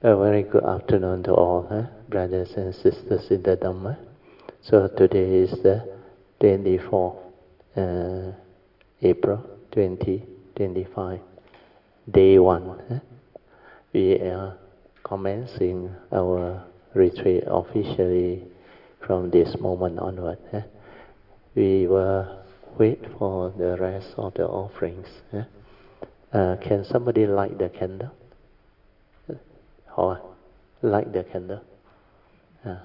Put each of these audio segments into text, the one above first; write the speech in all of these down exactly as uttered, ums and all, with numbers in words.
A very good afternoon to all, eh? Brothers and sisters in the Dhamma. So today is the twenty-fourth uh, April twenty twenty-five, day one. Eh? We are commencing our retreat officially from this moment onward. Eh? We will wait for the rest of the offerings. Eh? Uh, can somebody light the candle? Or light the candle? Uh,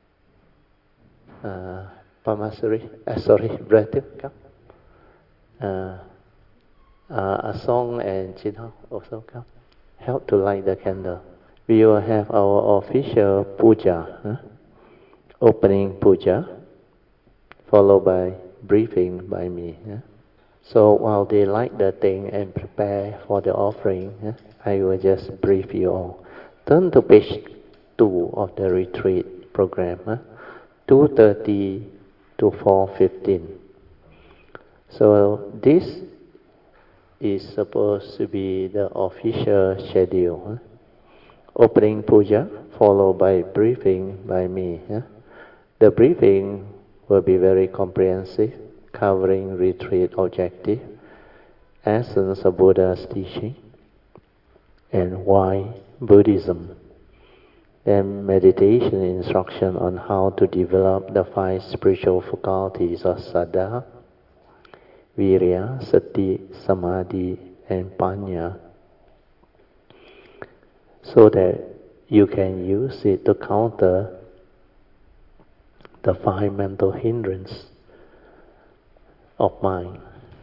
uh, Pamasuri, uh, sorry, Brother, come. Uh, uh, Asong and Chin also come. Help to light the candle. We will have our official puja, huh? Opening puja, followed by briefing by me. Huh? So while they light the thing and prepare for the offering, huh? I will just brief you all. Turn to page two of the retreat program, huh? two thirty to four fifteen. So this is supposed to be the official schedule. Huh? Opening puja, followed by briefing by me. Huh? The briefing will be very comprehensive, covering retreat objective, essence of Buddha's teaching, and why Buddhism. Then meditation instruction on how to develop the five spiritual faculties of Saddha, Virya, Sati, Samadhi, and Panya, so that you can use it to counter the five mental hindrances of mind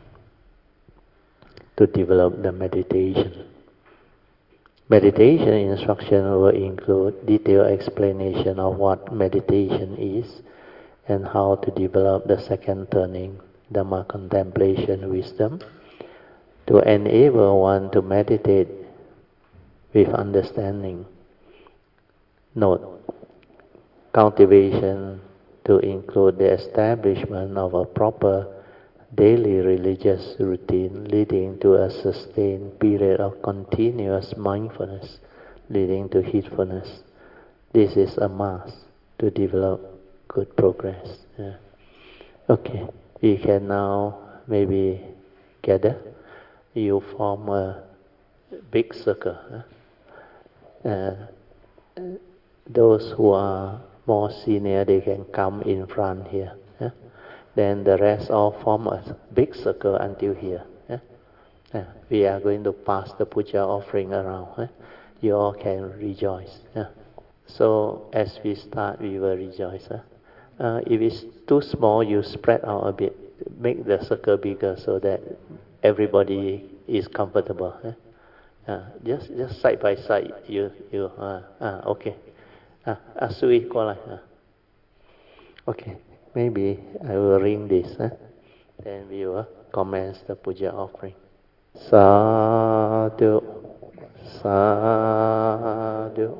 to develop the meditation. Meditation instruction will include detailed explanation of what meditation is and how to develop the second turning, Dhamma contemplation wisdom, to enable one to meditate with understanding. Note, cultivation to include the establishment of a proper daily religious routine leading to a sustained period of continuous mindfulness leading to heedfulness. This is a must to develop good progress. Yeah. Okay, we can now maybe gather. You form a big circle. Huh? Uh, those who are more senior, they can come in front here. Huh? Then the rest all form a big circle until here. Yeah? Yeah. We are going to pass the puja offering around. Yeah? You all can rejoice. Yeah? So as we start, we will rejoice. Huh? Uh, if it's too small, you spread out a bit. Make the circle bigger so that everybody is comfortable. Yeah? Uh, just just side by side. You you uh, uh, okay. Uh, Asui, 过来. Uh. Okay. Maybe I will ring this, huh? Then we will commence the puja offering. Sadhu, sadhu,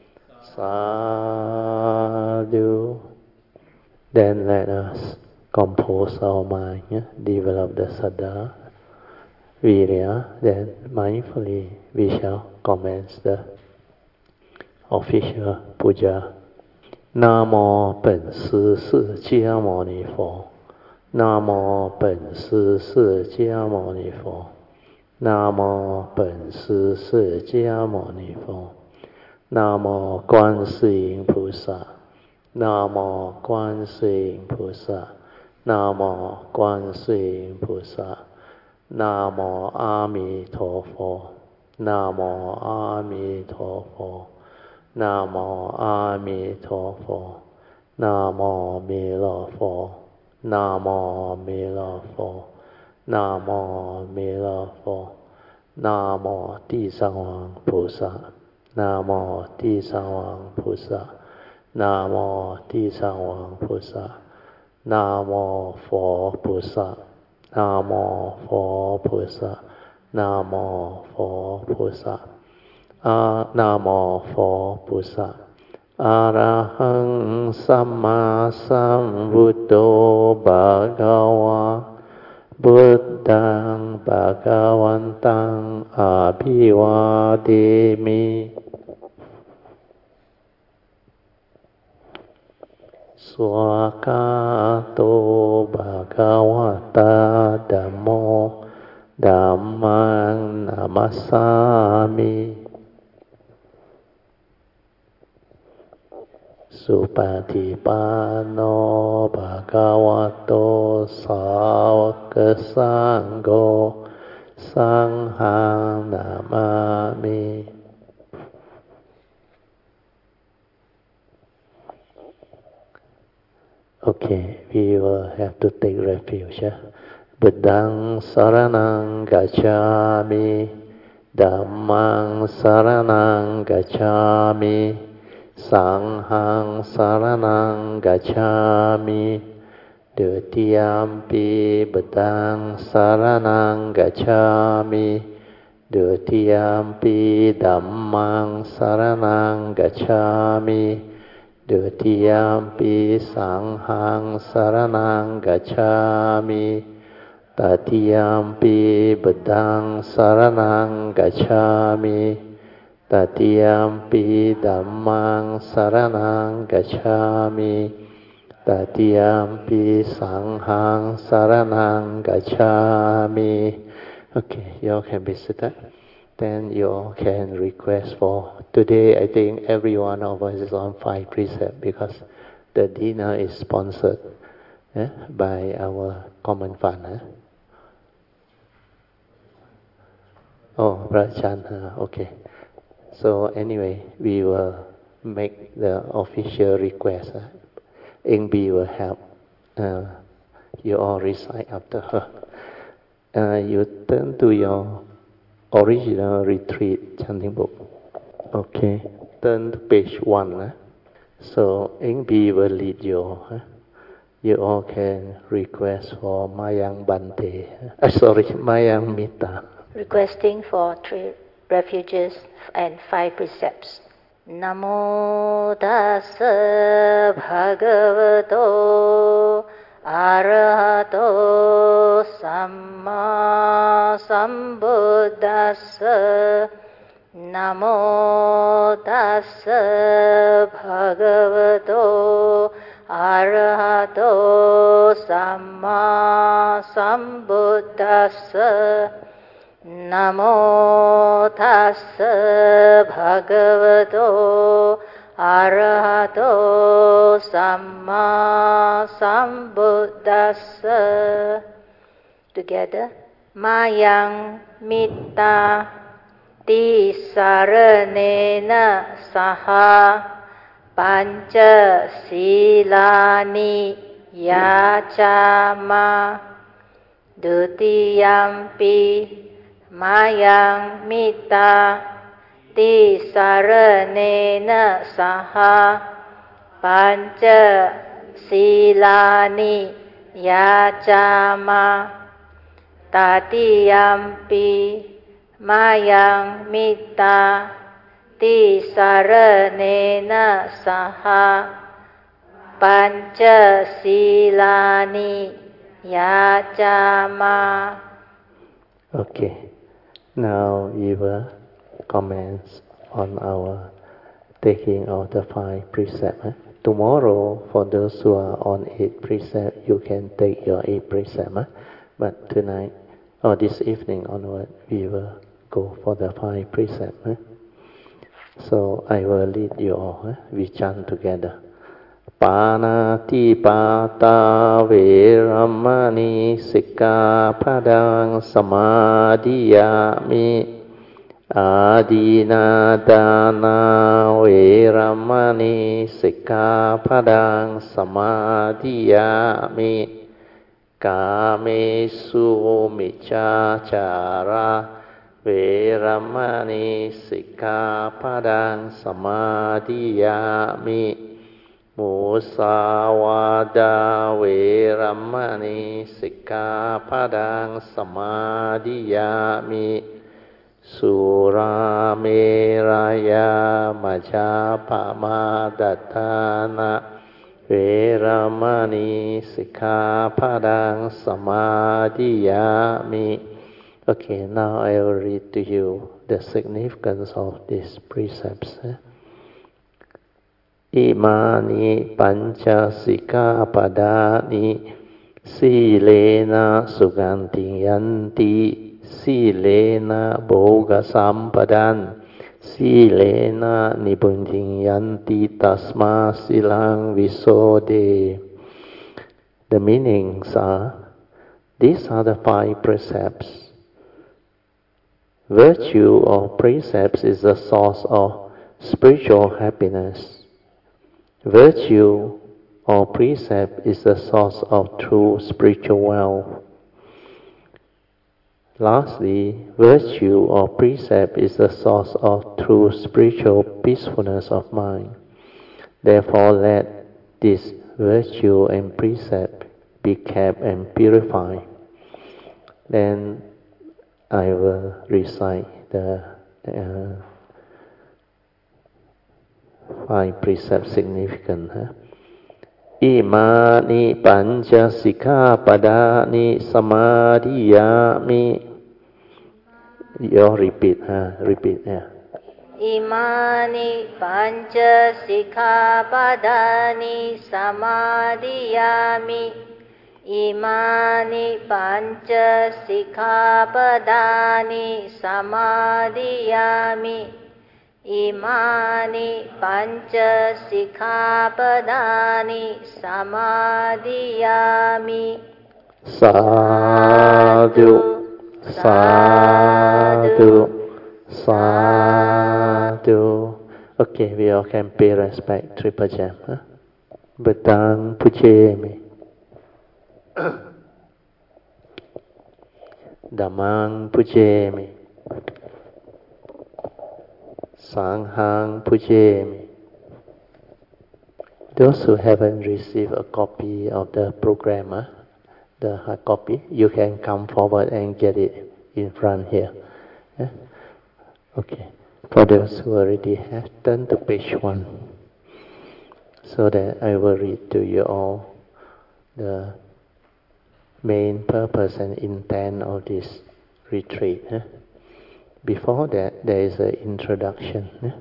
sadhu. Then let us compose our mind, yeah? Develop the saddha, virya. Then mindfully we shall commence the official puja. 南无本师释迦牟尼佛，南无本师释迦牟尼佛，南无本师释迦牟尼佛，南无观世音菩萨，南无观世音菩萨，南无观世音菩萨，南无阿弥陀佛，南无阿弥陀佛。南无阿弥陀佛，南无弥勒佛，南无弥勒佛，南无弥勒佛，南无地藏王菩萨，南无地藏王菩萨，南无地藏王菩萨，南无佛菩萨，南无佛菩萨，南无佛菩萨。อานะโมโฟพุทธะอะระหังสัมมาสัมพุทโธภะคะวะพุทธังภะคะวันตังอะภิวาเทมิสวากาโตภะคะวะตาธัมโมธัมมังนามัสสามิสุปฏิปันโนภะคะวะโตสาวกสังโฆสังฆังนามามิ Okay, we will have to take refuge. Yeah? Buddhang saranang gacchami, Dhammang saranang gacchami, Sanghang saranang gacchami, Dutiyampi Buddhang saranang gacchami, Dutiyampi Dhammang saranang gacchami, Dutiyampi Sanghang saranang gacchami, Tatiyampi Buddhang saranang gacchami, Tatiyampi Dhammang saranang gacchami, Tatiyampi Sanghang saranang gacchami. Okay, you all can be seated. Then you all can request for today. I think every one of us is on five precepts because the dinner is sponsored eh, by our common fund. Eh? Oh, Prachan, uh, okay. So anyway, we will make the official request. Uh, Eng Bee will help. Uh, you all recite after her. Uh, you turn to your original retreat chanting book. Okay, turn to page one. Eh? So Eng Bee will lead you. Eh? You all can request for Mayang Bante. Uh, sorry, Mayang Mita. Requesting for three refuges and five precepts. Namo tassa bhagavato arahato samma sambuddhassa. Namo tassa bhagavato arahato samma sambuddhassa. Namo tassa bhagavato arahato samma sambuddhassa. Together, Mayang Mita Tisaranena saha panca silani yacama dutiyampi Mayang Mita Tisaranena saha panca silani yacama tatiyampi Mayang Mita Tisaranena saha panca silani yacama. Okay. Now we will comment on our taking of the five precepts. Eh? Tomorrow, for those who are on eight precepts, you can take your eight precepts. Eh? But tonight, or this evening onward, we will go for the five precepts. Eh? So I will lead you all. Eh? We chant together. Panati pata veramani sikkhapadang samadhiyami adina dana veramani sikkhapadang samadhiyami kamesu miccacara veramani sikkhapadang samadhiyami Musawada veramani sikkhapadang samadhiyami Surameraya majapamadatana veramani sikkhapadang samadhiyami. Okay, now I will read to you the significance of these precepts. Eh? Imani pancha sikkhapadani silena suganti yanti silena bhoga sampadan silena nibbunti yanti tasma silang visode. The meanings are, these are the five precepts. Virtue or precepts is the source of spiritual happiness. Virtue or precept is the source of true spiritual wealth. Lastly, virtue or precept is the source of true spiritual peacefulness of mind. Therefore, let this virtue and precept be kept and purified. Then I will recite the uh, five precepts significant. Huh? Imani pancha sikkhapadani samadhiyami. You repeat, huh? Repeat, yeah. Imani pancha sikkhapadani samadhiyami. Imani pancha sikkhapadani samadhiyami. Imani pancha sikkhapadani samadhiyami. Sadhu, sadhu, sadhu. Okay, we all can pay respect. Triple jam. Huh? Betang pujemi. Dhammang pujemi. Sanghang pujemi. Those who haven't received a copy of the program, uh, the hard copy, you can come forward and get it in front here. Yeah? Okay. For those who already have, turn to page one, so that I will read to you all the main purpose and intent of this retreat. Huh? Before that, there is an introduction. Huh?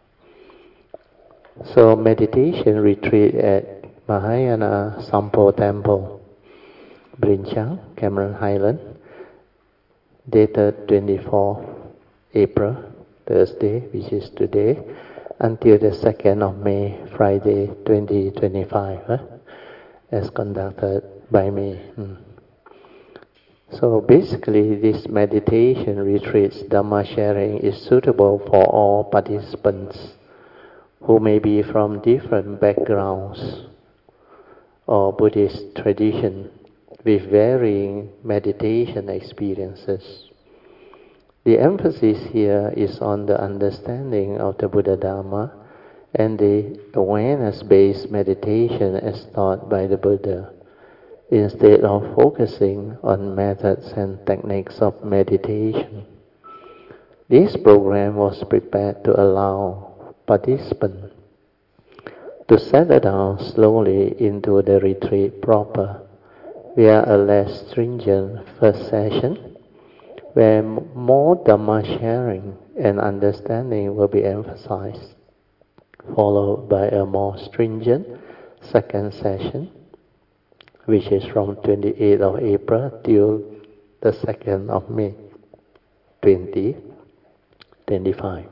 So, meditation retreat at Mahayana Sampo Temple, Brinchang, Cameron Highland, dated twenty-fourth April, Thursday, which is today, until the second of May, Friday, twenty twenty-five, huh? As conducted by me. Hmm. So basically, this meditation retreats, Dhamma sharing, is suitable for all participants who may be from different backgrounds or Buddhist tradition with varying meditation experiences. The emphasis here is on the understanding of the Buddha Dhamma and the awareness-based meditation as taught by the Buddha, instead of focusing on methods and techniques of meditation. This program was prepared to allow participants to settle down slowly into the retreat proper, via a less stringent first session, where more Dhamma sharing and understanding will be emphasized, followed by a more stringent second session, which is from twenty-eighth of April till the second of May, twenty twenty-five,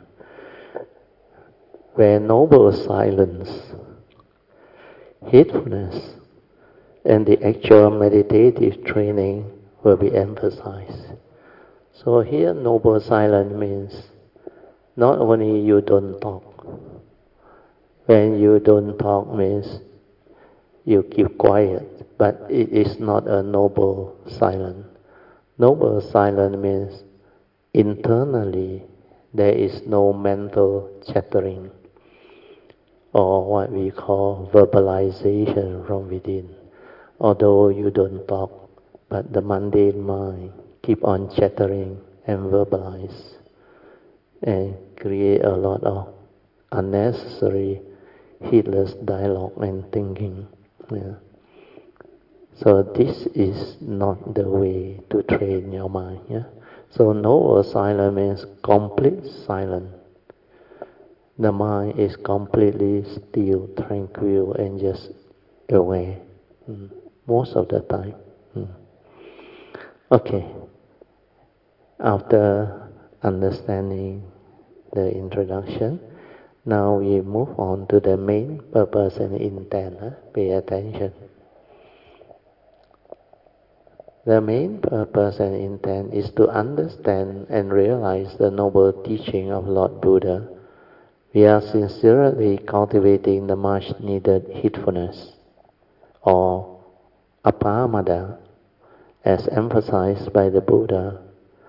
where noble silence, heedfulness, and the actual meditative training will be emphasized. So here, noble silence means not only you don't talk. When you don't talk means you keep quiet, but it is not a noble silence. Noble silence means internally there is no mental chattering, or what we call verbalization from within. Although you don't talk, but the mundane mind keep on chattering and verbalize and create a lot of unnecessary, heedless dialogue and thinking. Yeah. So this is not the way to train your mind. Yeah? So noble silence means complete silence. the mind is completely still, tranquil, and just aware mm. most of the time. Mm. Okay. After understanding the introduction, now we move on to the main purpose and intent. Huh? Pay attention. The main purpose and intent is to understand and realize the noble teaching of Lord Buddha. We are sincerely cultivating the much needed heedfulness, or apamada, as emphasized by the Buddha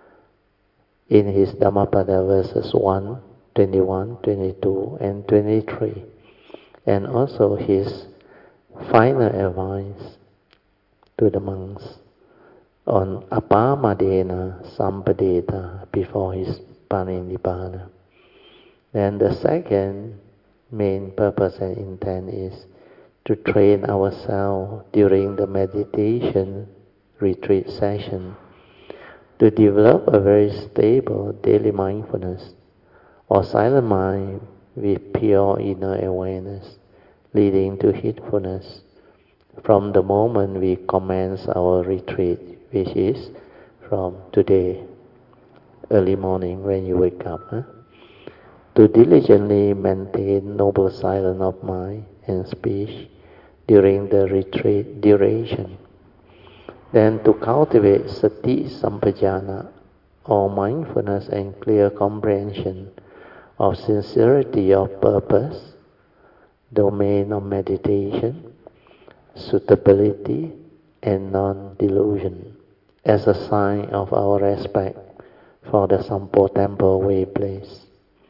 in his Dhammapada verses one, twenty-one, twenty-two, and twenty-three, and also his final advice to the monks on apamadena sampadeta before his parinibbana. Then the second main purpose and intent is to train ourselves during the meditation retreat session to develop a very stable daily mindfulness or silent mind with pure inner awareness, leading to heedfulness from the moment we commence our retreat, which is from today, early morning when you wake up, huh? To diligently maintain noble silence of mind and speech during the retreat duration. Then to cultivate sati sampajana, or mindfulness and clear comprehension of sincerity of purpose, domain of meditation, suitability, and non-delusion, as a sign of our respect for the Sampo Temple way place.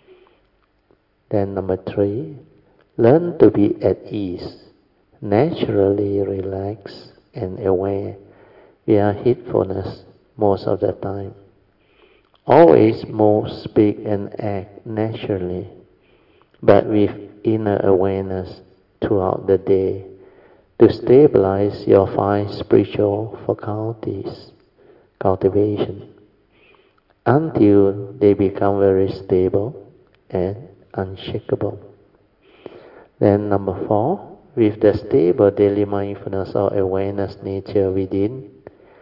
Then number three, learn to be at ease, naturally relaxed and aware via heedfulness most of the time. Always move, speak, and act naturally, but with inner awareness throughout the day to stabilize your five spiritual faculties, cultivation, until they become very stable and unshakable. Then number four, with the stable daily mindfulness or awareness nature within,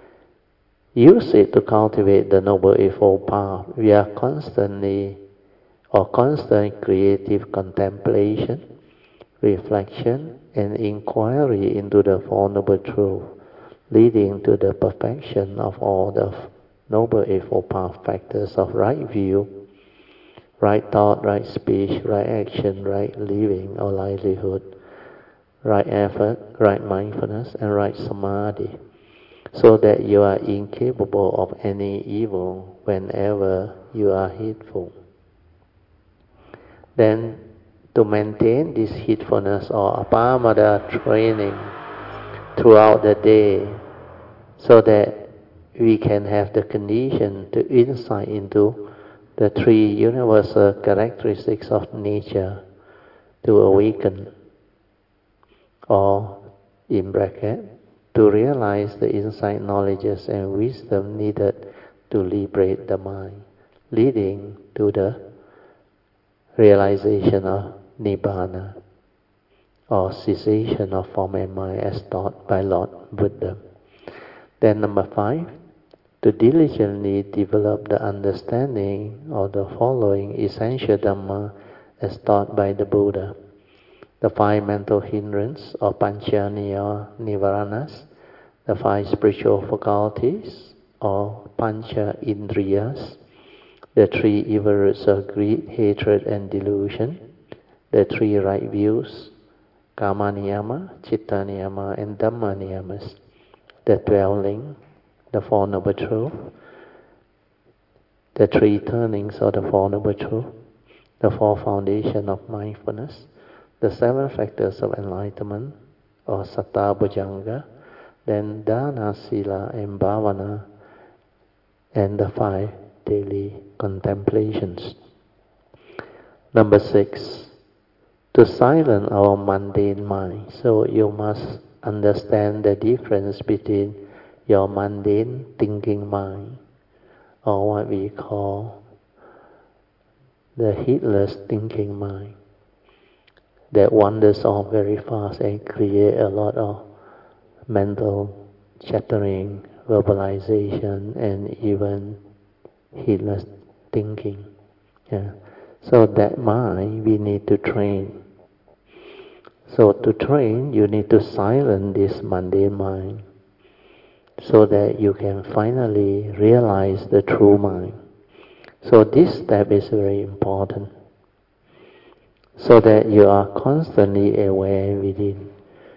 use it to cultivate the Noble Eightfold Path via constantly or constant creative contemplation, reflection, and inquiry into the Four Noble Truths, leading to the perfection of all the Noble Eightfold Path factors of right view, right thought, right speech, right action, right living or livelihood, right effort, right mindfulness, and right samadhi, so that you are incapable of any evil whenever you are heedful. Then, to maintain this heedfulness or apamada training throughout the day, so that we can have the condition to insight into the three universal characteristics of nature to awaken, or in bracket, to realize the insight, knowledges, and wisdom needed to liberate the mind, leading to the realization of Nibbana, or cessation of form and mind as taught by Lord Buddha. Then number five, to diligently develop the understanding of the following essential Dhamma as taught by the Buddha. The five mental hindrances or pancha nivaranas, the five spiritual faculties or pancha indriyas, the three evil roots of greed, hatred, and delusion, the three right views, kama niyama, citta niyama, and dhamma niyamas, the dwelling, the Four Noble Truths, the three turnings of the Four Noble Truths, the four foundations of mindfulness, the seven factors of enlightenment, or satta bhujanga, then dana, sila, and bhavana, and the five daily contemplations. Number six, to silence our mundane mind. So you must understand the difference between your mundane thinking mind, or what we call the heedless thinking mind that wanders off very fast and create a lot of mental chattering, verbalization, and even heedless thinking. Yeah. So that mind we need to train. So to train, you need to silence this mundane mind so that you can finally realize the true mind. So this step is very important, so that you are constantly aware within.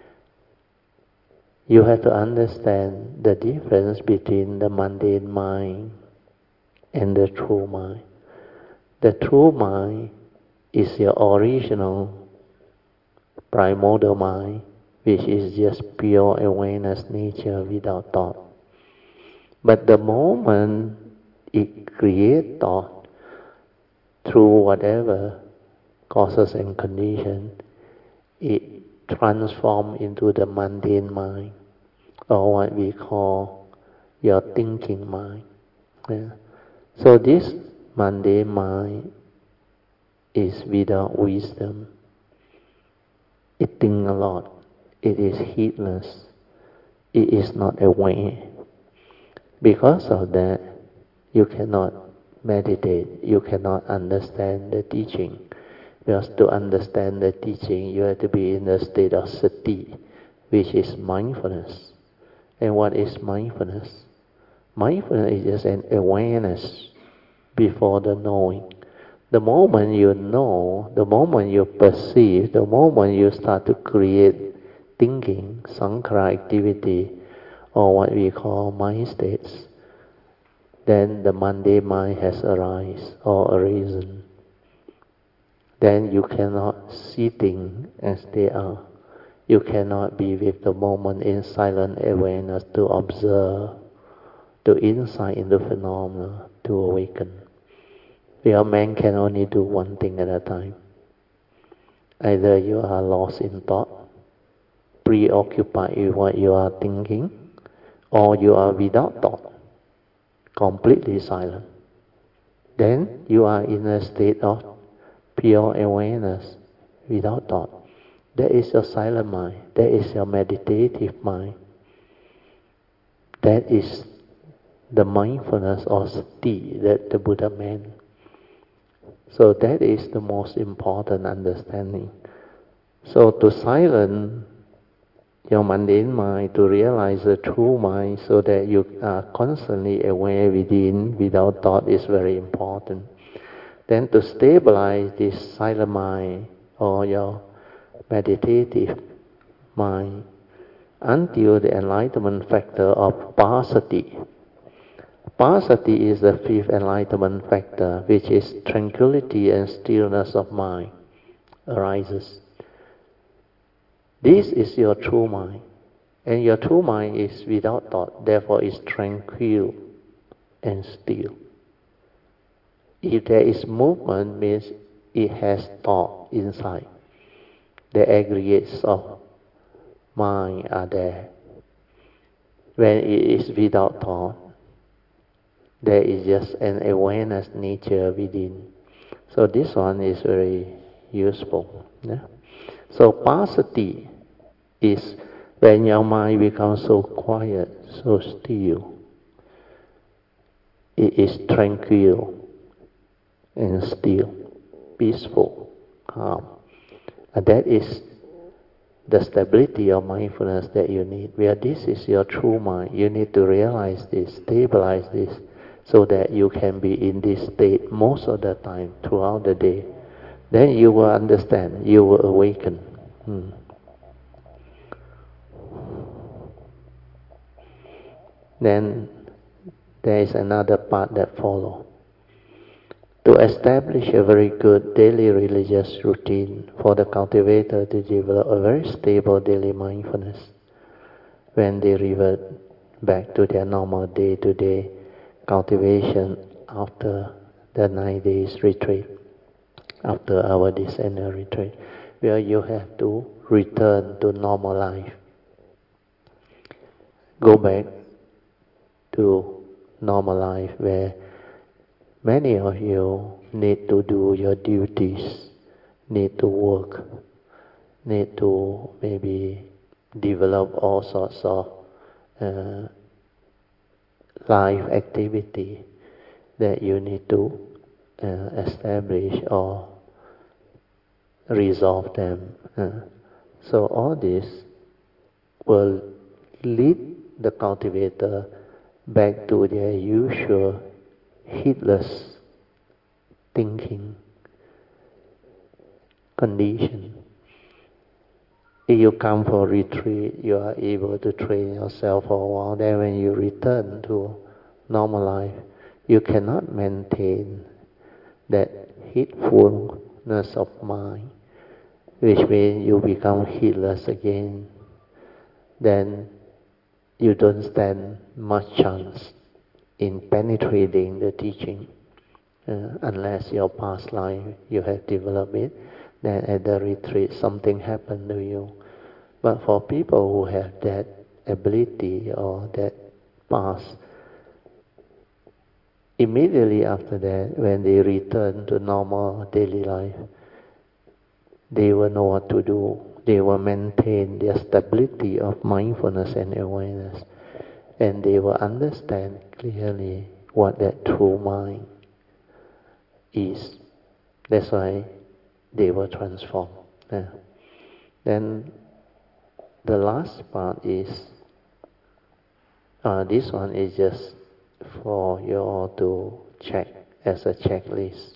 You have to understand the difference between the mundane mind and the true mind. The true mind is your original primordial mind, which is just pure awareness nature without thought. But the moment it creates thought through whatever causes and conditions, it transforms into the mundane mind, or what we call your thinking mind. Yeah. So this mundane mind is without wisdom. It thinks a lot. It is heedless. It is not aware. Because of that, you cannot meditate. You cannot understand the teaching. Because to understand the teaching, you have to be in the state of sati, which is mindfulness. And what is mindfulness? Mindfulness is just an awareness before the knowing. The moment you know, the moment you perceive, the moment you start to create thinking, sankhara activity, or what we call mind states, then the mundane mind has arisen or arisen. Then you cannot see things as they are. You cannot be with the moment in silent awareness to observe, to insight into phenomena, to awaken. Because man can only do one thing at a time. Either you are lost in thought, preoccupied with what you are thinking, or you are without thought, completely silent. Then you are in a state of pure awareness without thought. That is your silent mind. That is your meditative mind. That is the mindfulness or sati that the Buddha meant. So that is the most important understanding. So to silence your mundane mind, to realize the true mind so that you are constantly aware within without thought is very important. Then to stabilize this silent mind or your meditative mind until the enlightenment factor of passaddhi. Passaddhi is the fifth enlightenment factor, which is tranquility and stillness of mind, arises. This is your true mind, and your true mind is without thought, therefore is tranquil and still. If there is movement, means it has thought inside. The aggregates of mind are there. When it is without thought, there is just an awareness nature within. So this one is very useful. Yeah? So passaddhi is when your mind becomes so quiet, so still. It is tranquil and still, peaceful, calm. And that is the stability of mindfulness that you need. Where this is your true mind, you need to realize this, stabilize this, so that you can be in this state most of the time throughout the day. Then you will understand, you will awaken. Hmm. Then there is another part that follows. To establish a very good daily religious routine for the cultivator to develop a very stable daily mindfulness when they revert back to their normal day-to-day cultivation after the nine days retreat, after our decennial retreat, where you have to return to normal life. Go back to normal life where many of you need to do your duties, need to work, need to maybe develop all sorts of uh, life activity that you need to uh, establish or resolve them. Uh, so all this will lead the cultivator back to their usual heedless thinking condition. If you come for retreat, you are able to train yourself for a while. Then when you return to normal life, you cannot maintain that heedfulness of mind, which means you become heedless again. Then you don't stand much chance in penetrating the teaching, uh, unless your past life you have developed it. Then at the retreat something happened to you. But for people who have that ability or that past, immediately after that, when they return to normal daily life, they will know what to do. They will maintain their stability of mindfulness and awareness. And they will understand clearly what that true mind is. That's why they will transform. Yeah. Then the last part is, uh, this one is just for you all to check as a checklist.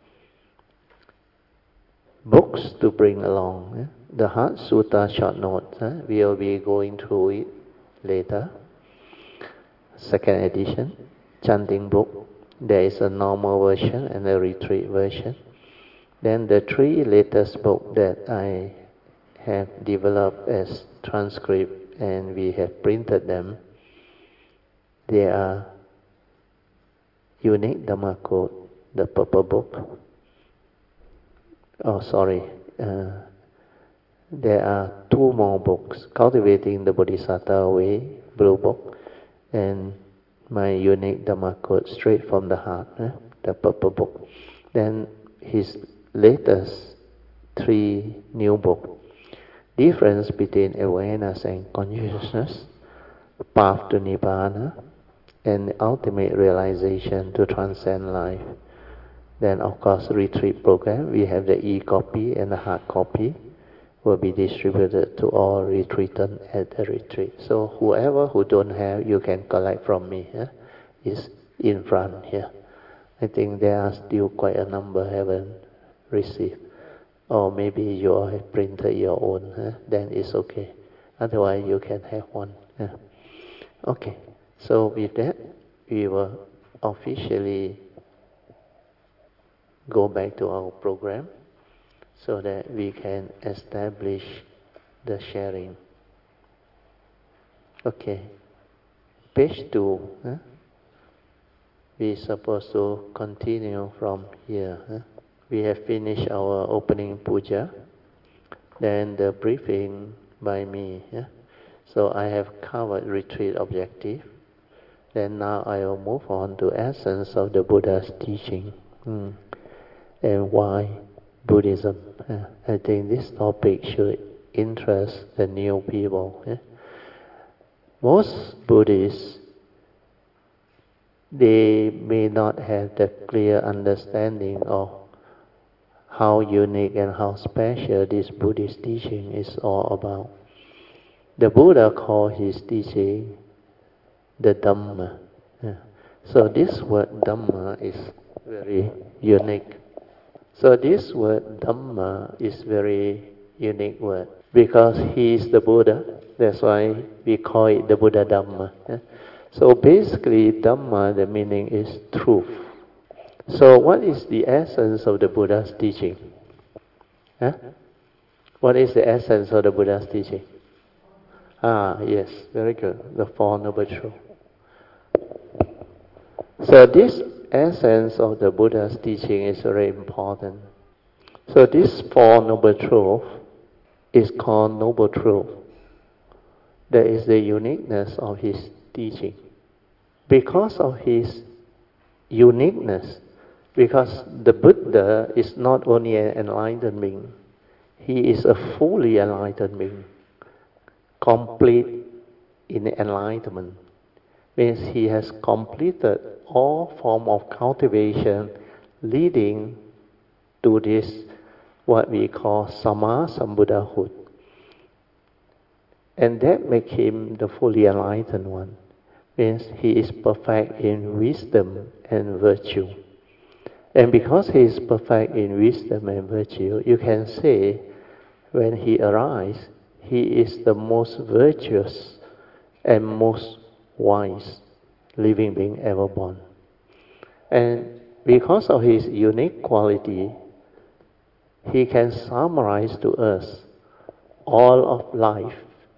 Books to bring along. Yeah? The Heart Sutta short note, huh? We will be going through it later. Second edition, chanting book. There is a normal version and a retreat version. Then the three latest books that I have developed as transcript and we have printed them, they are Unique Dhamma Code, the purple book. Oh, sorry. Uh, there are two more books, Cultivating the Bodhisattva Way, blue book, and my Unique Dhamma Code, Straight from the Heart, eh? the purple book. Then his latest three new books, Difference Between Awareness and Consciousness, Path to Nibbana, and Ultimate Realization to Transcend Life. Then, of course, retreat program, we have the e-copy and the hard copy will be distributed to all retreatants at the retreat. So whoever who don't have, you can collect from me. Yeah? It's in front here. I think there are still quite a number haven't received. Or maybe you all have printed your own, huh? Then it's okay. Otherwise you can have one. Yeah. Okay, so with that, we will officially go back to our program so that we can establish the sharing. Okay, page two. Huh? We're supposed to continue from here. Huh? We have finished our opening puja, then the briefing by me. Yeah? So I have covered retreat objective. Then now I will move on to essence of the Buddha's teaching. Hmm. And why Buddhism. Uh, I think this topic should interest the new people. Yeah? Most Buddhists, they may not have the clear understanding of how unique and how special this Buddhist teaching is all about. The Buddha called his teaching the Dhamma. Yeah. So this word Dhamma is very unique. So this word Dhamma is very unique word because he is the Buddha. That's why we call it the Buddha Dhamma. Yeah? So basically Dhamma, the meaning is truth. So what is the essence of the Buddha's teaching? Huh? What is the essence of the Buddha's teaching? Ah, yes, very good. The Four Noble Truths. So this essence of the Buddha's teaching is very important. So this Four Noble Truths is called Noble Truth. That is the uniqueness of his teaching. Because of his uniqueness, Because the Buddha is not only an enlightened being, he is a fully enlightened being, complete in enlightenment. Means he has completed all form of cultivation leading to this, what we call Samma Sambuddhahood. And that makes him the fully enlightened one. Means he is perfect in wisdom and virtue. And because he is perfect in wisdom and virtue, you can say when he arrives, he is the most virtuous and most wise living being ever born. And because of his unique quality, he can summarize to us all of life,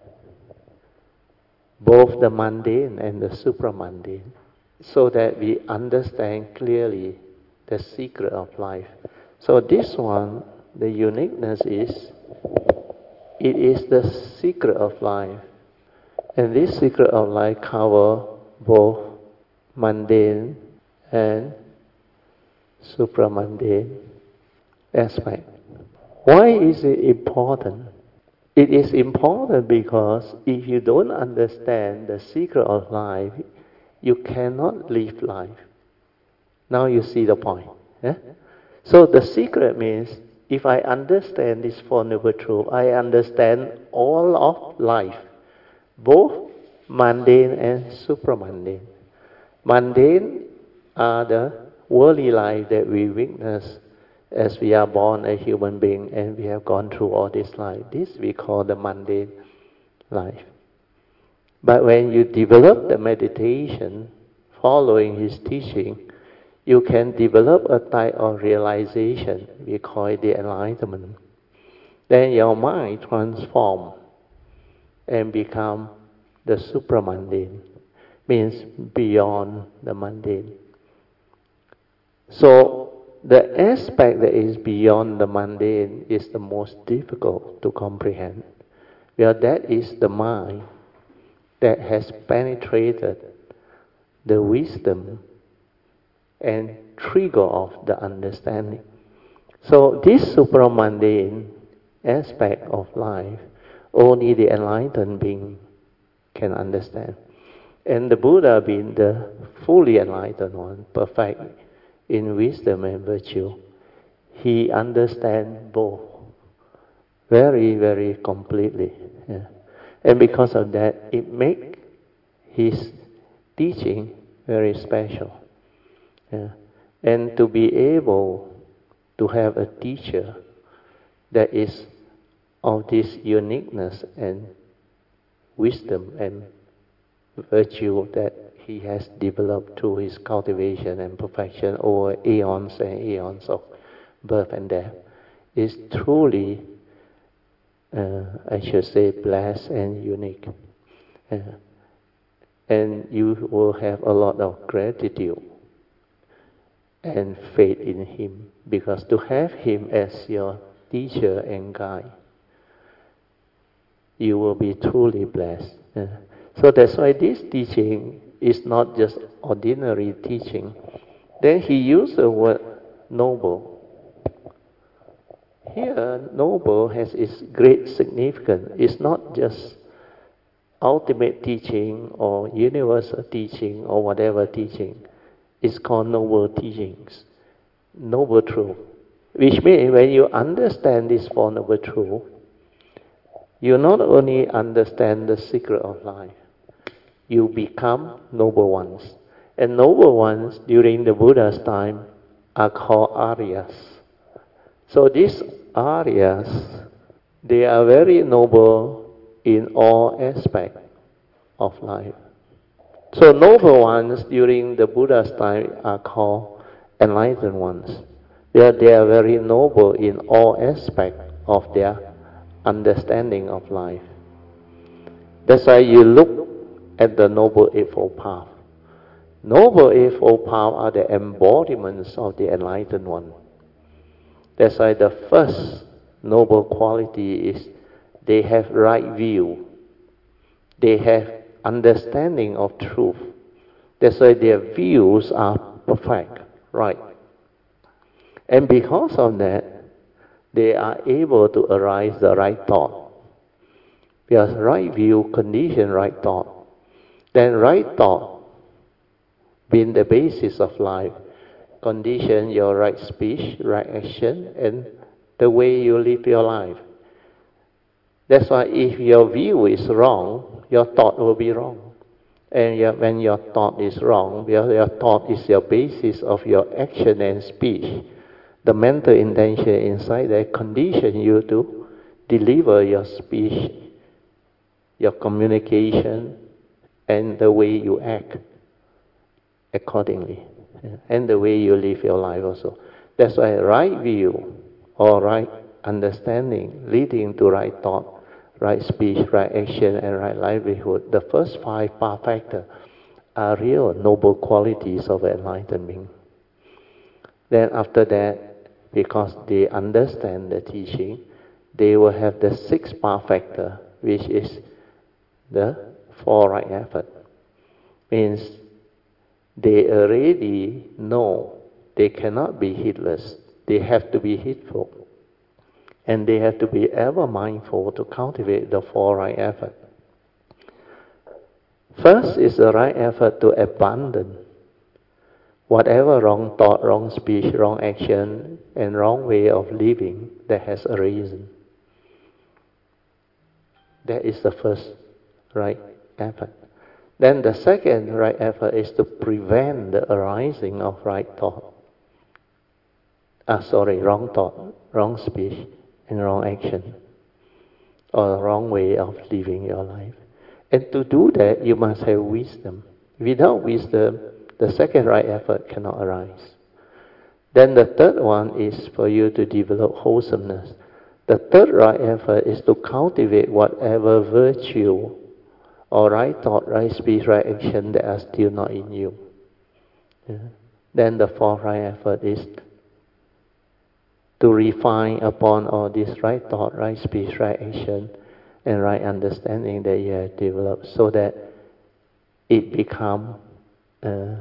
both the mundane and the supramundane, so that we understand clearly the secret of life. So this one, the uniqueness is, it is the secret of life. And this secret of life covers both mundane and supramundane aspect. Why is it important? It is important because if you don't understand the secret of life, you cannot live life. Now you see the point. Eh? So the secret means, if I understand this Four Noble Truths, I understand all of life, both mundane and supramundane. Mundane are the worldly life that we witness as we are born a human being and we have gone through all this life. This we call the mundane life. But when you develop the meditation, following his teaching, you can develop a type of realization, we call it the enlightenment. Then your mind transforms and become the supramundane, means beyond the mundane. So the aspect that is beyond the mundane is the most difficult to comprehend. Well, that is the mind that has penetrated the wisdom and trigger of the understanding. So this supramundane aspect of life, only the enlightened being can understand. And the Buddha being the fully enlightened one, perfect in wisdom and virtue, he understands both very, very completely. Yeah. And because of that, it makes his teaching very special. Yeah. And to be able to have a teacher that is of this uniqueness and wisdom and virtue that he has developed through his cultivation and perfection over eons and eons of birth and death is truly, uh, I should say, blessed and unique. Uh, and you will have a lot of gratitude and faith in him, because to have him as your teacher and guide, you will be truly blessed. Uh, so that's why this teaching is not just ordinary teaching. Then he used the word noble. Here, noble has its great significance. It's not just ultimate teaching or universal teaching or whatever teaching. It's called noble teachings, noble truth. Which means when you understand this Four Noble Truths, you not only understand the secret of life, you become noble ones. And noble ones during the Buddha's time are called Aryas. So these Aryas, they are very noble in all aspects of life. So noble ones during the Buddha's time are called enlightened ones. They are, they are very noble in all aspects of their understanding of life. That's why you look at the Noble Eightfold Path. Noble Eightfold Path are the embodiments of the enlightened one. That's why the first noble quality is they have right view. They have understanding of truth. That's why their views are perfect, right. And because of that, they are able to arise the right thought. Because right view condition right thought. Then right thought, being the basis of life, condition your right speech, right action, and the way you live your life. That's why if your view is wrong, your thought will be wrong. And your, when your thought is wrong, your, your thought is your basis of your action and speech. The mental intention inside that condition you to deliver your speech, your communication, and the way you act accordingly, yeah, and the way you live your life also. That's why right view or right understanding leading to right thought, right speech, right action, and right livelihood. The first five path factors are real noble qualities of enlightened being. Then after that, because they understand the teaching, they will have the sixth path factor, which is the four right effort. Means they already know they cannot be heedless. They have to be heedful. And they have to be ever mindful to cultivate the four right effort. First is the right effort to abandon whatever wrong thought, wrong speech, wrong action, and wrong way of living that has arisen. That is the first right effort. Then the second right effort is to prevent the arising of right thought. Ah, sorry, wrong thought, wrong speech, and wrong action, or wrong way of living your life. And to do that, you must have wisdom. Without wisdom, the second right effort cannot arise. Then the third one is for you to develop wholesomeness. The third right effort is to cultivate whatever virtue or right thought, right speech, right action that are still not in you. Yeah. Then the fourth right effort is to refine upon all this right thought, right speech, right action, and right understanding that you have developed, so that it become uh,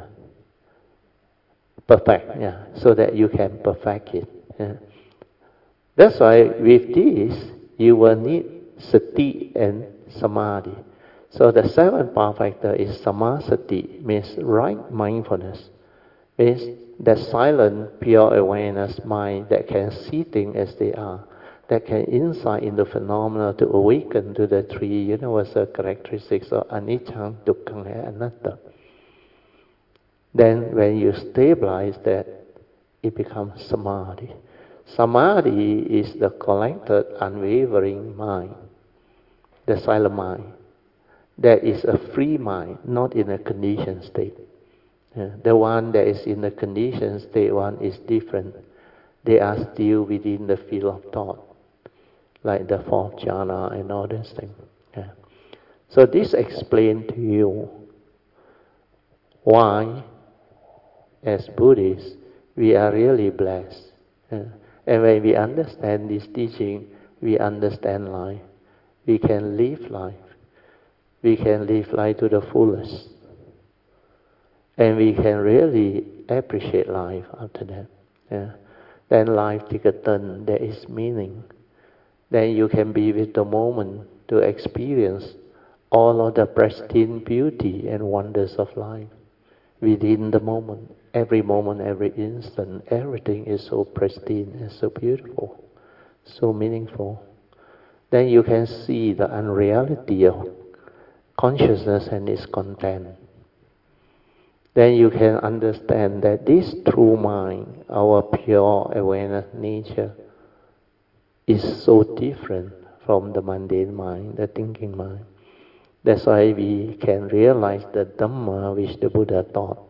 perfect. Yeah, so that you can perfect it. Yeah. That's why with this you will need sati and samadhi. So the seventh path factor is samasati, means right mindfulness. Means that silent, pure awareness mind that can see things as they are, that can insight into phenomena to awaken to the three universal characteristics of anicca, dukkha, and anatta. Then when you stabilize that, it becomes samadhi. Samadhi is the collected, unwavering mind, the silent mind. That is a free mind, not in a conditioned state. Yeah, the one that is in the conditioned state one is different. They are still within the field of thought, like the fourth jhana and all these things. Yeah. So this explains to you why, as Buddhists, we are really blessed. Yeah. And when we understand this teaching, we understand life. We can live life. We can live life to the fullest. And we can really appreciate life after that. Yeah. Then life takes a turn, there is meaning. Then you can be with the moment to experience all of the pristine beauty and wonders of life within the moment. Every moment, every instant, everything is so pristine and so beautiful, so meaningful. Then you can see the unreality of consciousness and its content. Then you can understand that this true mind, our pure awareness nature, is so different from the mundane mind, the thinking mind. That's why we can realize the Dhamma which the Buddha taught.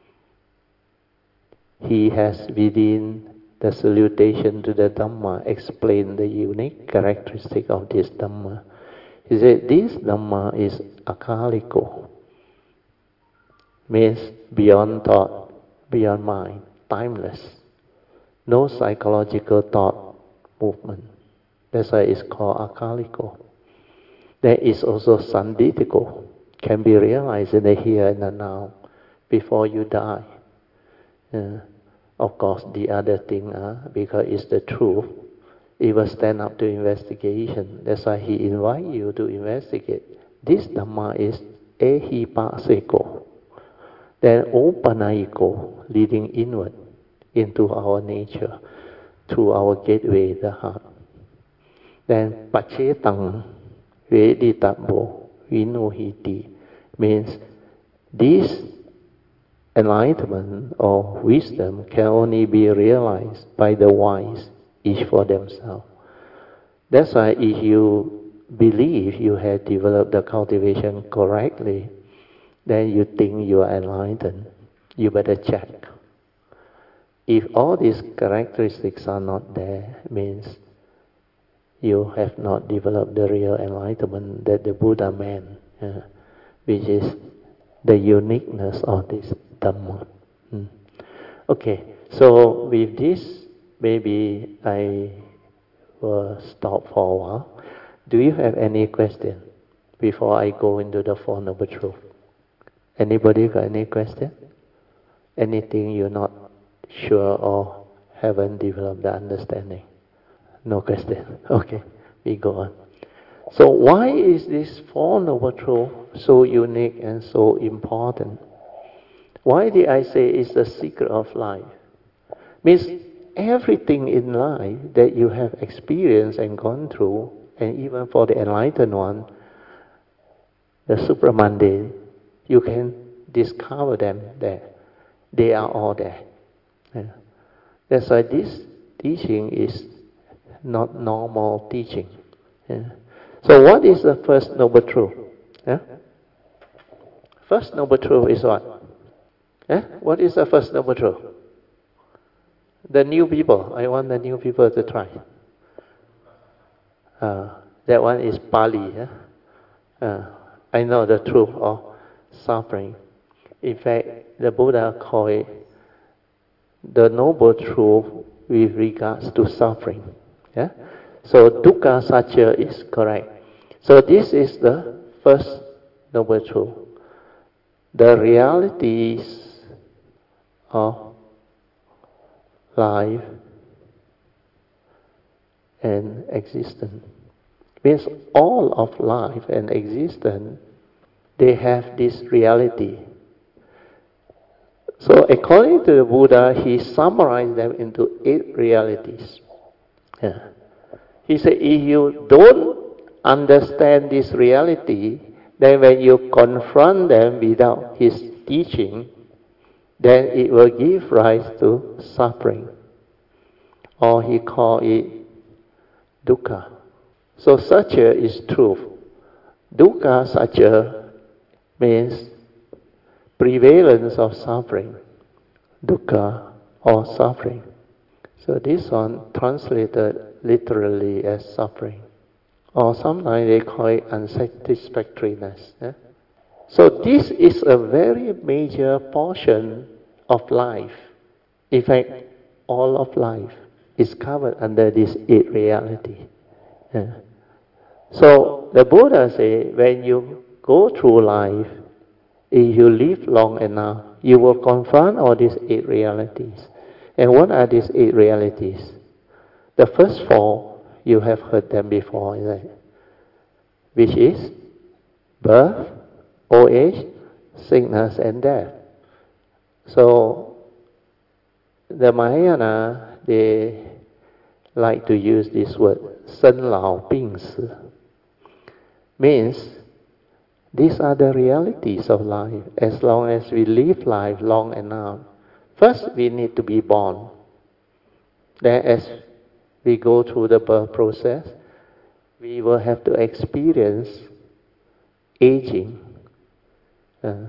He has within the salutation to the Dhamma explained the unique characteristic of this Dhamma. He said this Dhamma is akaliko, means beyond thought, beyond mind, timeless. No psychological thought movement. That's why it's called akaliko. There is also sanditiko, can be realized in the here and the now, before you die. Uh, Of course, the other thing, uh, because it's the truth, it will stand up to investigation. That's why he invite you to investigate. This Dhamma is ehipaseko, then opanaiko, leading inward into our nature, through our gateway, the heart. Then pacetang veditabo vinohiti means this enlightenment or wisdom can only be realized by the wise, each for themselves. That's why if you believe you have developed the cultivation correctly, then you think you are enlightened, you better check. If all these characteristics are not there, means you have not developed the real enlightenment that the Buddha meant, uh, which is the uniqueness of this Dhamma. Hmm. Okay, so with this, maybe I will stop for a while. Do you have any question before I go into the Four Noble Truths? Anybody got any question? Anything you're not sure or haven't developed the understanding? No question. Okay, we go on. So why is this Four Noble Truths so unique and so important? Why did I say it's the secret of life? Means everything in life that you have experienced and gone through, and even for the enlightened one, the supramundane, you can discover them there. They are all there. Yeah. That's why this teaching is not normal teaching. Yeah. So what is the first noble truth? Yeah? First noble truth is what? Yeah? What is the first noble truth? The new people. I want the new people to try. Uh, that one is Pali. Yeah? Uh, I know the truth of suffering. In fact, the Buddha called it the noble truth with regards to suffering. Yeah? So dukkha satya is correct. So this is the first noble truth. The realities of life and existence. Means all of life and existence, they have this reality. So according to the Buddha, he summarized them into eight realities. Yeah. He said, if you don't understand this reality, then when you confront them without his teaching, then it will give rise to suffering. Or he called it dukkha. So satya is truth. Dukkha satya means prevalence of suffering. Dukkha or suffering. So this one translated literally as suffering. Or sometimes they call it unsatisfactoriness. Yeah? So this is a very major portion of life. In fact, all of life is covered under this eight reality. Yeah. So the Buddha said, when you go through life, if you live long enough, you will confront all these eight realities. And what are these eight realities? The first four, you have heard them before, right? Which is birth, old age, sickness, and death. So the Mahayana, they like to use this word, 生老病死. Means these are the realities of life. As long as we live life long enough, first we need to be born. Then as we go through the birth process, we will have to experience aging. Uh,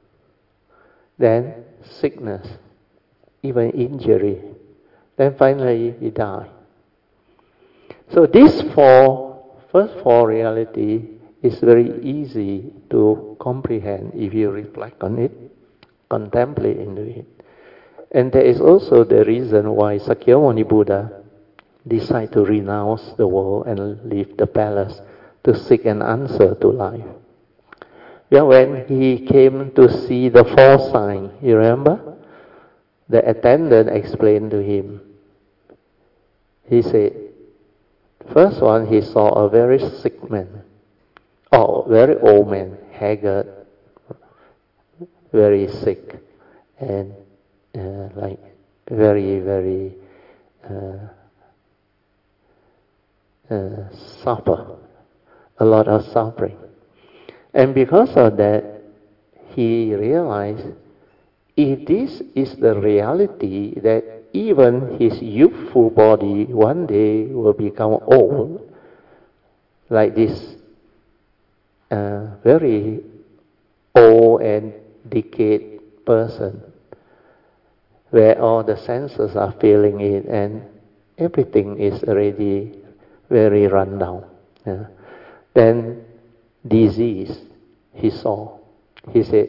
then sickness, even injury. Then finally we die. So these four, first four reality is very easy to comprehend if you reflect on it, contemplate into it. And there is also the reason why Sakyamuni Buddha decided to renounce the world and leave the palace to seek an answer to life. Yeah, when he came to see the four signs, you remember? The attendant explained to him. He said, first one, he saw a very sick man, or very old man, haggard, very sick, and uh, like very, very uh, uh, suffer, a lot of suffering. And because of that, he realized, if this is the reality, that even his youthful body one day will become old, like this uh, very old and decayed person, where all the senses are feeling it and everything is already very run down. Yeah. Then disease he saw. He said,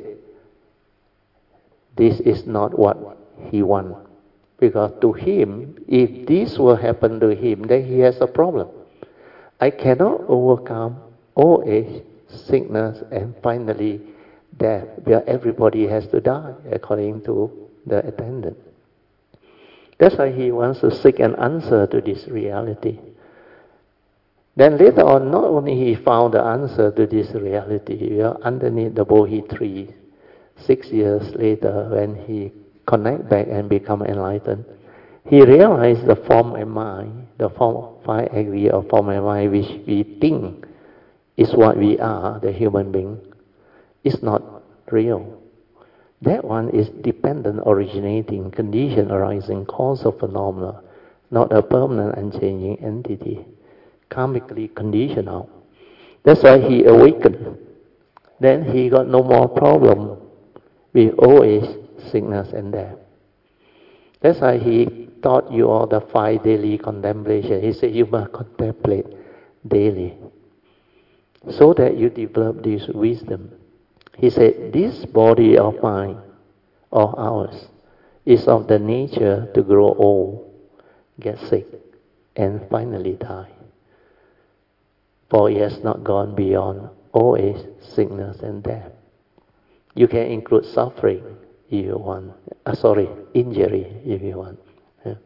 this is not what he wants. Because to him, if this will happen to him, then he has a problem. I cannot overcome old age, sickness, and finally death, where everybody has to die, according to the attendant. That's why he wants to seek an answer to this reality. Then later on, not only he found the answer to this reality, we are underneath the Bodhi tree, six years later, when he connect back and become enlightened, he realized the form and mind, the form, five aggregate of form and mind, which we think is what we are, the human being, is not real. That one is dependent, originating, condition, arising, cause of phenomena, not a permanent, unchanging entity, karmically conditional. That's why he awakened. Then he got no more problem with old age, sickness, and death. That's why he taught you all the five daily contemplation. He said you must contemplate daily, so that you develop this wisdom. He said, this body of mine, or ours, is of the nature to grow old, get sick, and finally die. For it has not gone beyond old age, sickness, and death. You can include suffering if you want. Uh, sorry, injury if you want. Yeah.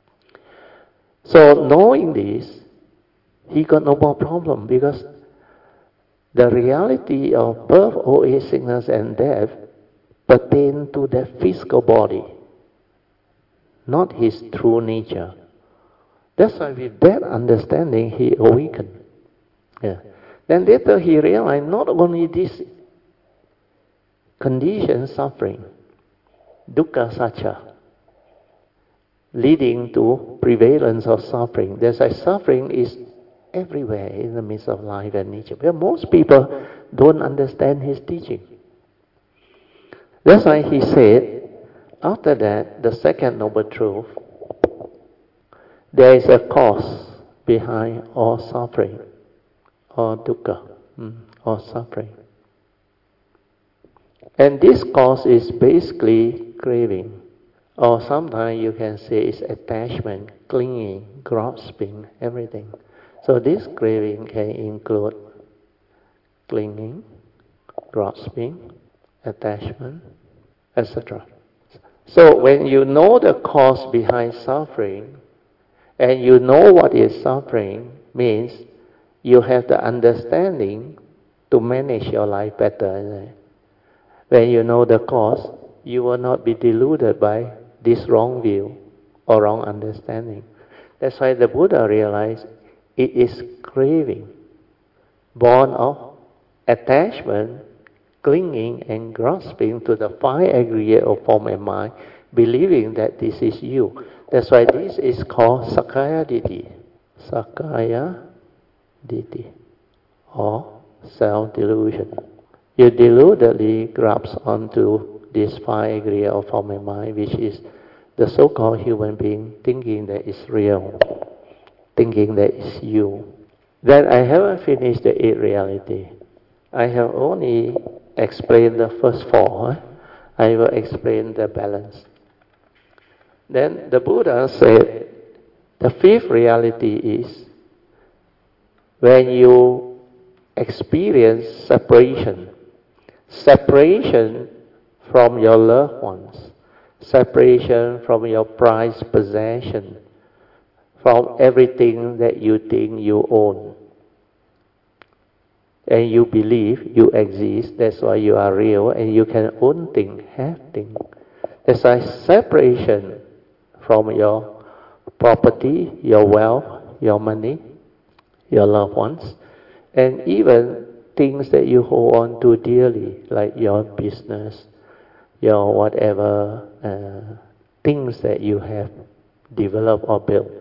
So knowing this, he got no more problem, because the reality of birth, old age, sickness, and death pertain to the physical body, not his true nature. That's why with that understanding, he awakened. Yeah. Then later he realized not only this condition, suffering, dukkha satcha, leading to prevalence of suffering. There's a suffering is everywhere in the midst of life and nature. But most people don't understand his teaching. That's why he said, after that, the second noble truth, there is a cause behind all suffering, or dukkha, or suffering. And this cause is basically craving, or sometimes you can say it's attachment, clinging, grasping, everything. So this craving can include clinging, grasping, attachment, et cetera. So when you know the cause behind suffering, and you know what is suffering, means you have the understanding to manage your life better. When you know the cause, you will not be deluded by this wrong view or wrong understanding. That's why the Buddha realized it is craving, born of attachment, clinging and grasping to the five aggregate of form and mind, believing that this is you. That's why this is called Sakkaya Ditthi. Sakkaya Ditthi, or self-delusion. You deludedly grasp onto this five aggregate of form and mind, which is the so-called human being, thinking that it's real, thinking that it's you. Then I haven't finished the eight reality. I have only explained the first four. Huh? I will explain the balance. Then the Buddha said, the fifth reality is when you experience separation, separation from your loved ones, separation from your prized possession, from everything that you think you own. And you believe you exist, that's why you are real, and you can own things, have things. That's why separation from your property, your wealth, your money, your loved ones, and even things that you hold on to dearly, like your business, your whatever uh, things that you have developed or built.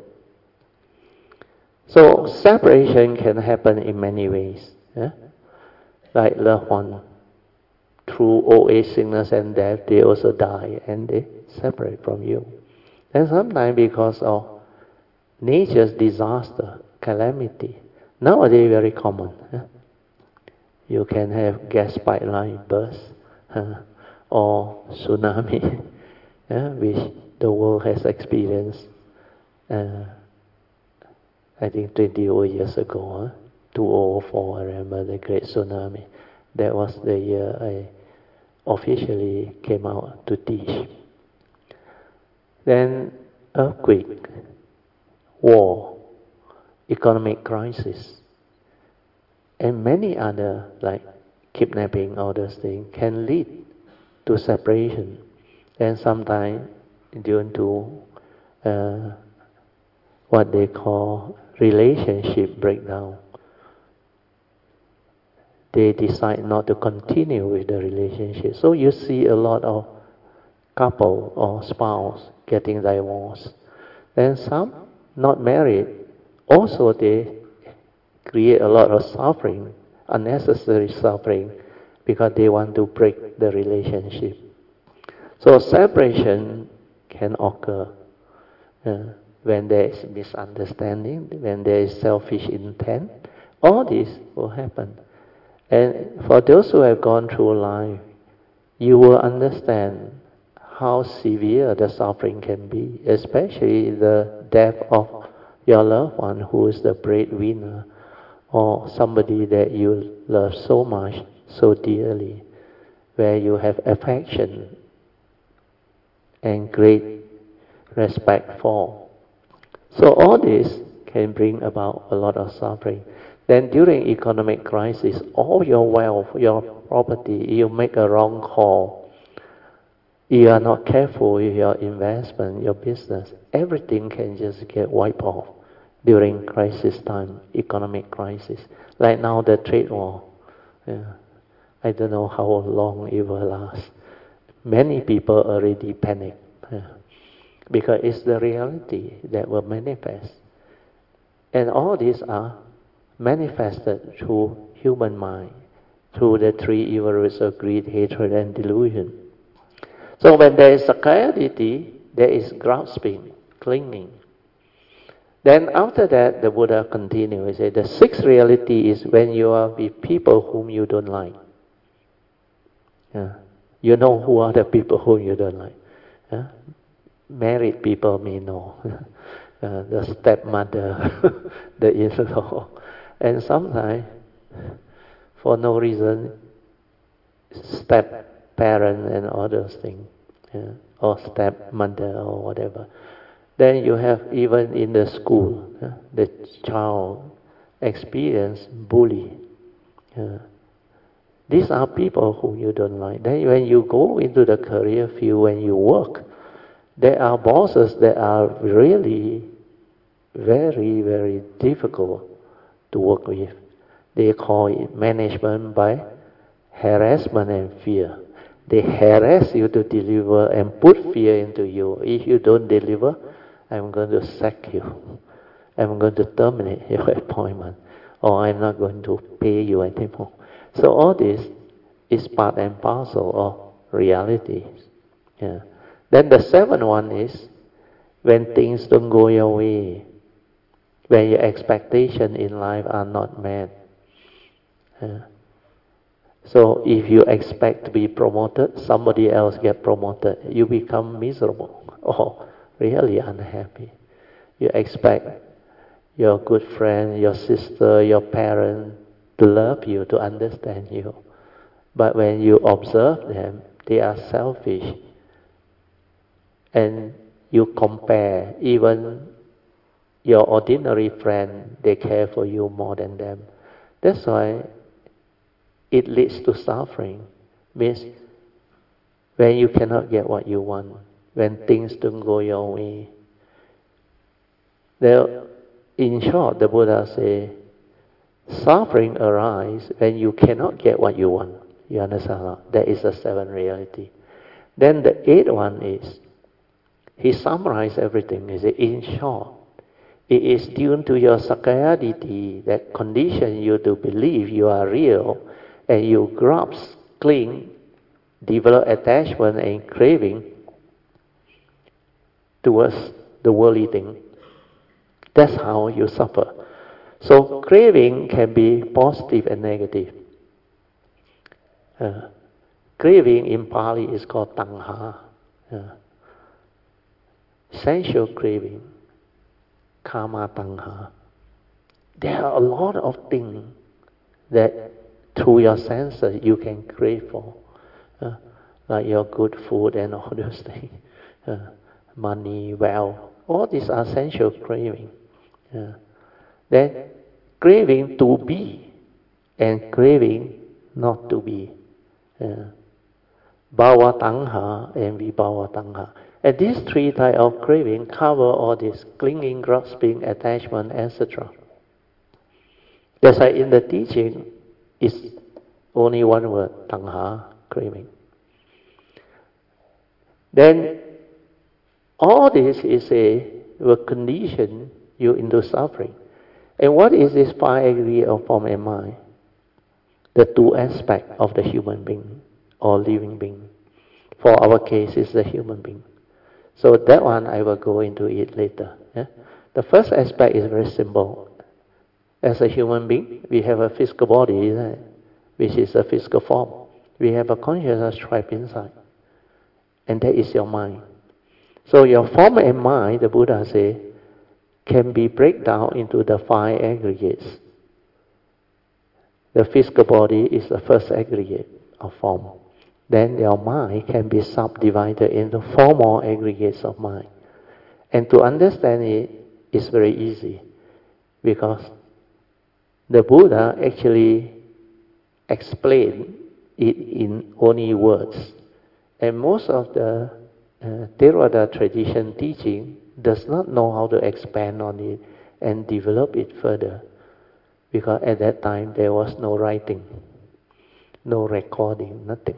So separation can happen in many ways. Yeah? Like loved one, through old age, sickness and death, they also die and they separate from you. And sometimes because of nature's disaster, calamity, nowadays very common. Yeah? You can have gas pipeline burst uh, or tsunami, yeah, which the world has experienced. Uh, I think twenty years ago, huh? two thousand four, I remember the great tsunami. That was the year I officially came out to teach. Then earthquake, war, economic crisis, and many other like kidnapping, all those things can lead to separation, and sometimes due to uh, what they call relationship breakdown. They decide not to continue with the relationship. So you see a lot of couple or spouse getting divorced. And some not married, also they create a lot of suffering, unnecessary suffering, because they want to break the relationship. So separation can occur uh, when there is misunderstanding, when there is selfish intent. All this will happen. And for those who have gone through life, you will understand how severe the suffering can be, especially the death of your loved one who is the breadwinner, or somebody that you love so much, so dearly, where you have affection and great respect for. So all this can bring about a lot of suffering. Then during economic crisis, all your wealth, your property, you make a wrong call, you are not careful with your investment, your business, everything can just get wiped off during crisis time, economic crisis. Like now the trade war, yeah. I don't know how long it will last. Many people already panic, yeah. Because it's the reality that will manifest. And all these are manifested through human mind, through the three evil roots of greed, hatred, and delusion. So when there is scarcity, there is grasping, clinging. Then after that, the Buddha continues. He said, the sixth reality is when you are with people whom you don't like. Yeah. You know who are the people whom you don't like. Yeah. Married people may know. Uh, the stepmother, the in-law, and sometimes, for no reason, step-parent and all those things, yeah, or stepmother or whatever. Then you have even in the school, yeah, the child experience bully. Yeah. These are people who you don't like. Then when you go into the career field, when you work, there are bosses that are really very, very difficult to work with. They call it management by harassment and fear. They harass you to deliver and put fear into you. If you don't deliver, I'm going to sack you. I'm going to terminate your appointment. Or I'm not going to pay you anymore. So all this is part and parcel of reality. Yeah. Then the seventh one is when things don't go your way, when your expectations in life are not met. Yeah. So if you expect to be promoted, somebody else get promoted, you become miserable or really unhappy. You expect your good friend, your sister, your parent to love you, to understand you. But when you observe them, they are selfish. and you compare, even your ordinary friend, they care for you more than them. That's why it leads to suffering. Means when you cannot get what you want, when things don't go your way. There, in short, the Buddha say, suffering arises when you cannot get what you want. You understand? That is the seventh reality. Then the eighth one is, he summarized everything. He said, in short, it is due to your sakayaditi that condition you to believe you are real, and you grasp, cling, develop attachment and craving towards the worldly thing. That's how you suffer. So craving can be positive and negative. Uh, craving in Pali is called tanha. Uh, sensual craving, kama tanha. There are a lot of things that through your senses you can crave for. Uh, like your good food and all those things. Uh, money, wealth. All these are sensual craving. Uh, then craving to be and craving not to be. Uh, Bhava tanha and vibhava tanha. And these three types of craving cover all this clinging, grasping, attachment, et cetera. That's why in the teaching, it's only one word, tanha, craving. Then all this is a will condition you into suffering. And what is this five aggregate of form and mind? The two aspects of the human being or living being. For our case, it's the human being. So that one I will go into it later. Yeah? The first aspect is very simple. As a human being, we have a physical body, isn't it? Which is a physical form. We have a consciousness trapped inside. And that is your mind. So your form and mind, the Buddha says, can be break down into the five aggregates. The physical body is the first aggregate of form. Then your mind can be subdivided into four more aggregates of mind. And to understand it is very easy, because the Buddha actually explained it in only words. And most of the uh, Theravada tradition teaching does not know how to expand on it and develop it further, because at that time there was no writing, no recording, nothing.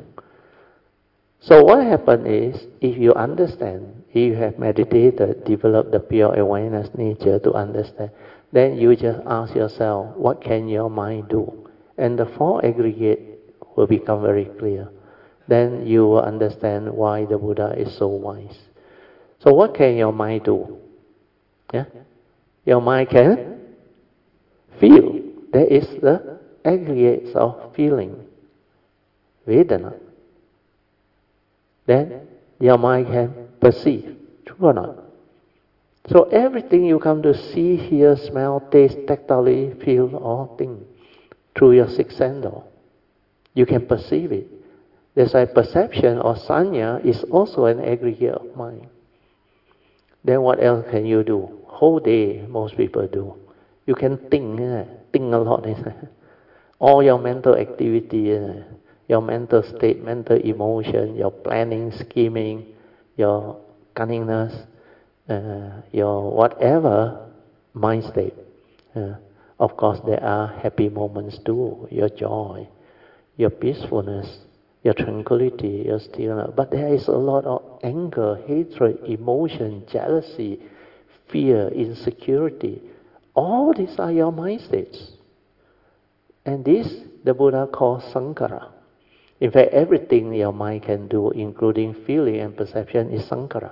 So what happened is, if you understand, if you have meditated, developed the pure awareness nature to understand, then you just ask yourself, what can your mind do? And the four aggregate will become very clear. Then you will understand why the Buddha is so wise. So what can your mind do? Yeah? Your mind can feel. There is the aggregates of feeling. Vedana. Then your mind can perceive. True or not? So everything you come to see, hear, smell, taste, tactily, feel, all things through your sixth sense. You can perceive it. That's why perception or sanya is also an aggregate of mind. Then what else can you do? Whole day, most people do. You can think, uh, think a lot. All your mental activity, uh, your mental state, mental emotion, your planning, scheming, your cunningness, uh, your whatever mind state. Uh, of course, there are happy moments too, your joy, your peacefulness, your tranquility, your stillness. But there is a lot of anger, hatred, emotion, jealousy, fear, insecurity. All these are your mind states. And this, the Buddha calls sankhara. In fact, everything your mind can do, including feeling and perception, is sankhara.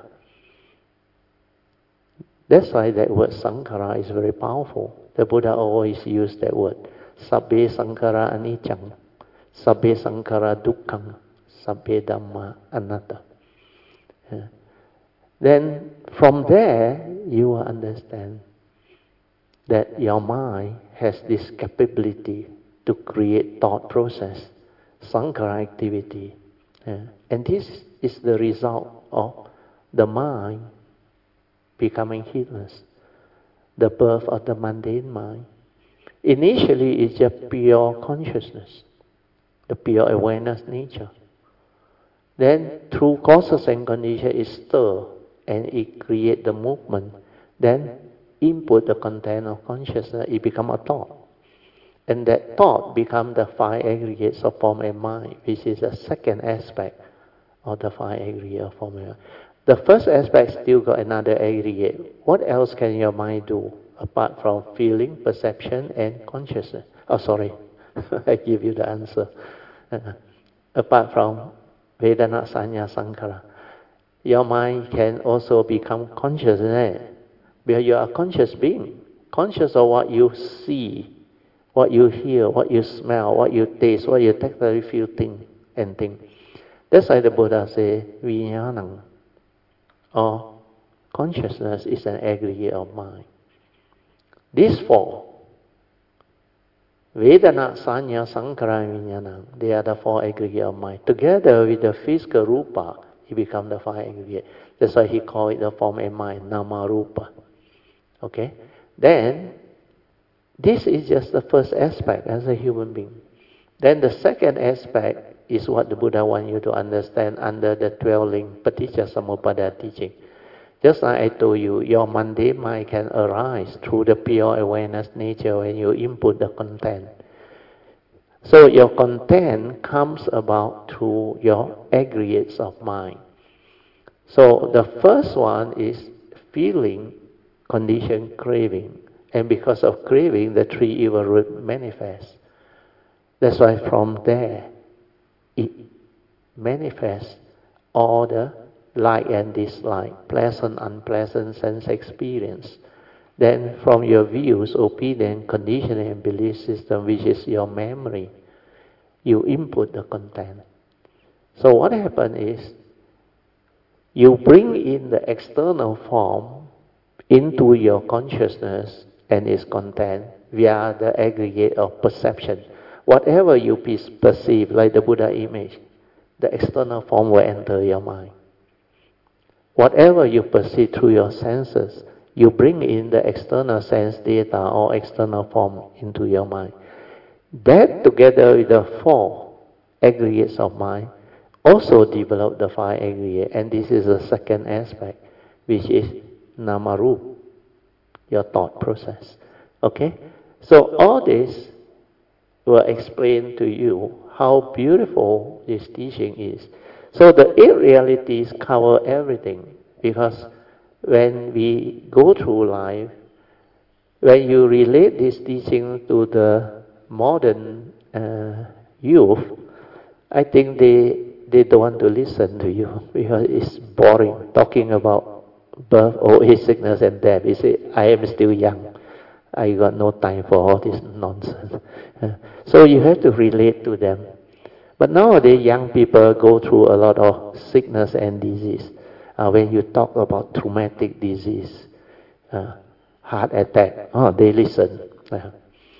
That's why that word sankhara is very powerful. The Buddha always used that word. Sabbe sankhara anicca. Sabbe sankhara dukkha. Sabbe dhamma anatta. Yeah. Then from there, you will understand that your mind has this capability to create thought process, sankhara activity. Yeah. And this is the result of the mind becoming heedless, the birth of the mundane mind. Initially, it's just pure consciousness, the pure awareness nature. Then, through causes and conditions, it stirs and it creates the movement. Then, input the content of consciousness, it becomes a thought. And that thought becomes the five aggregates of form and mind, which is the second aspect of the five aggregates of form and mind. The first aspect still got another aggregate. What else can your mind do apart from feeling, perception, and consciousness? Oh, sorry, I give you the answer. Uh, apart from Vedana, Sanya, Sankhara, your mind can also become conscious, isn't it? Because you are a conscious being, conscious of what you see, what you hear, what you smell, what you taste, what you tactily feel, think and think. That's why the Buddha say, Vijnanam, or consciousness is an aggregate of mind. These four, Vedana, Sanya, Sankhara, and Vijnana, they are the four aggregates of mind. Together with the physical rupa, it becomes the five aggregates. That's why he called it the form and mind, nama rupa. Okay? Then, this is just the first aspect as a human being. Then the second aspect is what the Buddha wants you to understand under the twelve-link Paticca teaching. Just like I told you, your mundane mind can arise through the pure awareness nature when you input the content. So your content comes about through your aggregates of mind. So the first one is feeling, condition, craving. And because of craving, the three evil roots manifest. That's why from there, it manifests all the like and dislike, pleasant, unpleasant sense experience. Then from your views, opinion, conditioning, and belief system, which is your memory, you input the content. So what happens is, you bring in the external form into your consciousness and its content via the aggregate of perception. Whatever you perceive, like the Buddha image, the external form will enter your mind. Whatever you perceive through your senses, you bring in the external sense data or external form into your mind. That together with the four aggregates of mind also develop the five aggregates, and this is the second aspect, which is namarup, your thought process. Okay? So all this will explain to you how beautiful this teaching is. So the eight realities cover everything, because when we go through life, when you relate this teaching to the modern uh, youth, I think they they don't want to listen to you because it's boring talking about birth, old age, sickness, and death. You say, I am still young. I got no time for all this nonsense. Uh, so you have to relate to them. But nowadays, young people go through a lot of sickness and disease. Uh, when you talk about traumatic disease, uh, heart attack, oh, they listen. Uh,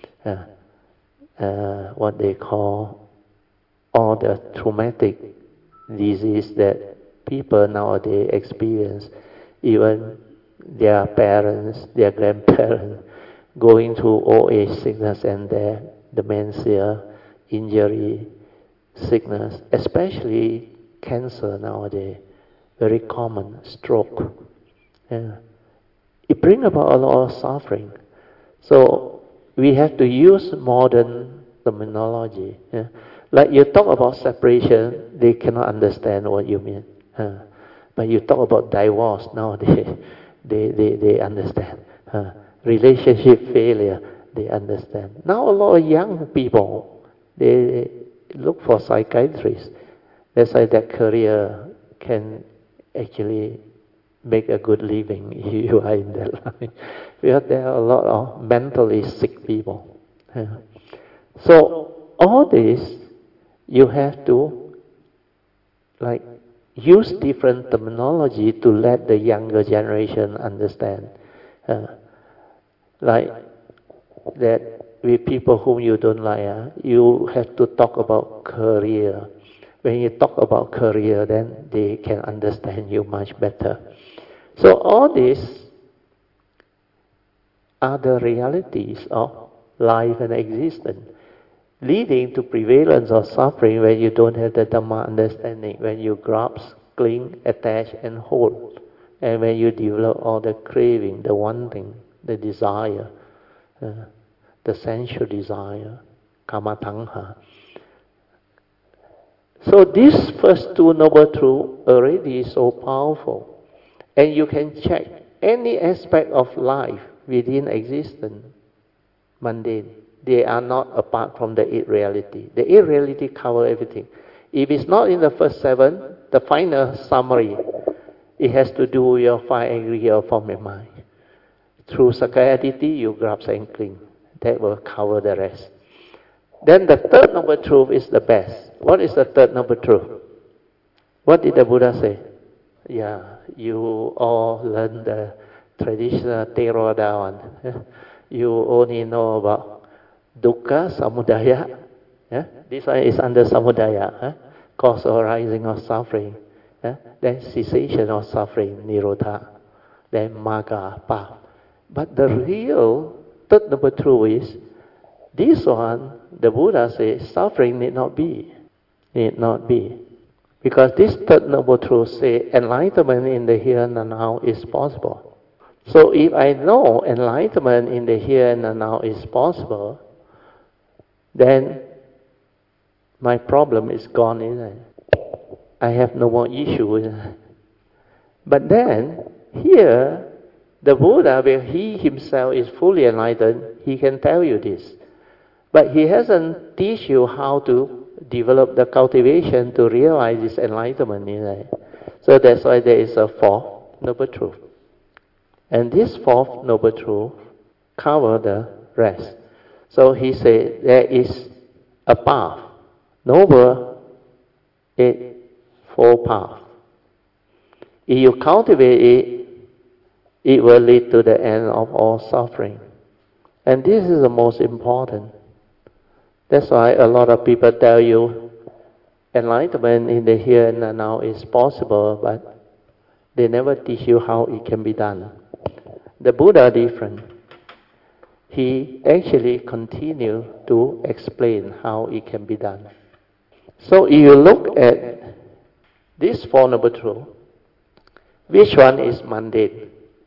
uh, uh, what they call all the traumatic disease that people nowadays experience, even their parents, their grandparents, going through old age, sickness and death, dementia, injury, sickness, especially cancer nowadays, very common, stroke. Yeah. It brings about a lot of suffering. So we have to use modern terminology. Yeah. Like you talk about separation, they cannot understand what you mean. Uh, but you talk about divorce, now they, they, they, they understand. Uh, relationship failure, they understand. Now a lot of young people, they look for psychiatrists. That's why their career can actually make a good living if you are in that line. Because there are a lot of mentally sick people. Yeah. So all this, you have to like use different terminology to let the younger generation understand. Uh, like that with people whom you don't like, uh, you have to talk about career, When you talk about career, then they can understand you much better. So all these are the realities of life and existence, leading to prevalence of suffering when you don't have the Dhamma understanding, when you grasp, cling, attach and hold, and when you develop all the craving, the wanting, the desire, uh, the sensual desire, kama tanha. So these first two noble truths already is so powerful, and you can check any aspect of life within existence, mundane. They are not apart from the eight reality. The eight reality cover everything. If it's not in the first seven, the final summary, it has to do with your five aggregate form of mind. Through Sakayaditi, you grasp and cling. That will cover the rest. Then the third noble truth is the best. What is the third noble truth? What did the Buddha say? Yeah, you all learn the traditional Theravada one. You only know about dukkha, samudaya. Yeah? This one is under samudaya. Huh? Cause or arising of suffering. Yeah? Then cessation of suffering, nirodha. Then magga, path. But the real third noble truth is, this one, the Buddha says, suffering need not be. Need not be. Because this third noble truth says, enlightenment in the here and now is possible. So if I know enlightenment in the here and now is possible, then my problem is gone, isn't it? I have no more issue. But then, here, the Buddha, when he himself is fully enlightened, he can tell you this. But he hasn't teach you how to develop the cultivation to realize this enlightenment, isn't it? So that's why there is a fourth noble truth. And this fourth noble truth covers the rest. So he said there is a path, noble eightfold path. If you cultivate it, it will lead to the end of all suffering. And this is the most important. That's why a lot of people tell you enlightenment in the here and now is possible, but they never teach you how it can be done. The Buddha different. He actually continued to explain how it can be done. So if you look at this Four Noble Truths, which one is mundane?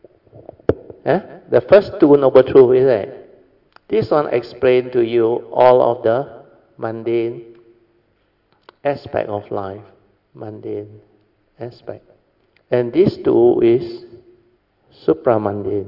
Eh? The first two Noble Truths is that this one explains to you all of the mundane aspect of life. Mundane aspect. And this two is supramundane.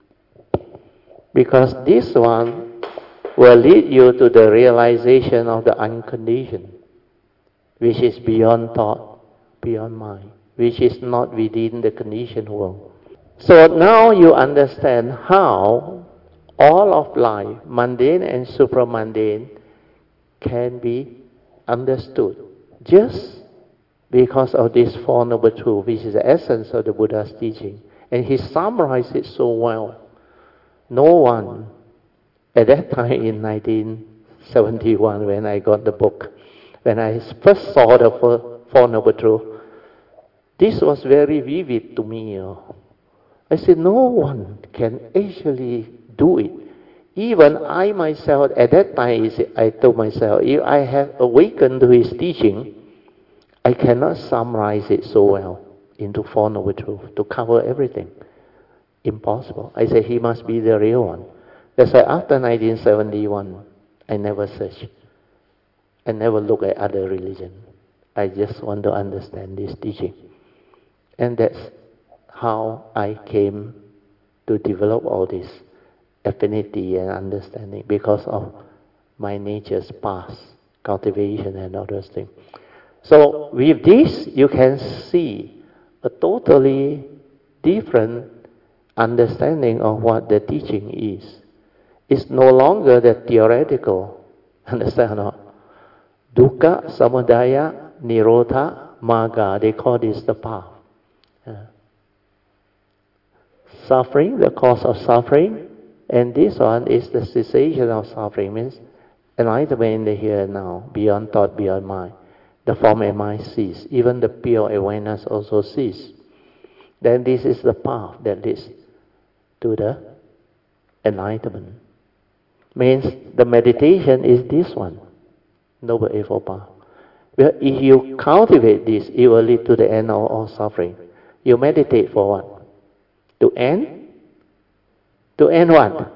Because this one will lead you to the realization of the unconditioned, which is beyond thought, beyond mind, which is not within the conditioned world. So now you understand how all of life, mundane and supramundane, can be understood just because of this Four Noble Truths, which is the essence of the Buddha's teaching. And he summarized it so well. No one, at that time in nineteen seventy-one, when I got the book, when I first saw the Four Noble Truths, this was very vivid to me. You know. I said, no one can actually do it. Even I myself, at that time, I told myself, if I have awakened to his teaching, I cannot summarize it so well into Four Noble Truths to cover everything. Impossible. I said, he must be the real one. That's why after nineteen seventy-one, I never searched. I never looked at other religion. I just want to understand this teaching. And that's how I came to develop all this affinity and understanding, because of my nature's past, cultivation and all those things. So with this, you can see a totally different understanding of what the teaching is. It's no longer the theoretical, understand or not? Dukkha, samudaya, nirodha, magga, they call this the path. Yeah. Suffering, the cause of suffering, and this one is the cessation of suffering, means enlightenment in the here and now, beyond thought, beyond mind. the form and mind cease. Even the pure awareness also cease. Then this is the path that leads to the enlightenment. Means the meditation is this one, Noble Eightfold Path. Well, if you cultivate this, it will lead to the end of all suffering. You meditate for what? To end? To end what?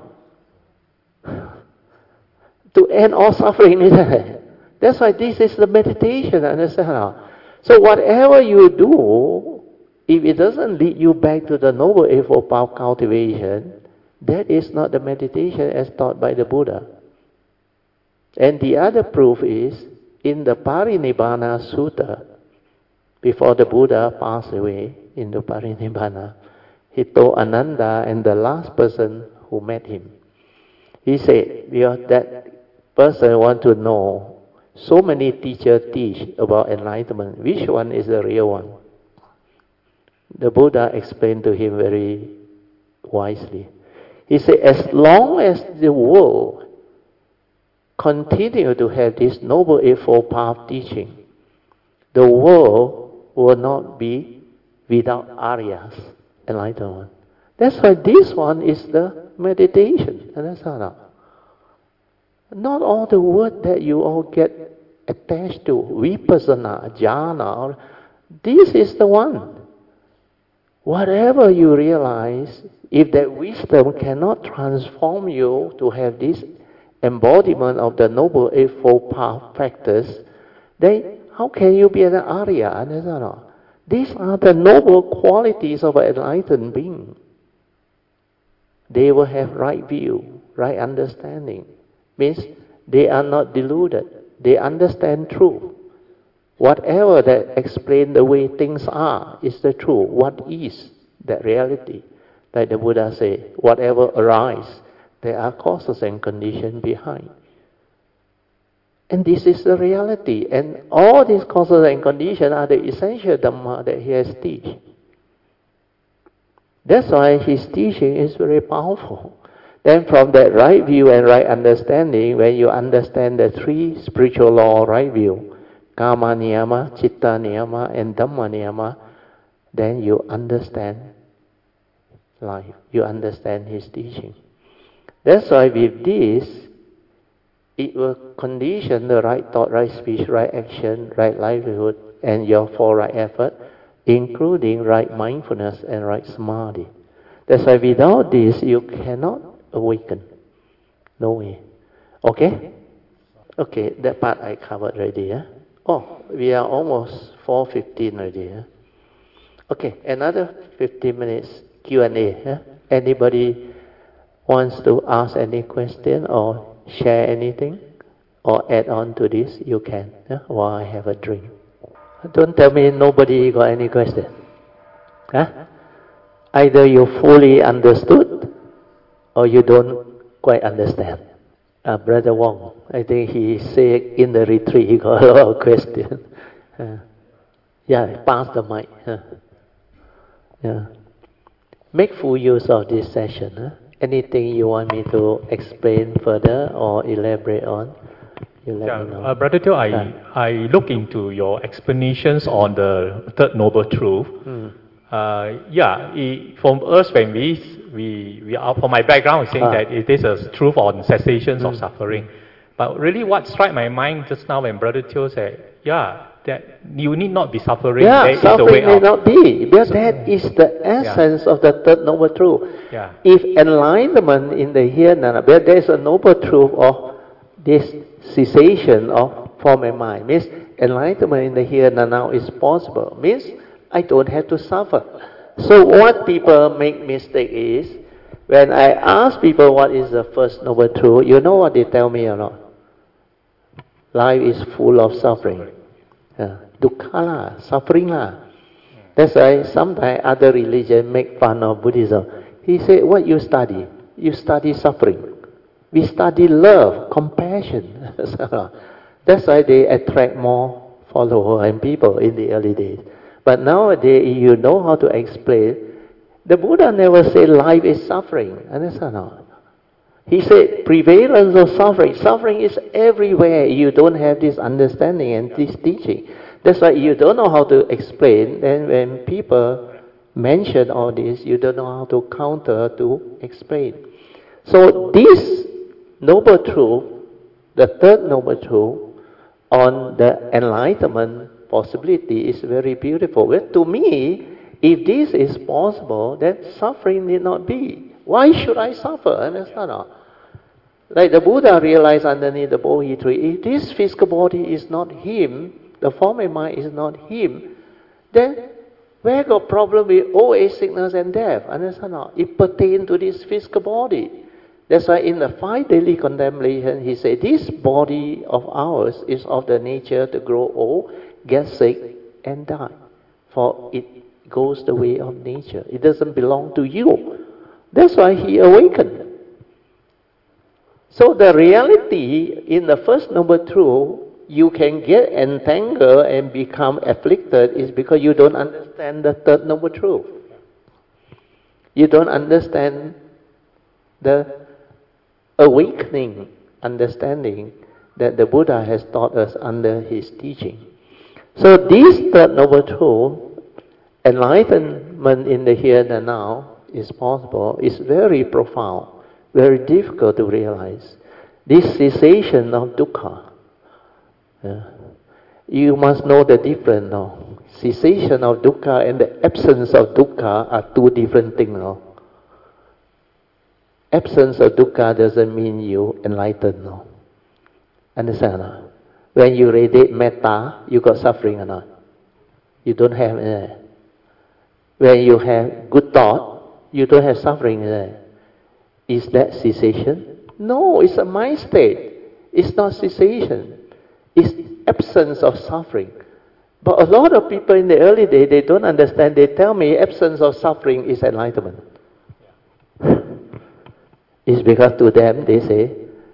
To end all suffering, isn't it? That's why this is the meditation, understand? So whatever you do, if it doesn't lead you back to the Noble Eightfold Path cultivation, that is not the meditation as taught by the Buddha. And the other proof is, in the Parinibbana Sutta, before the Buddha passed away in the Parinibbana, he told Ananda and the last person who met him, he said, because that person want to know, so many teachers teach about enlightenment, which one is the real one? The Buddha explained to him very wisely. He said, as long as the world continue to have this Noble Eightfold Path teaching, the world will not be without Aryas, enlightenment. That's why this one is the meditation. Understand? Not all the words that you all get attached to, vipassana, jhana, this is the one. Whatever you realize, if that wisdom cannot transform you to have this embodiment of the Noble Eightfold Path practice, then how can you be an Arya? Understand? These are the noble qualities of an enlightened being. They will have right view, right understanding. Means they are not deluded. They understand truth. Whatever that explains the way things are is the truth. What is that reality? Like the Buddha said, whatever arises, there are causes and conditions behind. And this is the reality. And all these causes and conditions are the essential Dhamma that he has taught. That's why his teaching is very powerful. Then from that right view and right understanding, when you understand the three spiritual law right view, Kama Niyama, Chitta Niyama, and Dhamma Niyama, then you understand life. You understand his teaching. That's why with this, it will condition the right thought, right speech, right action, right livelihood, and your four right effort, including right mindfulness and right samadhi. That's why without this, you cannot awaken. No way. Okay? Okay, that part I covered already. Yeah? Oh, we are almost four fifteen already. Yeah? Okay, another fifteen minutes Q and A. Yeah? Anybody wants to ask any question or share anything or add on to this, you can, yeah? While I have a drink. Don't tell me nobody got any question. Huh? Either you fully understood or you don't quite understand. Uh, Brother Wong, I think he said in the retreat he got a lot of questions. Uh, yeah, pass the mic. Uh, yeah. Make full use of this session. Huh? Anything you want me to explain further or elaborate on, you let yeah, me know. Uh, Brother Teo, I, yeah. I look into your explanations on the Third Noble Truth. Mm. Uh, yeah, it, from us when we, we, we are, for my background, is saying ah. that it is a truth on cessations mm. of suffering. But really what struck my mind just now when Brother Teo said, yeah, that you need not be suffering. Yeah, there suffering is a way may out. not be, because so, that is the essence yeah. of the Third Noble Truth. Yeah. If enlightenment in the here and now, there is a noble truth of this cessation of form and mind, means enlightenment in the here and now is possible, means I don't have to suffer. So what people make mistake is, when I ask people what is the first noble truth, you know what they tell me or not? Life is full of suffering. Yeah. Dukkha lah, suffering lah. That's why sometimes other religions make fun of Buddhism. He said, what you study? You study suffering. We study love, compassion. That's why they attract more followers and people in the early days. But nowadays, you know how to explain. The Buddha never said life is suffering. Understand? He said, prevalence of suffering. Suffering is everywhere. You don't have this understanding and this teaching. That's why you don't know how to explain. Then when people mention all this, you don't know how to counter to explain. So this noble truth, the third noble truth on the enlightenment possibility is very beautiful. Well, to me, if this is possible, then suffering need not be. Why should I suffer? Understand? Like the Buddha realized underneath the Bodhi tree, if this physical body is not him, the form and mind is not him, then where got problem with old age, sickness and death? Understand? It pertains to this physical body. That's why in the five daily contemplation, he said, this body of ours is of the nature to grow old, get sick and die. For it goes the way of nature. It doesn't belong to you. That's why he awakened. So the reality in the first noble truth, you can get entangled and become afflicted is because you don't understand the third noble truth. You don't understand the awakening understanding that the Buddha has taught us under his teaching. So this third noble truth, enlightenment in the here and now, is possible. It's very profound, very difficult to realize. This cessation of dukkha. Yeah. You must know the difference now. Cessation of dukkha and the absence of dukkha are two different things now. Absence of dukkha doesn't mean you enlightened now. Understand? No? When you radiate metta, you got suffering or not? You don't have it. When you have good thought, you don't have suffering there. Is that cessation? No, it's a mind state. It's not cessation. It's absence of suffering. But a lot of people in the early day, they don't understand. They tell me absence of suffering is enlightenment. It's because to them, they say,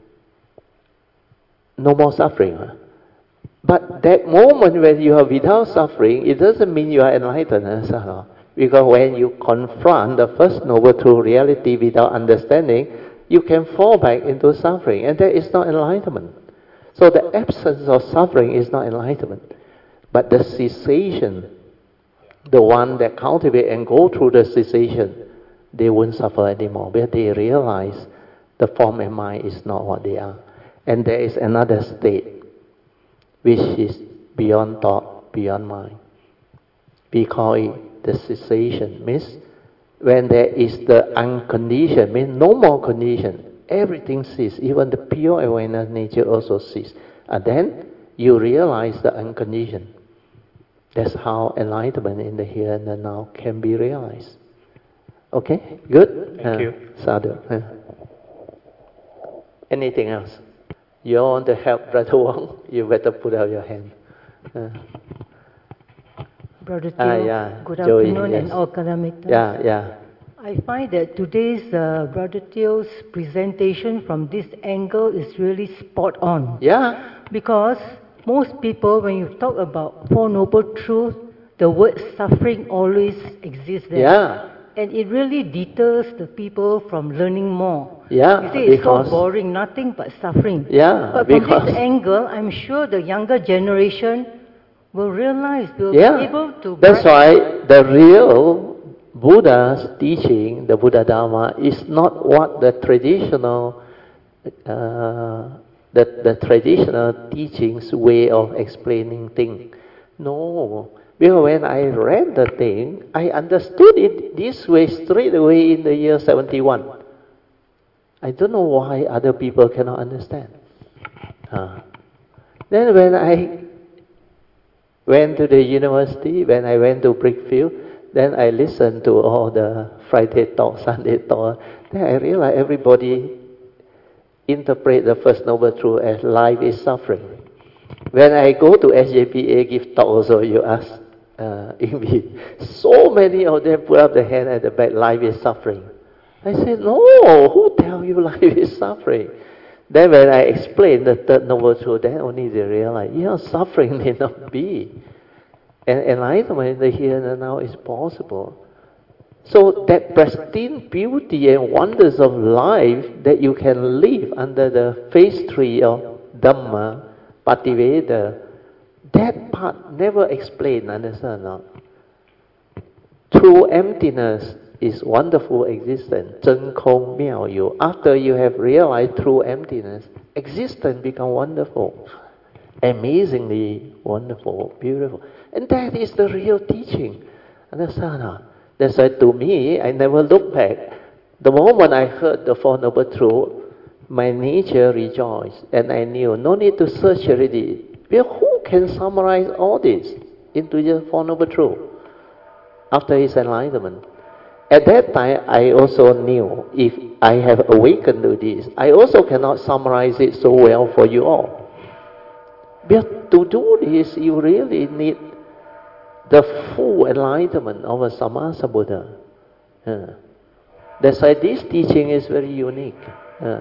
no more suffering. But that moment when you are without suffering, it doesn't mean you are enlightened. Because when you confront the first noble truth reality without understanding, you can fall back into suffering. And that is not enlightenment. So the absence of suffering is not enlightenment. But the cessation, the one that cultivate and go through the cessation, they won't suffer anymore. Because they realize the form and mind is not what they are. And there is another state, which is beyond thought, beyond mind. We call it the cessation. Means when there is the unconditioned, means no more condition. Everything ceases. Even the pure awareness nature also ceases. And then you realize the unconditioned. That's how enlightenment in the here and the now can be realized. Okay? Good? Thank uh, you. Sadhu. Uh. Anything else? You want to help Brother Wong? You better put out your hand. Uh. Brother Teo, Ah, yeah. good Joey, afternoon yes. and all Kalamita. Yeah, yeah. I find that today's uh, Brother Teo's presentation from this angle is really spot on. Yeah. Because most people, when you talk about Four Noble Truths, the word suffering always exists there. Yeah. And it really deters the people from learning more. Yeah, You see, it's because- so boring, nothing but suffering. Yeah, But from because- this angle, I'm sure the younger generation will realize, will Yeah. be able to... That's grasp- why the real Buddha's teaching, the Buddha Dharma, is not what the traditional, uh, the, the traditional teachings way of explaining things. No. Because when I read the thing, I understood it this way straight away in the year seventy-one. I don't know why other people cannot understand. Uh. Then when I went to the university, when I went to Brickfield, then I listened to all the Friday talk, Sunday talk. Then I realized everybody interpret the First Noble Truth as life is suffering. When I go to S J P A give talk also, you ask uh, Ingrid, so many of them put up the hand at the back, life is suffering. I said, no, who tell you life is suffering? Then when I explained the Third Noble Truth, then only they realize, yeah, suffering may not be. And enlightenment in the here and the now is possible. So that pristine beauty and wonders of life that you can live under the phase tree of Dhamma, Pativeda, that part never explained, understand or not? True emptiness is wonderful existence. 真空妙有. After you have realized true emptiness, existence become wonderful. Amazingly wonderful, beautiful. And that is the real teaching. Understand or not? That's why to me, I never look back. The moment I heard the Four Noble Truths, my nature rejoiced. And I knew, no need to search already. Well, who can summarize all this into the Four Noble Truths after his enlightenment? At that time, I also knew, if I have awakened to this, I also cannot summarize it so well for you all. But to do this, you really need the full enlightenment of a Sammasambuddha. Uh, that's why this teaching is very unique. Uh,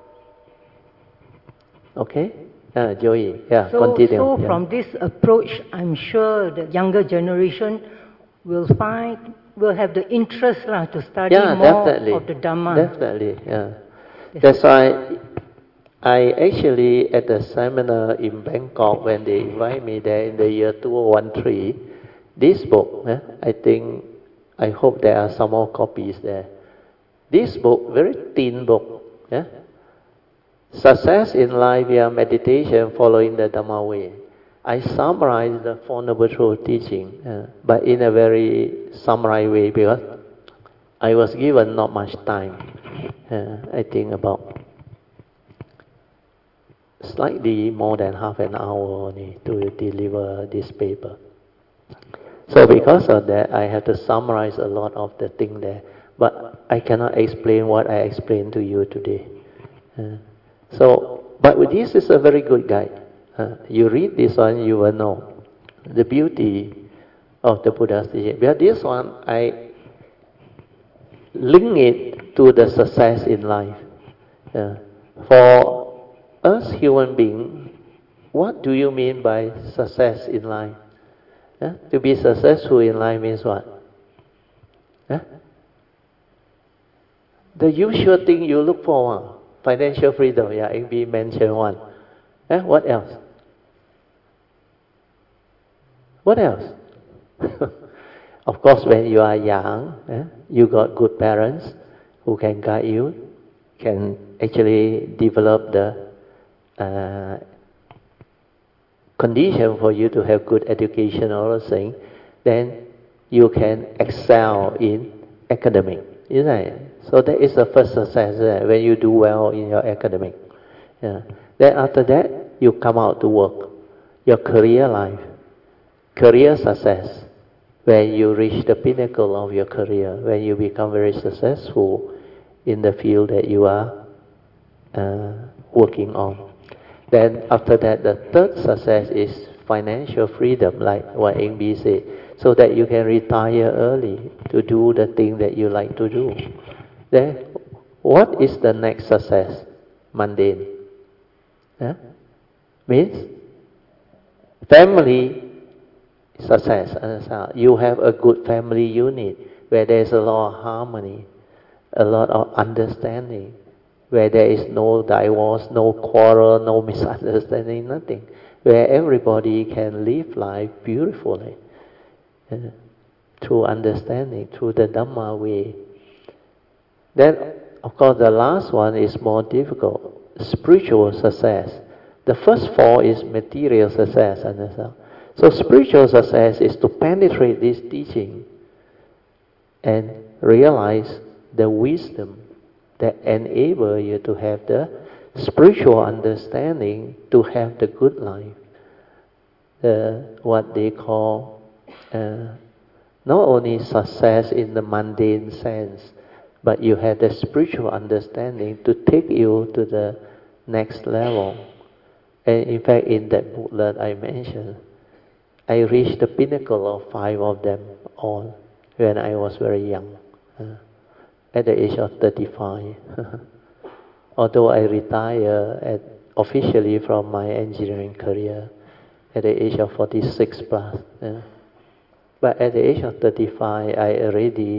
okay? Uh, Joey, yeah, so, continue. So yeah. from this approach, I'm sure the younger generation will find, will have the interest lah, to study yeah, more definitely. of the Dhamma. Definitely, yeah. That's why I actually, at the seminar in Bangkok, when they invite me there in the year two thousand thirteen, this book, eh, I think, I hope there are some more copies there. This book, very thin book, eh? Success in Life via Meditation Following the Dhamma Way. I summarize the Four Noble Truths teaching, uh, but in a very summarized way, because I was given not much time. Uh, I think about slightly more than half an hour only to deliver this paper. So because of that, I have to summarize a lot of the thing there. But I cannot explain what I explained to you today. Uh, so, but this is a very good guide. Uh, you read this one, you will know the beauty of the Buddha's teaching. But this one, I link it to the success in life. Uh, for us human beings, what do you mean by success in life? Uh, to be successful in life means what? Uh, the usual thing you look for, uh, financial freedom, yeah, A B mentioned one. Uh, what else? What else? Of course, when you are young, eh, you got good parents who can guide you, can actually develop the uh, condition for you to have good education, all those things. Then you can excel in academic, isn't it? So that is the first success, uh, when you do well in your academic. Yeah. Then after that, you come out to work, your career life. Career success, when you reach the pinnacle of your career, when you become very successful in the field that you are uh, working on. Then after that, the third success is financial freedom, like what Eng Bee said, so that you can retire early to do the thing that you like to do. Then, what is the next success? Mundane. Yeah? Means family success. You have a good family unit where there is a lot of harmony, a lot of understanding, where there is no divorce, no quarrel, no misunderstanding, nothing. Where everybody can live life beautifully, uh, through understanding, through the Dhamma way. Then, of course, the last one is more difficult, spiritual success. The first four is material success, understand? So spiritual success is to penetrate this teaching and realize the wisdom that enable you to have the spiritual understanding to have the good life. The, what they call uh, not only success in the mundane sense, but you have the spiritual understanding to take you to the next level. And in fact, in that book that I mentioned, I reached the pinnacle of five of them all when I was very young, uh, at the age of thirty-five. Although I retired at, officially from my engineering career at the age of forty-six plus. Uh, but at the age of thirty-five, I already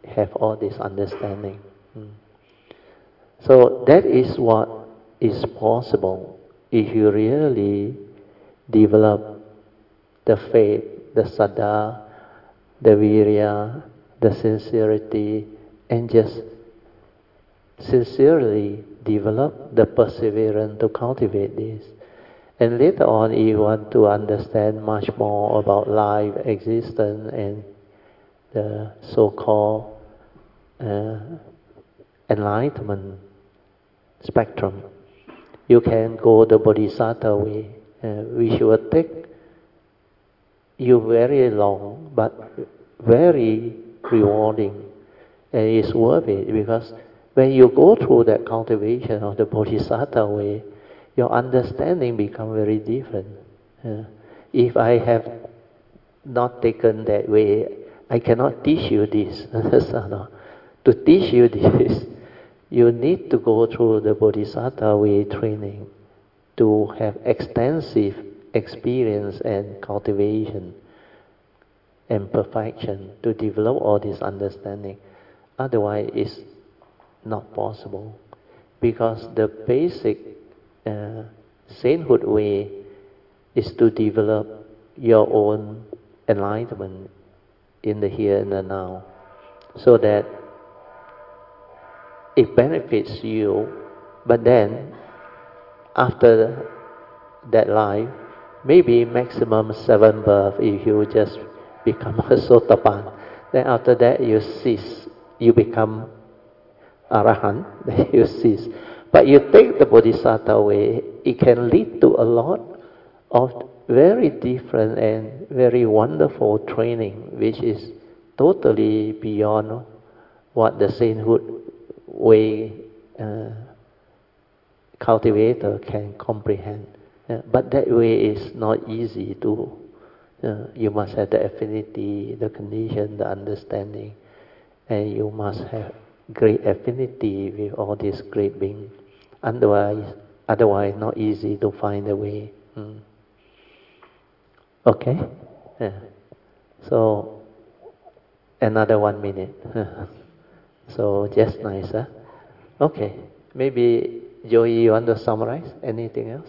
have all this understanding. Mm. So that is what is possible if you really develop the faith, the saddha, the virya, the sincerity, and just sincerely develop the perseverance to cultivate this. And later on, if you want to understand much more about life, existence, and the so-called uh, enlightenment spectrum, you can go the Bodhisattva way, uh, which will take you very long, but very rewarding, and it's worth it, because when you go through that cultivation of the Bodhisattva way, your understanding becomes very different. Uh, if I have not taken that way, I cannot teach you this. To teach you this, you need to go through the Bodhisattva way training to have extensive experience and cultivation and perfection to develop all this understanding. Otherwise, it's not possible, because the basic uh, sainthood way is to develop your own enlightenment in the here and the now, so that it benefits you. But then, after that life, maybe maximum seven births, if you just become a Sotapan, then after that you cease, you become Arahant, then you cease. But you take the Bodhisattva way, it can lead to a lot of very different and very wonderful training, which is totally beyond what the sainthood way uh, cultivator can comprehend. Uh, but that way is not easy to, uh, you must have the affinity, the condition, the understanding, and you must have great affinity with all these great beings. Otherwise, otherwise not easy to find a way. Mm. Okay? Yeah. So, another one minute. So, just nice, huh? Okay. Maybe, Joey, you want to summarize? Anything else?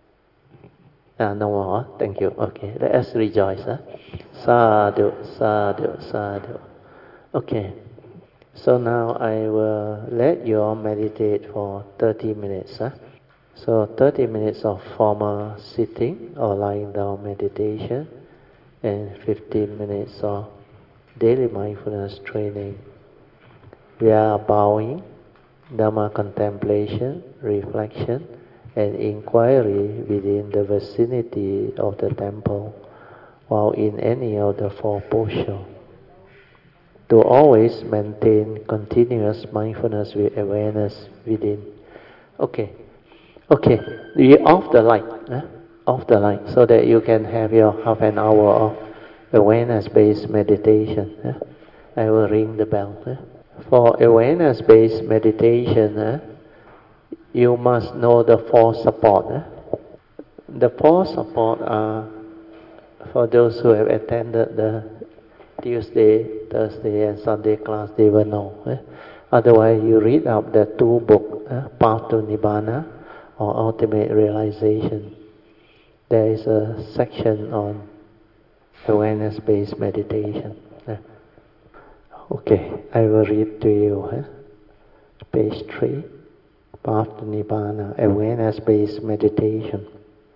Ah, no more, huh? Thank you. Okay, let us rejoice, huh? Sadhu, sadhu, sadhu. Okay. So now I will let you all meditate for thirty minutes. Huh? So thirty minutes of formal sitting or lying down meditation, and fifteen minutes of daily mindfulness training. We are bowing, Dhamma contemplation, reflection, and inquiry within the vicinity of the temple, while in any of the four postures. To always maintain continuous mindfulness with awareness within. Okay, okay, we off the light, eh? off the light, so that you can have your half an hour of awareness-based meditation. Eh? I will ring the bell. Eh? For awareness-based meditation, eh, you must know the four support. Eh? The four support are, for those who have attended the Tuesday, Thursday and Sunday class, they will know. Eh? Otherwise, you read up the two books, eh? Path to Nibbana or Ultimate Realization. There is a section on awareness-based meditation. Eh? Okay, I will read to you. Eh? Page three, Path to Nibbana, awareness-based meditation.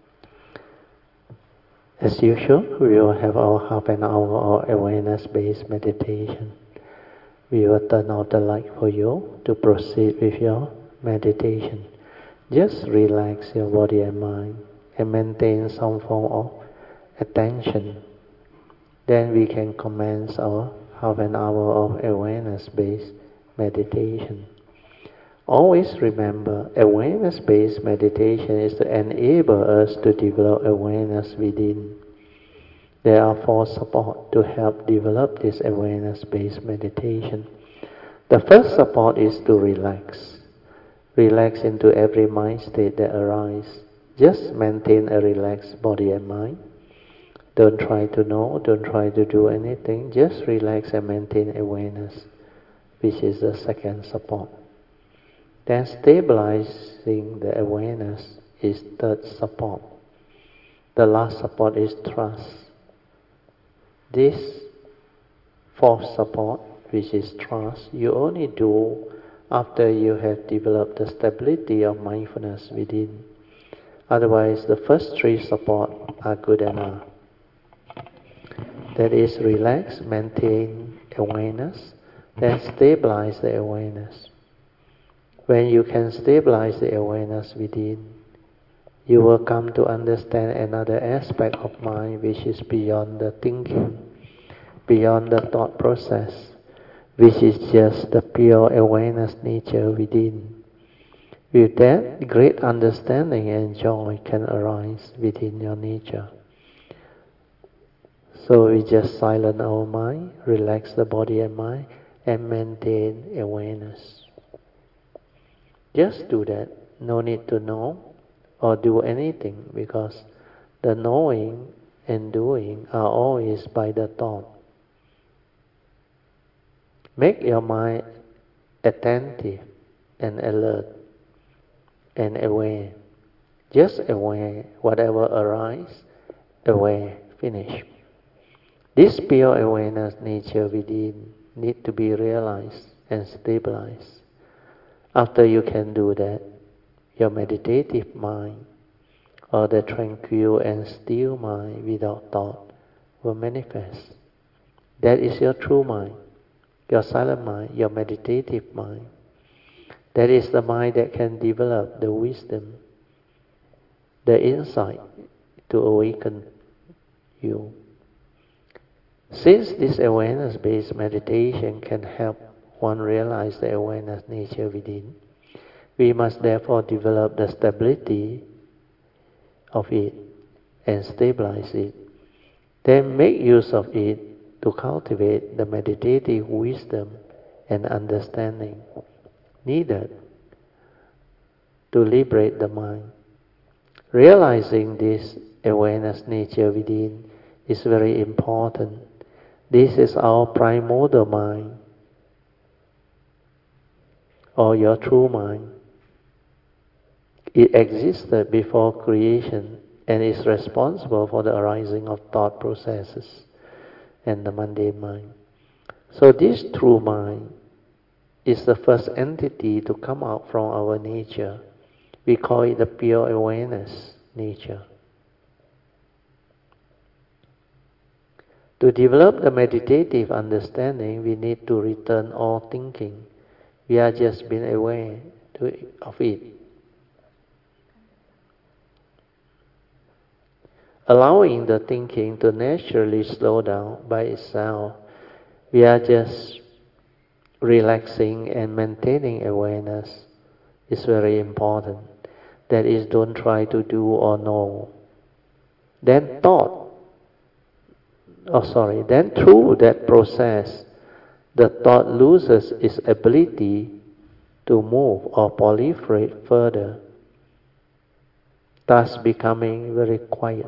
As usual, we will have our half an hour of awareness-based meditation. We will turn off the light for you to proceed with your meditation. Just relax your body and mind and maintain some form of attention. Then we can commence our half an hour of awareness-based meditation. Always remember, awareness-based meditation is to enable us to develop awareness within. There are four support to help develop this awareness-based meditation. The first support is to relax. Relax into every mind state that arises. Just maintain a relaxed body and mind. Don't try to know, don't try to do anything. Just relax and maintain awareness. which is the second support. Then stabilizing the awareness is third support. The last support is trust. This fourth support, which is trust, you only do after you have developed the stability of mindfulness within. Otherwise, the first three support are good enough. That is, relax, maintain awareness, then stabilize the awareness. When you can stabilize the awareness within, you will come to understand another aspect of mind which is beyond the thinking, beyond the thought process, which is just the pure awareness nature within. With that, great understanding and joy can arise within your nature. So we just silence our mind, relax the body and mind, and maintain awareness. Just do that. No need to know or do anything, because the knowing and doing are always by the thought. Make your mind attentive and alert and aware. Just aware, whatever arises, aware, finish. This pure awareness nature within need to be realized and stabilized. After you can do that, your meditative mind, or the tranquil and still mind without thought, will manifest. That is your true mind, your silent mind, your meditative mind. That is the mind that can develop the wisdom, the insight to awaken you. Since this awareness-based meditation can help one realize the awareness nature within, we must therefore develop the stability of it and stabilize it. Then make use of it to cultivate the meditative wisdom and understanding needed to liberate the mind. Realizing this awareness nature within is very important. This is our primordial mind, or your true mind. It existed before creation and is responsible for the arising of thought processes and the mundane mind. So this true mind is the first entity to come out from our nature. We call it the pure awareness nature. To develop the meditative understanding, we need to return all thinking. We are just being aware to, of it. Allowing the thinking to naturally slow down by itself, we are just relaxing and maintaining awareness is very important. That is, don't try to do or know. Then thought, oh sorry, then through that process, the thought loses its ability to move or proliferate further, thus becoming very quiet.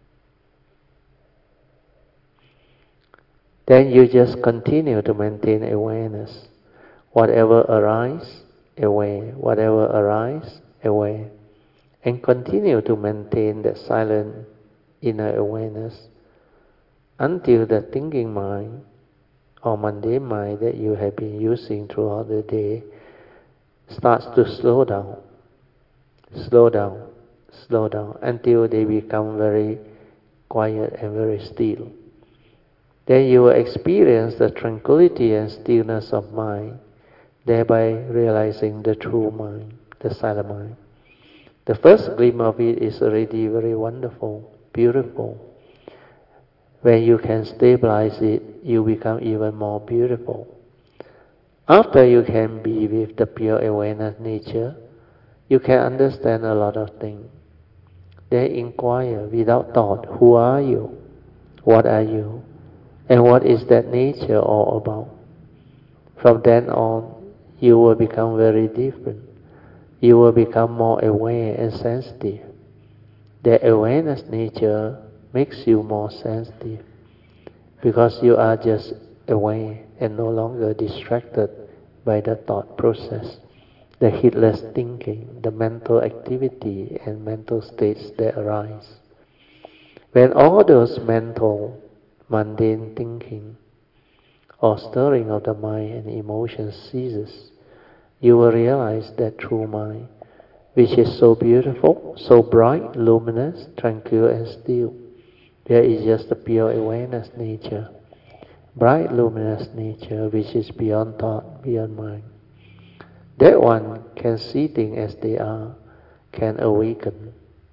Then you just continue to maintain awareness. Whatever arises, aware. Whatever arises, aware. And continue to maintain that silent inner awareness until the thinking mind or mundane mind that you have been using throughout the day starts to slow down, slow down, slow down, until they become very quiet and very still. Then you will experience the tranquility and stillness of mind, thereby realizing the true mind, the silent mind. The first glimpse of it is already very wonderful, beautiful. When you can stabilize it, you become even more beautiful. After you can be with the pure awareness nature, you can understand a lot of things. Then inquire without thought, who are you? What are you? And what is that nature all about? From then on, you will become very different. You will become more aware and sensitive. The awareness nature makes you more sensitive because you are just aware and no longer distracted by the thought process, the heedless thinking, the mental activity and mental states that arise. When all those mental, mundane thinking or stirring of the mind and emotions ceases, you will realize that true mind, which is so beautiful, so bright, luminous, tranquil and still. There is just a pure awareness nature, bright luminous nature which is beyond thought, beyond mind. That one can see things as they are, can awaken,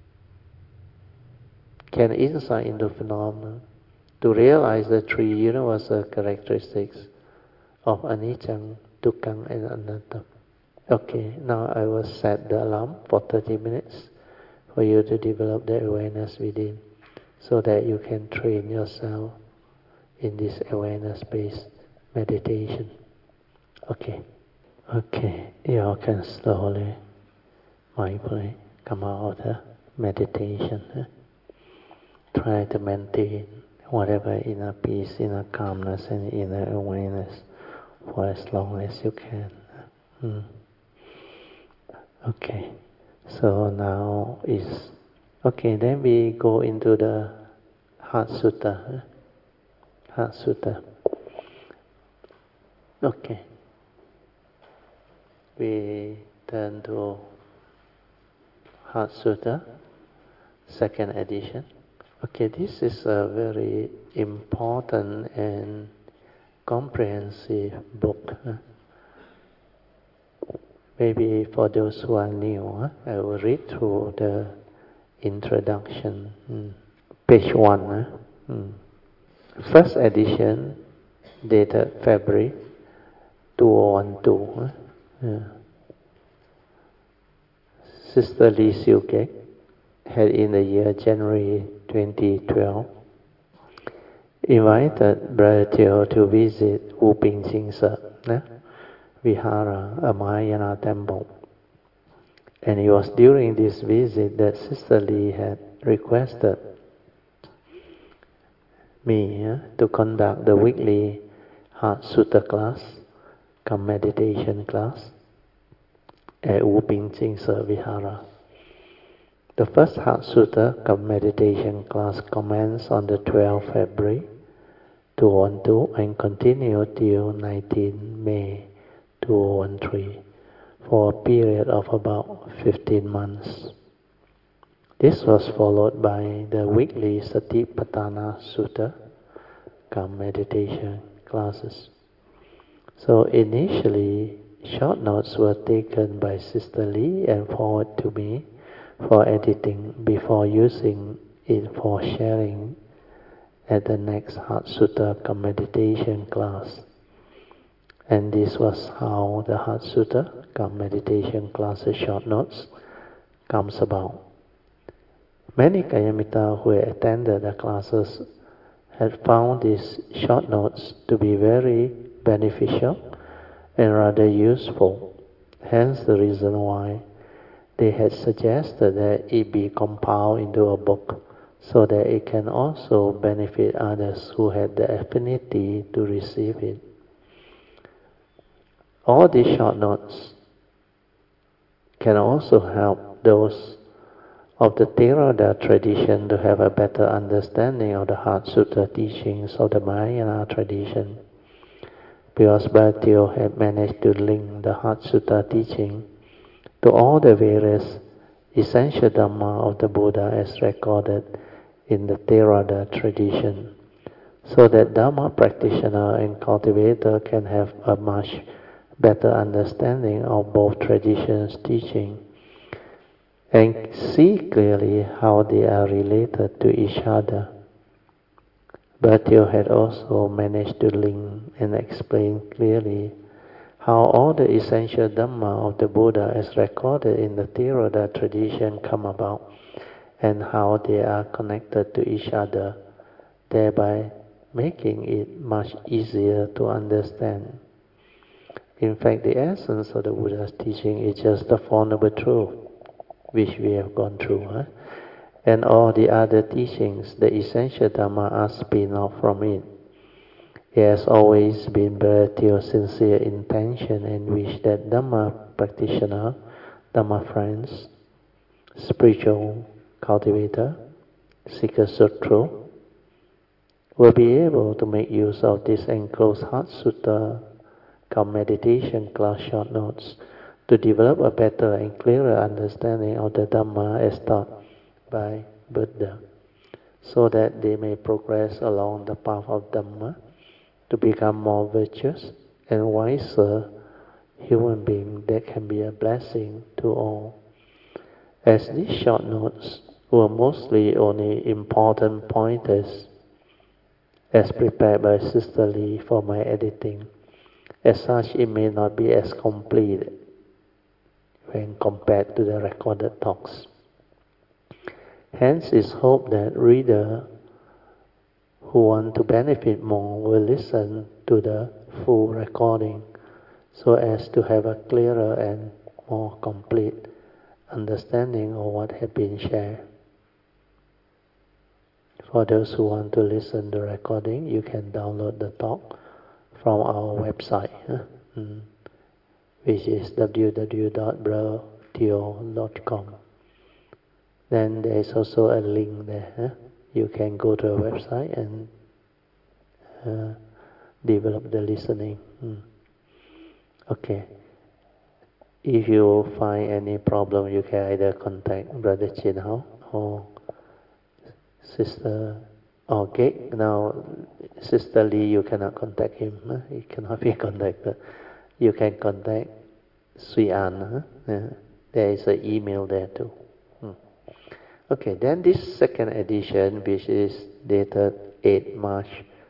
can insight into phenomena, to realize the three universal characteristics of anicca, dukkha and anatta. Okay, now I will set the alarm for thirty minutes for you to develop the awareness within, so that you can train yourself in this awareness-based meditation. Okay, okay, you all can slowly, mindfully come out of the meditation. Eh? Try to maintain whatever inner peace, inner calmness and inner awareness for as long as you can. Hmm. Okay, so now is, okay, then we go into the Heart Sutta. Heart Sutta. Okay. We turn to Heart Sutta, second edition. Okay, this is a very important and comprehensive book. Huh? Maybe for those who are new, huh? I will read through the introduction. Hmm. Page one. Huh? Hmm. First edition, dated February two thousand twelve. Huh? Yeah. Sister Lee Siu Kek had in the year January twenty twelve invited Brother Teo to visit Wu Ping Ching Se, eh? Vihara, a Mahayana temple. And it was during this visit that Sister Lee had requested me eh, to conduct the weekly Heart Sutta class, come meditation class, at Wu Ping Ching Se Vihara. The first Heart Sutta, come meditation class, commenced on the twelfth of February two thousand two and continued till nineteenth of May two thousand three for a period of about fifteen months. This was followed by the weekly Satipatthana Sutta, come meditation classes. So initially, short notes were taken by Sister Lee and forwarded to me for editing before using it for sharing at the next Heart Sutta, come meditation class. And this was how the Heart Sutta, come meditation classes short notes comes about. Many Kalyamita who attended the classes had found these short notes to be very beneficial and rather useful. Hence the reason why they had suggested that it be compiled into a book so that it can also benefit others who had the affinity to receive it. All these short notes can also help those of the Theravada tradition to have a better understanding of the Heart Sutta teachings of the Mahayana tradition. Because Brother Teo had managed to link the Heart Sutta teaching to all the various essential Dhamma of the Buddha as recorded in the Theravada tradition, so that Dhamma practitioner and cultivator can have a much better understanding of both traditions' teaching and see clearly how they are related to each other. But you had also managed to link and explain clearly how all the essential Dhamma of the Buddha as recorded in the Theravada tradition come about and how they are connected to each other, thereby making it much easier to understand. In fact, the essence of the Buddha's teaching is just the Four Noble Truths, which we have gone through. Huh? And all the other teachings, the essential Dhamma, are spin off from it. It has always been Brother Theo's sincere intention and wish that Dhamma practitioner, Dhamma friends, spiritual cultivator, seekers of truth, will be able to make use of this enclosed Heart Sutta come meditation class short notes to develop a better and clearer understanding of the Dhamma as taught by Buddha, so that they may progress along the path of Dhamma to become more virtuous and wiser human beings that can be a blessing to all. As these short notes were mostly only important pointers as prepared by Sister Lee for my editing, as such it may not be as complete when compared to the recorded talks. Hence, it's hoped that readers who want to benefit more will listen to the full recording so as to have a clearer and more complete understanding of what has been shared. For those who want to listen to the recording, you can download the talk from our website, huh? mm. which is w w w dot brother theo dot com. Then there is also a link there. Huh? You can go to our website and uh, develop the listening. Mm. Okay. If you find any problem, you can either contact Brother Chin Hao or Sister Okay. Now, Sister Lee, you cannot contact him. Huh? He cannot be contacted. You can contact Sui An. Huh? Yeah. There is an email there too. Hmm. Okay, then this second edition, which is dated eighth March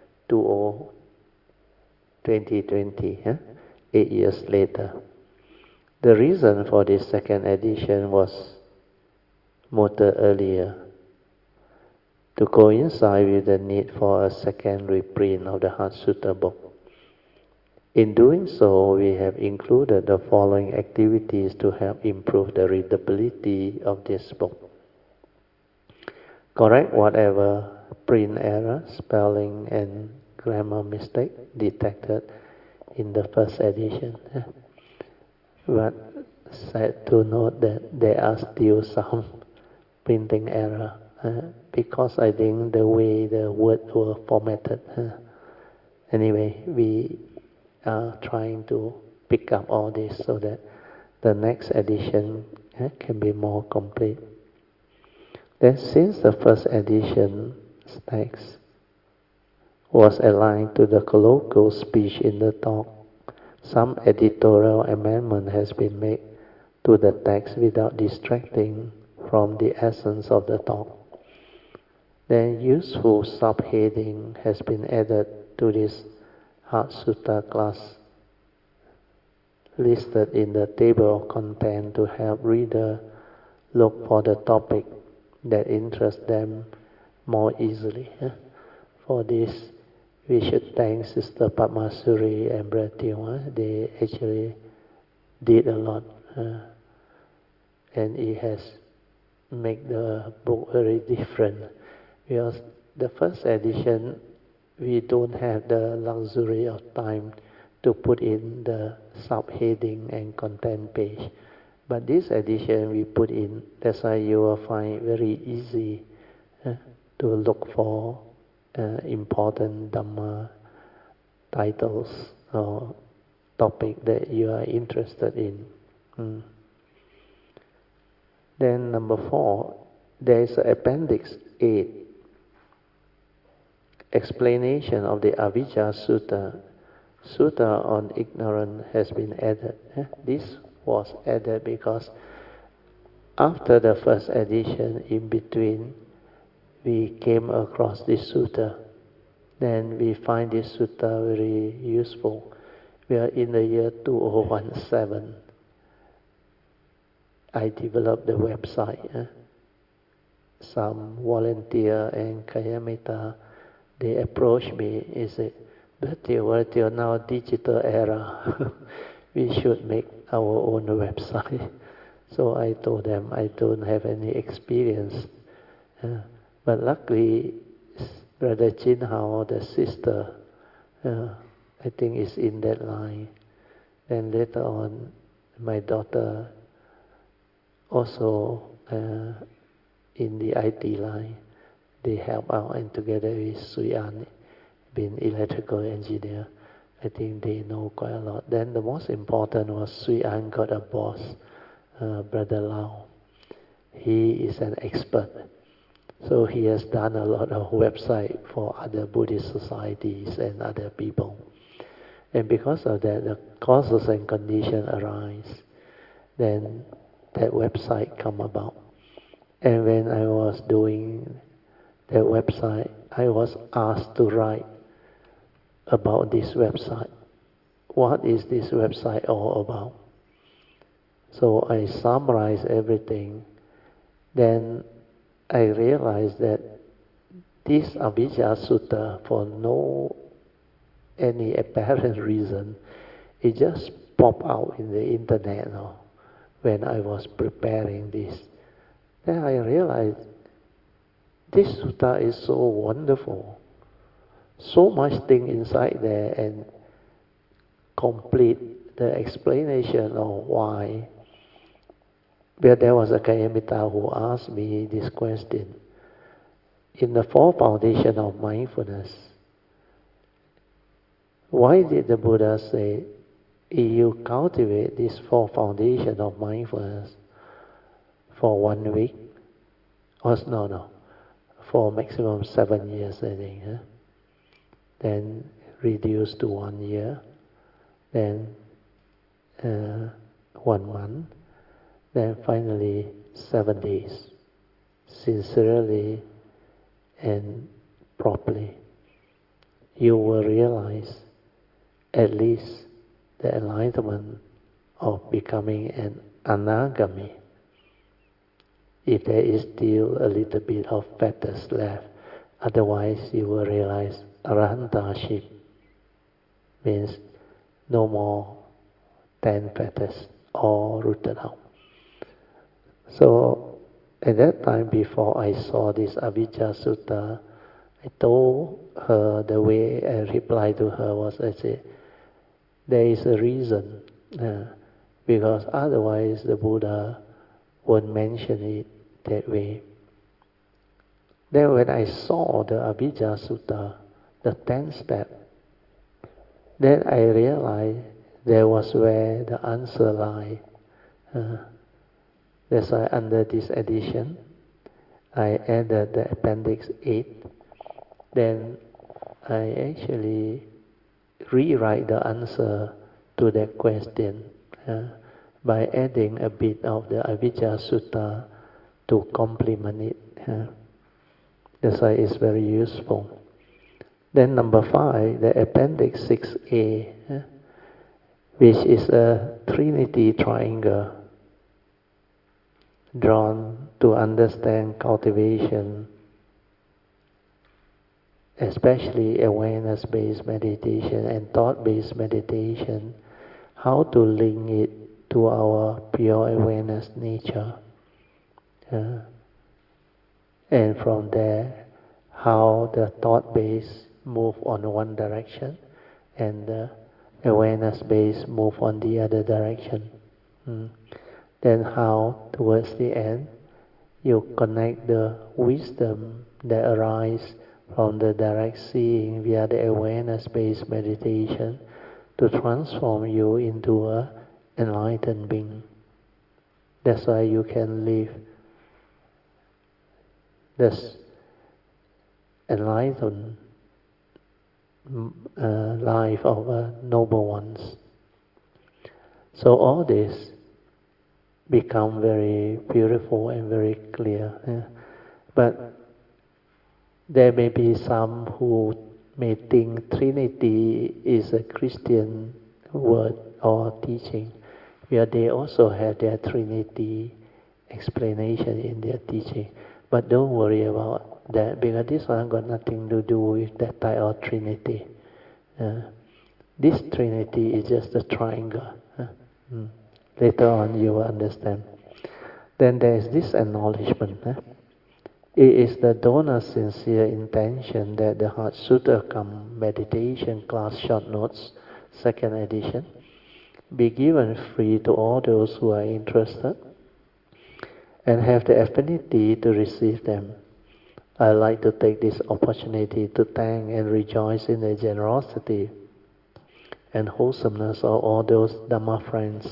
twenty twenty, huh? eight years later. The reason for this second edition was noted earlier, to coincide with the need for a second reprint of the Heart Sutta book. In doing so, we have included the following activities to help improve the readability of this book. Correct whatever print error, spelling and grammar mistake detected in the first edition. But sad to note that there are still some printing error. Uh, because I think the way the words were formatted. Uh, anyway, we are trying to pick up all this so that the next edition uh, can be more complete. Then, since the first edition's text was aligned to the colloquial speech in the talk, some editorial amendment has been made to the text without distracting from the essence of the talk. Then useful subheading has been added to this Heart Sutta class listed in the table of content to help reader look for the topic that interests them more easily. For this, we should thank Sister Padmasuri and Brother Theo. They actually did a lot, uh, and it has made the book very different. Because the first edition, we don't have the luxury of time to put in the subheading and content page. But this edition we put in, that's why you will find it very easy uh, to look for uh, important Dhamma titles or topic that you are interested in. Mm. Then number four, there is Appendix eight. Explanation of the Avijja Sutta. Sutta on ignorance has been added. This was added because after the first edition, in between, we came across this sutta. Then we find this sutta very useful. We are in the year two thousand seventeen. I developed the website. Eh? Some volunteer and Kayamita, they approached me and said, Bertio, now digital era, we should make our own website. So I told them I don't have any experience. Uh, but luckily, Brother Chin Hao, the sister, Uh, I think it's in that line. Then later on, my daughter also uh, in the I T line. They help out, and together with Sui An, being electrical engineer, I think they know quite a lot. Then the most important was Sui An got a boss, uh, Brother Lau. He is an expert. So he has done a lot of website for other Buddhist societies and other people. And because of that, the causes and conditions arise. Then that website come about. And when I was doing that website, I was asked to write about this website. What is this website all about? So I summarized everything. Then I realized that this Avijja Sutta, for no any apparent reason, it just popped out in the internet, you know, when I was preparing this. Then I realized this sutta is so wonderful. So much thing inside there, and complete the explanation of why. But there was a Kayamita who asked me this question. In the four foundations of mindfulness, why did the Buddha say, if you cultivate these four foundations of mindfulness for one week, or no, no, for maximum seven years, I think, huh? Then reduce to one year, then uh, one month, then finally seven days, sincerely and properly, you will realize at least the enlightenment of becoming an anagami. If there is still a little bit of fetters left, otherwise you will realize arahantaship means no more ten fetters, all rooted out. So at that time, before I saw this Avijja Sutta, I told her, the way I replied to her was, I said, there is a reason, uh, because otherwise the Buddha won't mention it that way. Then when I saw the Avijja Sutta, the tenth step, then I realized there was where the answer lies. Uh, that's why under this edition, I added the appendix eight. Then I actually rewrite the answer to that question uh, by adding a bit of the Avijja Sutta to complement it. Uh. That's why it's very useful. Then number five, the appendix six A, uh, which is a Trinity triangle drawn to understand cultivation, especially awareness-based meditation and thought-based meditation, how to link it to our pure awareness nature. Uh, and from there, how the thought-based move on one direction and the awareness-based move on the other direction. Mm. Then how, towards the end, you connect the wisdom that arises from the direct seeing via the awareness-based meditation to transform you into an enlightened being. That's why you can live this enlightened uh, life of uh, noble ones. So all this become very beautiful and very clear. Yeah. But there may be some who may think Trinity is a Christian word or teaching, where they also have their Trinity explanation in their teaching. But don't worry about that, because this one got nothing to do with that type of Trinity. Uh, this Trinity is just a triangle. Uh, mm. Later on you will understand. Then there is this acknowledgement. Eh? It is the donor's sincere intention that the Heart Sutra Come Meditation Class Short Notes, second edition, be given free to all those who are interested and have the affinity to receive them. I'd like to take this opportunity to thank and rejoice in the generosity and wholesomeness of all those Dhamma friends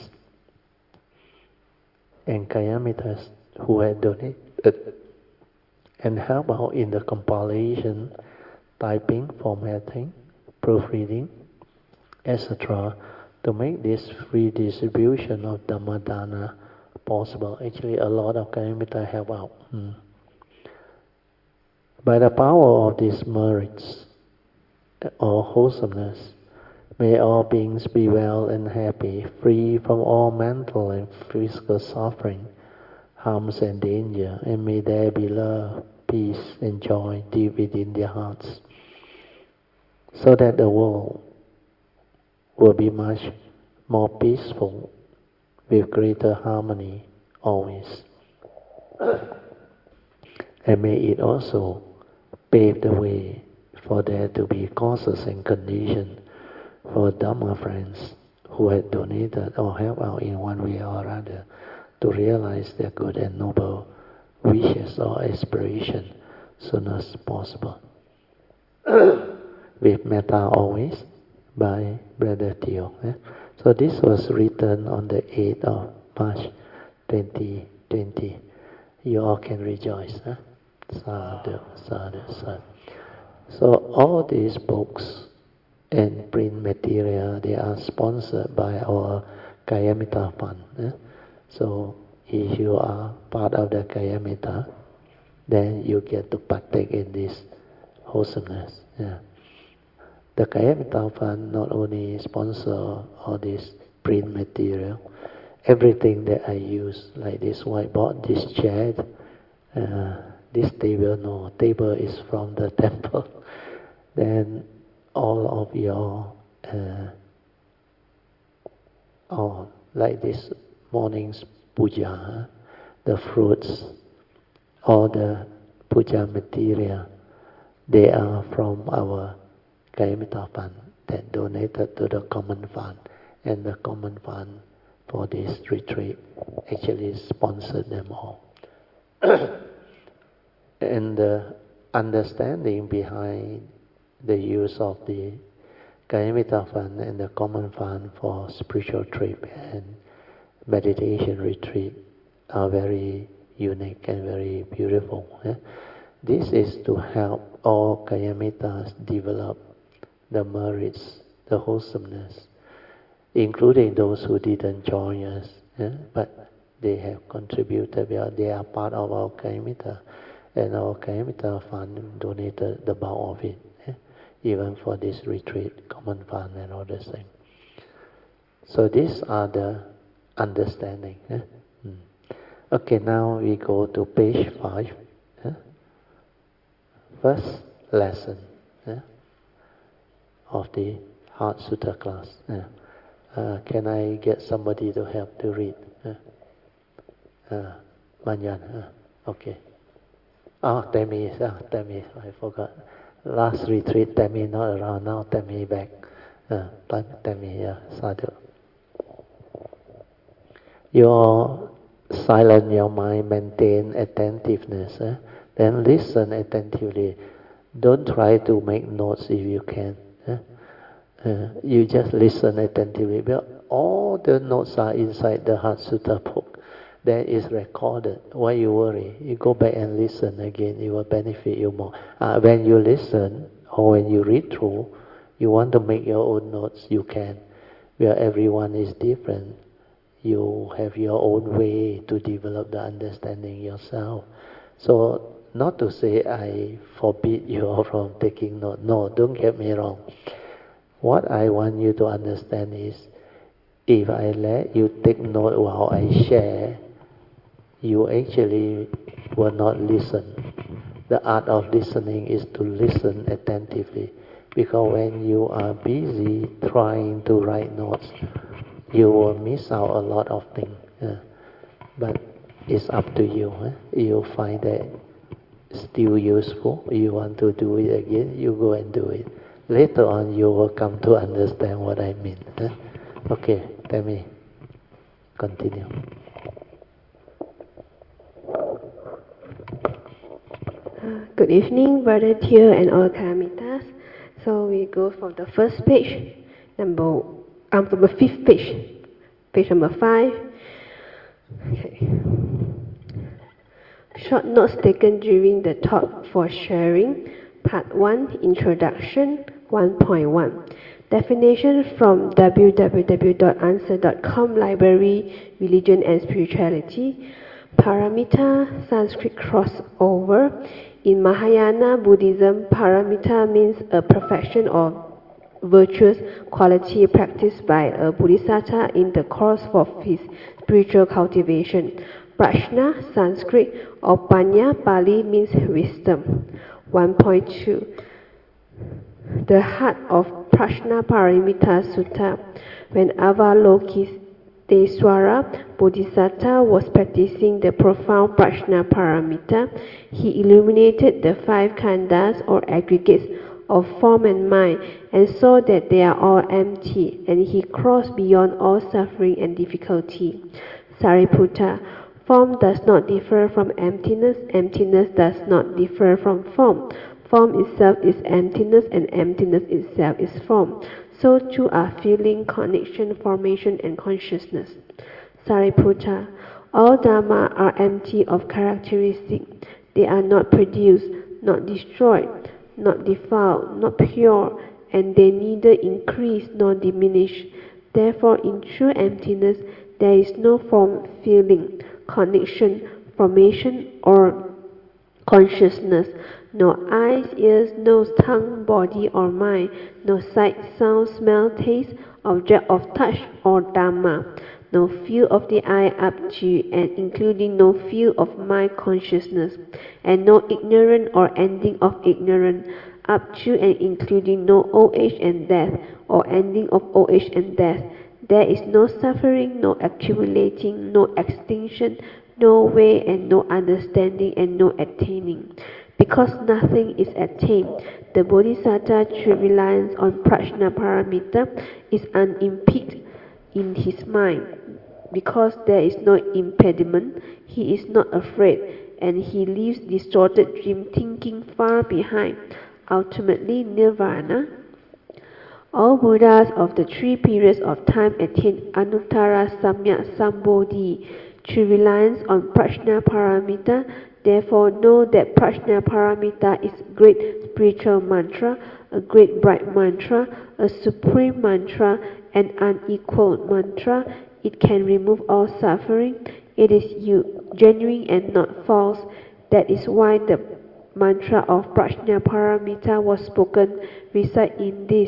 and Kayamitas who have donated and help out in the compilation, typing, formatting, proofreading, et cetera to make this free distribution of Dhammadana possible. Actually, a lot of Kayamita help out. Hmm. By the power of these merits or wholesomeness, may all beings be well and happy, free from all mental and physical suffering, harms and danger, and may there be love, peace and joy deep within their hearts, so that the world will be much more peaceful, with greater harmony always. And may it also pave the way for there to be causes and conditions for Dhamma friends who have donated or helped out in one way or other to realize their good and noble wishes or aspirations soon as possible. With metta always, by Brother Theo. Eh? So this was written on the eighth of March twenty twenty. You all can rejoice. Eh? Sadhu, sadhu, sadhu. So all these books and print material, they are sponsored by our Kayamita Fund. Eh? So if you are part of the Kayamita, then you get to partake in this wholesomeness. Yeah. The Kayamita Fund not only sponsor all this print material, everything that I use, like this whiteboard, this chair, uh, this table, no, table is from the temple. Then all of your, uh, oh, like this morning's puja, the fruits, all the puja material, they are from our Kayamita Fund that donated to the common fund, and the common fund for this retreat actually sponsored them all. And the understanding behind the use of the Kayamita Fund and the common fund for spiritual trip and meditation retreat are very unique and very beautiful. Eh? This is to help all Kayamitas develop the merits, the wholesomeness, including those who didn't join us, eh? But they have contributed, they are part of our Kayamita, and our Kayamita Fund donated the bulk of it, eh? Even for this retreat, common fund and all these things. So these are the understanding. Eh? Mm. Okay, now we go to page five. Eh? First lesson eh? of the Heart Sutta class. Eh? Uh, can I get somebody to help to read? Eh? Uh, Manyan. Uh, okay. Oh, Tammy is, oh, Tammy, I forgot. Last retreat, Tammy not around, now Tammy back. Uh, Tammy, yeah, sadhu. Your silent your mind, maintain attentiveness. Eh? Then listen attentively. Don't try to make notes if you can. Eh? Uh, you just listen attentively. But all the notes are inside the Heart Sutta book. That is recorded. Why you worry? You go back and listen again. It will benefit you more. Uh, when you listen or when you read through, you want to make your own notes, you can. Where everyone is different. You have your own way to develop the understanding yourself. So, not to say I forbid you from taking note. No, don't get me wrong. What I want you to understand is, if I let you take note while I share, you actually will not listen. The art of listening is to listen attentively. Because when you are busy trying to write notes, you will miss out a lot of things. Uh, but it's up to you. Eh? You find that still useful, you want to do it again, you go and do it. Later on, you will come to understand what I mean. Huh? Okay, tell me. Continue. Good evening, Brother Teo and all Karamitas. So we go from the first page, number um, number fifth page, page number five. Okay. Short notes taken during the talk for sharing. Part one, Introduction one point one. Definition from w w w dot answer dot com Library, Religion and Spirituality. Paramita, Sanskrit crossover. In Mahayana Buddhism, paramita means a perfection of virtuous quality practiced by a bodhisattva in the course of his spiritual cultivation. Prajna, Sanskrit, or Panya, Pali means wisdom. one point two. The heart of Prajna Paramita Sutta. When Avalokitesvara Bodhisattva was practicing the profound Prajna Paramita, he illuminated the five khandhas or aggregates of form and mind and saw that they are all empty, and he crossed beyond all suffering and difficulty. Sariputta, form does not differ from emptiness, emptiness does not differ from form. Form itself is emptiness, and emptiness itself is form. So too are feeling, connection, formation, and consciousness. Sariputta, all Dharma are empty of characteristic. They are not produced, not destroyed, not defiled, not pure, and they neither increase nor diminish. Therefore, in true emptiness, there is no form, feeling, connection, formation, or consciousness. No eyes, ears, nose, tongue, body, or mind. No sight, sound, smell, taste, object of touch, or Dhamma. No feel of the eye up to and including no feel of mind consciousness. And no ignorant or ending of ignorance up to and including no old age and death, or ending of old age and death. There is no suffering, no accumulating, no extinction, no way and no understanding and no attaining. Because nothing is attained, the Bodhisattva true reliance on Prajna Paramita is unimpeded in his mind. Because there is no impediment, he is not afraid, and he leaves distorted dream thinking far behind. Ultimately, Nirvana. All Buddhas of the three periods of time attain Anuttara Samyak Sambodhi. Through reliance on Prajna Paramita, therefore know that Prajna Paramita is a great spiritual mantra, a great bright mantra, a supreme mantra, an unequaled mantra. It can remove all suffering. It is you, genuine and not false. That is why the mantra of Prajna Paramita was spoken. Recite in this.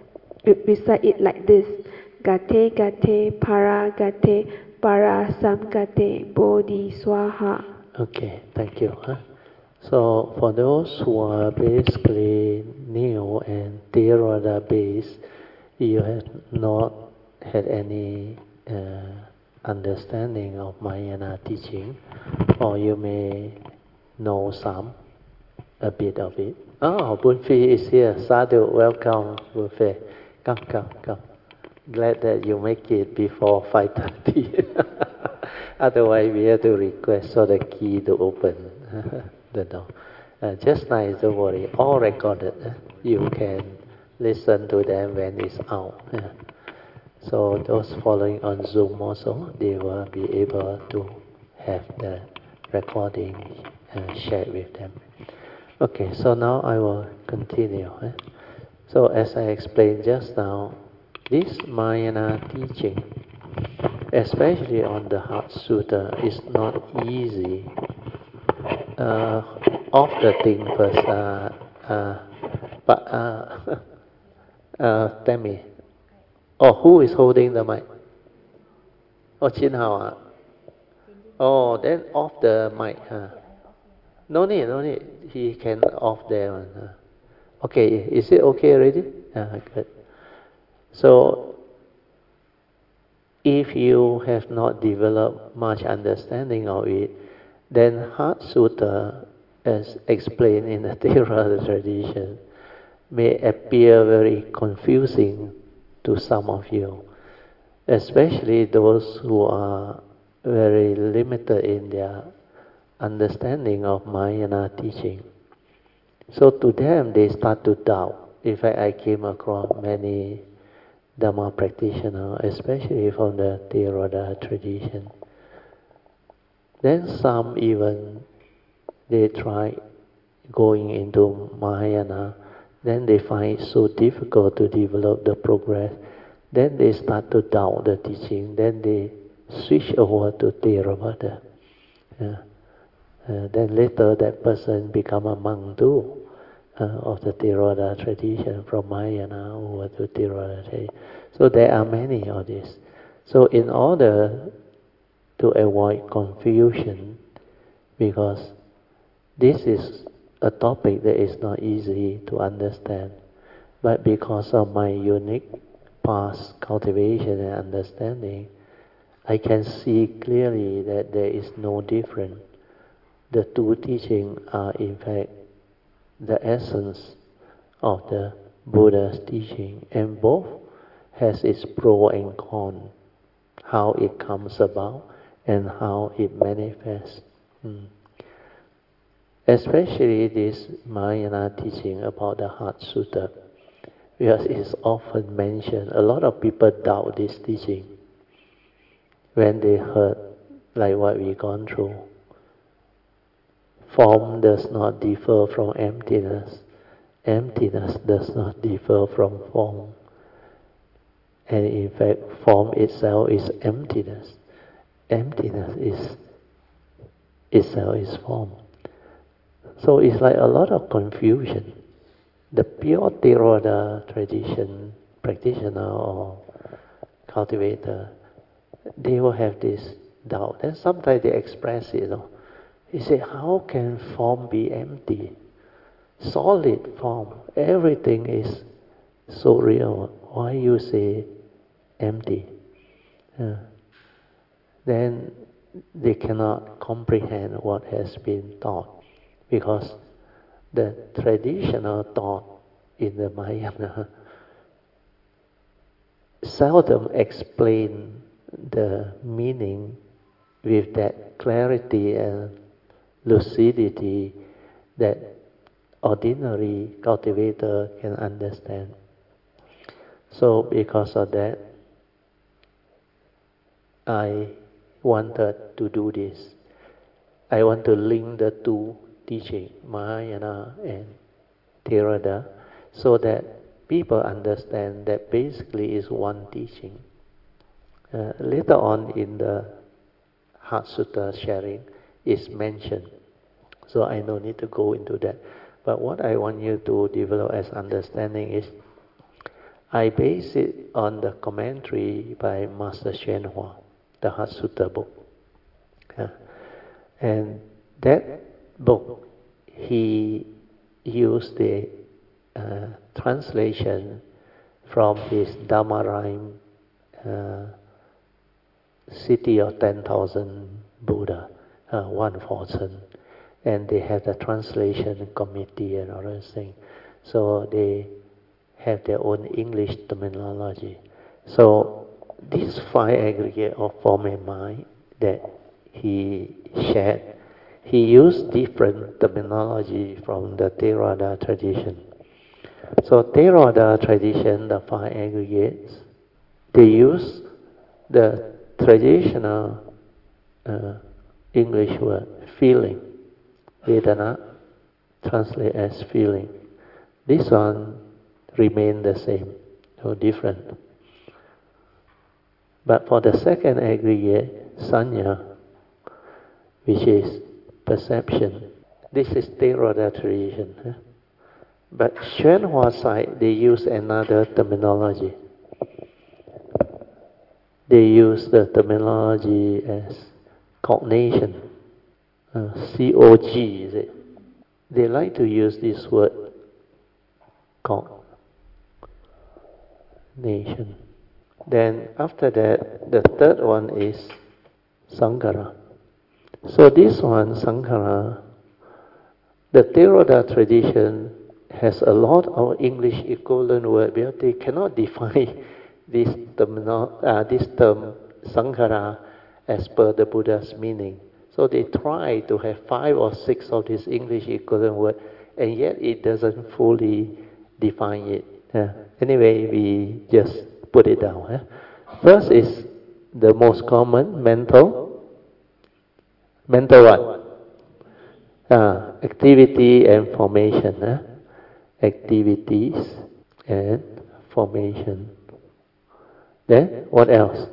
Recite it like this: Gate Gate Para Gate Para Samgate Bodhi Swaha. Okay, thank you. Huh? So for those who are basically new and Theravada based, you have not had any uh, understanding of Mahayana teaching, or you may know some, a bit of it. Oh, Bunfi is here. Sadhu, welcome, Bunfi. Come, come, come. Glad that you make it before five thirty. Otherwise, we have to request for the key to open the door. Uh, just nice, don't worry. All recorded. You can listen to them when it's out. So those following on Zoom also, they will be able to have the recording uh, shared with them. Okay, so now I will continue. So as I explained just now, this Mahayana teaching, especially on the Heart Sutta, is not easy. Uh, off the thing first, uh, uh, but uh, uh, tell me, oh, who is holding the mic? Oh, Chin Hao. Uh? Oh, then off the mic. Huh? No need, no need. He can off there. Uh. Okay, is it okay already? Uh, good. So, if you have not developed much understanding of it, then Heart Sutta, as explained in the Theravada tradition, may appear very confusing to some of you, especially those who are very limited in their understanding of Mahayana teaching. So to them, they start to doubt. In fact, I came across many Dhamma practitioners, especially from the Theravada tradition. Then some even, they try going into Mahayana, then they find it so difficult to develop the progress. Then they start to doubt the teaching, then they switch over to Theravada. Yeah. Uh, then later that person become a monk too, uh, of the Theravada tradition, from Mahayana over to Theravada tradition. So there are many of this. So in order to avoid confusion, because this is a topic that is not easy to understand, but because of my unique past cultivation and understanding, I can see clearly that there is no difference. The two teachings are in fact the essence of the Buddha's teaching, and both has its pro and con, how it comes about and how it manifests. Hmm. Especially this Mahayana teaching about the Heart Sutta, because it's often mentioned. A lot of people doubt this teaching when they heard like what we've gone through. Form does not differ from emptiness. Emptiness does not differ from form. And in fact, form itself is emptiness. Emptiness is itself is form. So it's like a lot of confusion. The pure Theravada tradition practitioner or cultivator, they will have this doubt. And sometimes they express it, you know. He say, how can form be empty? Solid form, everything is so real. Why you say empty? Uh, then they cannot comprehend what has been taught, because the traditional thought in the Mahayana seldom explain the meaning with that clarity and lucidity that ordinary cultivator can understand. So because of that, I wanted to do this. I want to link the two teaching, Mahayana and Theravada, so that people understand that basically is one teaching. Uh, later on in the Heart Sutta sharing is mentioned, so I no need to go into that. But what I want you to develop as understanding is, I base it on the commentary by Master Hsuan Hua, the Heart Sutta book. Uh, and that book, he used the uh, translation from his Dhamma Rhyme, uh, City of ten thousand Buddha, uh, one fortune. And they have the translation committee and all those things. So they have their own English terminology. So these five aggregate of form and mind that he shared, he used different terminology from the Theravada tradition. So Theravada tradition, the five aggregates, they use the traditional uh, English word, feeling. Vedana translate as feeling. This one remain the same, no different. But for the second aggregate, sanya, which is perception, this is Theravada tradition. Huh? But Hsuan Hua side, they use another terminology. They use the terminology as cognition. Uh, C O G, is it? They like to use this word, cognition. Then after that, the third one is sankhara. So this one, sankhara, The Theravada tradition has a lot of English equivalent word because they cannot define this term, uh, this term Sankhara as per the Buddha's meaning. So they try to have five or six of these English equivalent words, and yet it doesn't fully define it. Uh, anyway, we just put it down. Eh? First is the most common, mental. Mental what? Uh, activity and formation. Eh? Activities and formation. Then, what else?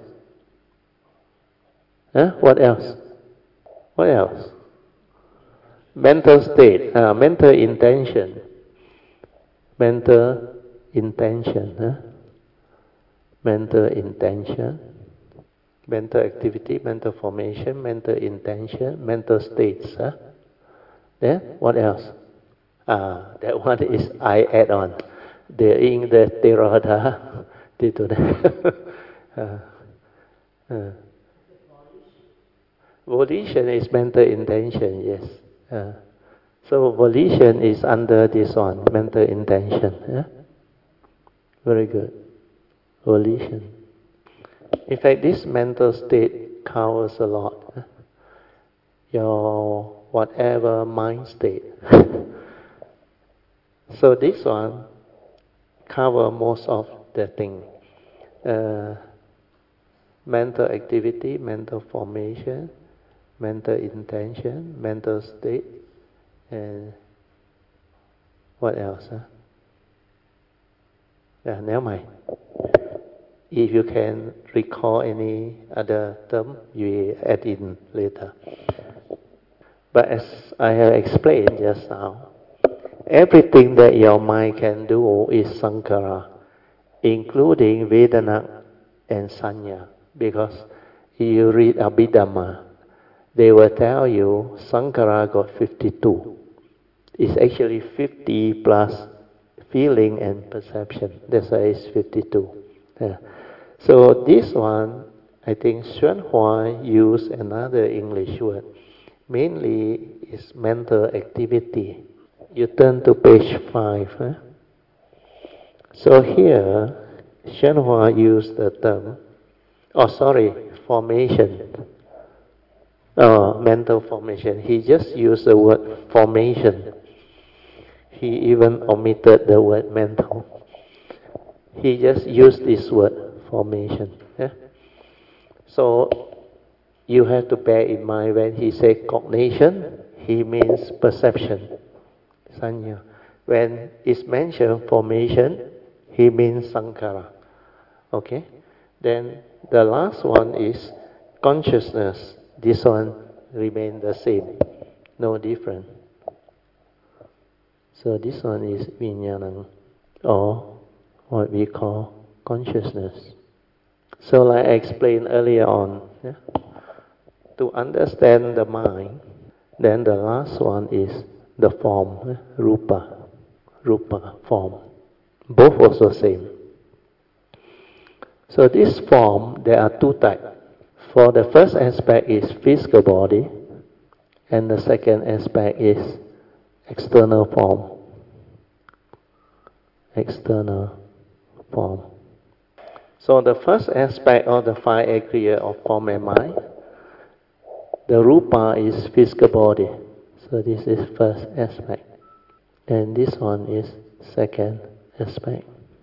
Huh? What else? What else? Mental state, uh, mental intention. Mental intention. Huh? Mental intention. Mental activity, mental formation, mental intention, mental states. Huh? Then, what else? Ah, that one is I add on. The in the Theravada, they do that. uh, uh. Volition is mental intention, yes. Uh, so volition is under this one, mental intention. Yeah? Very good. Volition. In fact, this mental state covers a lot. Huh? Your whatever mind state. So this one cover most of the thing. Uh, mental activity, mental formation, mental intention, mental state, and what else? Huh? Yeah, never mind. If you can recall any other term, you add in later. But as I have explained just now, everything that your mind can do is Sankhara, including Vedana and Sanya. Because if you read Abhidhamma, they will tell you Sankhara got fifty-two. It's actually fifty plus feeling and perception. That's why it's fifty-two. Yeah. So this one, I think Xuan Hua used another English word. Mainly is mental activity. You turn to page five. Huh? So here, Xuan Hua used the term, oh sorry, formation. Oh, mental formation. He just used the word formation. He even omitted the word mental. He just used this word, formation. Yeah? So, you have to bear in mind when he says cognition, he means perception. Sanya. When it's mentioned formation, he means sankhara. Okay? Then the last one is consciousness. This one remains the same, no different. So this one is vijnana, or what we call consciousness. So like I explained earlier on, yeah, to understand the mind, then the last one is the form, eh, rupa, rupa, form. Both also same. So this form, there are two types. For the first aspect is physical body, and the second aspect is external form. External form. So the first aspect of the five aggregate of form and mind, the rupa is physical body. So this is first aspect. And this one is second aspect.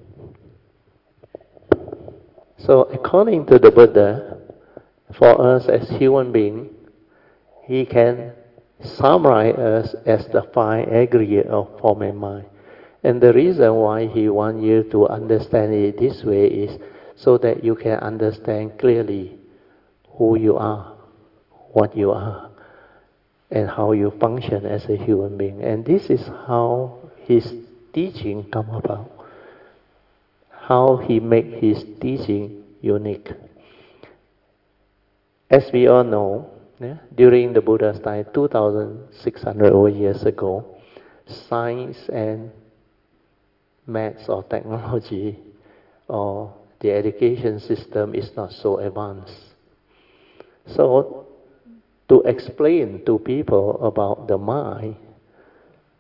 So according to the Buddha, for us as human beings, he can summarize us as the five aggregate of form and mind. And the reason why he wants you to understand it this way is so that you can understand clearly who you are, what you are, and how you function as a human being. And this is how his teaching come about, how he make his teaching unique. As we all know, yeah, during the Buddha's time, two thousand six hundred over years ago, science and maths or technology or the education system is not so advanced. So, to explain to people about the mind,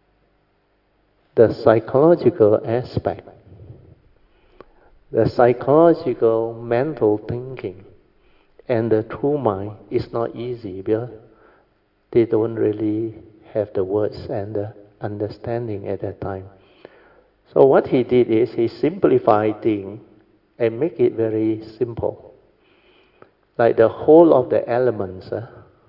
the psychological aspect, the psychological mental thinking, and the true mind is not easy because they don't really have the words and the understanding at that time. So what he did is he simplified things and make it very simple. Like the whole of the elements, uh,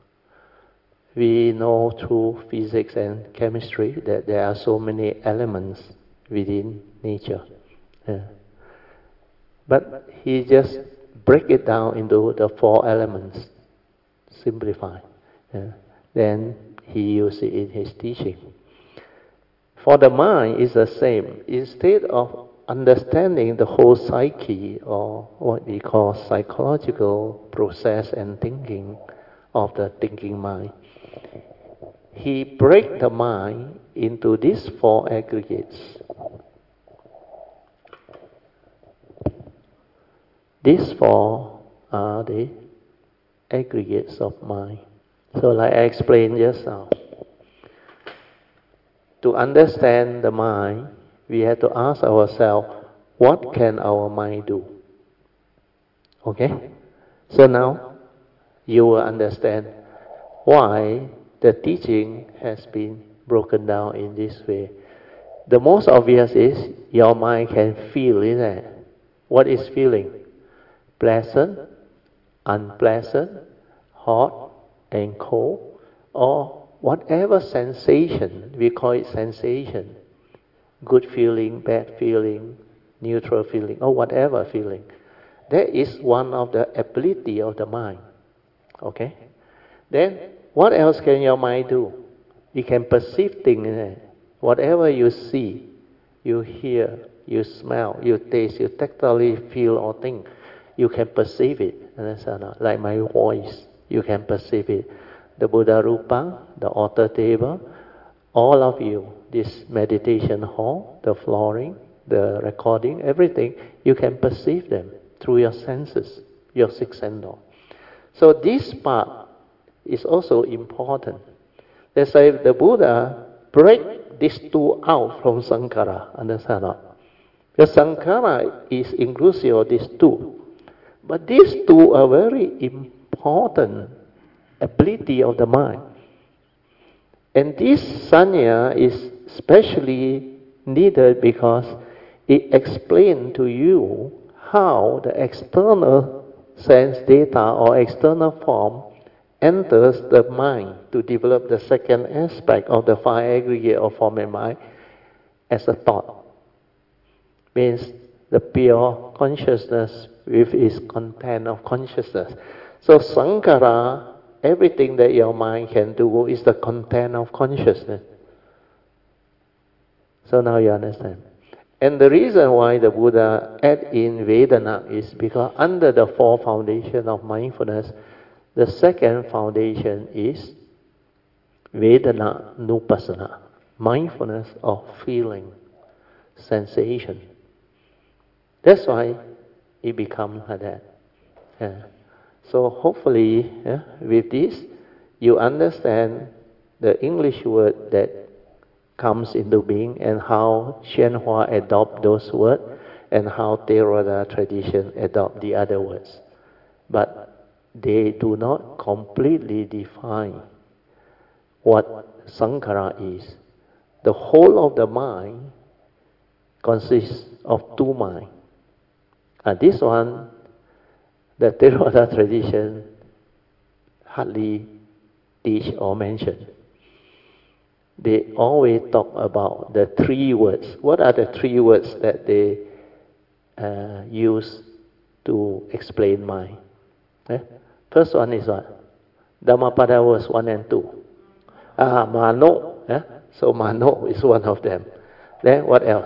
we know through physics and chemistry that there are so many elements within nature. Uh, but he just break it down into the four elements, simplify. Uh, then he used it in his teaching. For the mind, it's the same. Instead of understanding the whole psyche, or what we call psychological process and thinking of the thinking mind, he break the mind into these four aggregates. These four are the aggregates of mind. So like I explained just now, to understand the mind, we have to ask ourselves, what can our mind do? Okay? So now, you will understand why the teaching has been broken down in this way. The most obvious is, your mind can feel, isn't it? What is feeling? Pleasant, unpleasant, hot and cold, or whatever sensation, we call it sensation, good feeling, bad feeling, neutral feeling, or whatever feeling. That is one of the ability of the mind. Okay? Then, what else can your mind do? You can perceive things. Eh? Whatever you see, you hear, you smell, you taste, you tactily feel or think, you can perceive it. Understand? Like my voice, you can perceive it. The Buddha Rupa, the altar table, all of you, this meditation hall, the flooring, the recording, everything, you can perceive them through your senses, your sixth sense. So this part is also important. That's why the Buddha break these two out from Sankhara, understand? Because Sankhara is inclusive of these two. But these two are very important ability of the mind. And this sanya is especially needed because it explains to you how the external sense data or external form enters the mind to develop the second aspect of the five aggregate of form and mind as a thought. Means the pure consciousness with its content of consciousness. So Sankhara, everything that your mind can do is the content of consciousness. So now you understand. And the reason why the Buddha add in Vedana is because under the four foundations of mindfulness, the second foundation is Vedana Nupassana, mindfulness of feeling, sensation. That's why it becomes like that. Yeah. So hopefully, yeah, with this, you understand the English word that comes into being and how Xianhua adopt those words and how Theravada tradition adopt the other words. But they do not completely define what Sankhara is. The whole of the mind consists of two minds. And this one, the Theravada tradition hardly teach or mention. They always talk about the three words. What are the three words that they uh, use to explain mind? Eh? First one is what? Dhammapada verse one and two. Ah, Mano. Eh? So Mano is one of them. Then what else?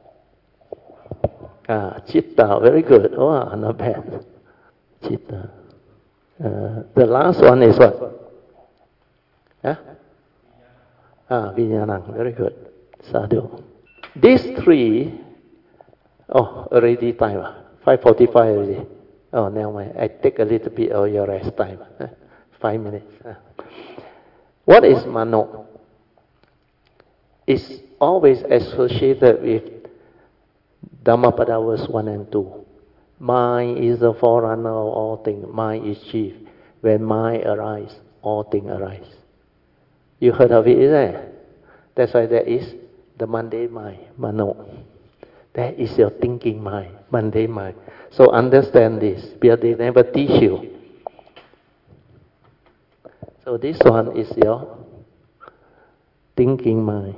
Ah, Chitta. Very good. Oh, not bad. Chitta. Uh, the last one is what? Eh? Ah, Vijnanam. Very good. Sadhu. These three, oh, already time. five forty-five already. Oh, never mind. I take a little bit of your rest time. Five minutes. What is Mano? It's always associated with Dhammapada verse one and two. Mind is the forerunner of all things. Mind is chief. When mind arises, all things arise. You heard of it, isn't it? That's why there is the mundane mind, mano. That is your thinking mind, mundane mind. So understand this, because they never teach you. So this one is your thinking mind.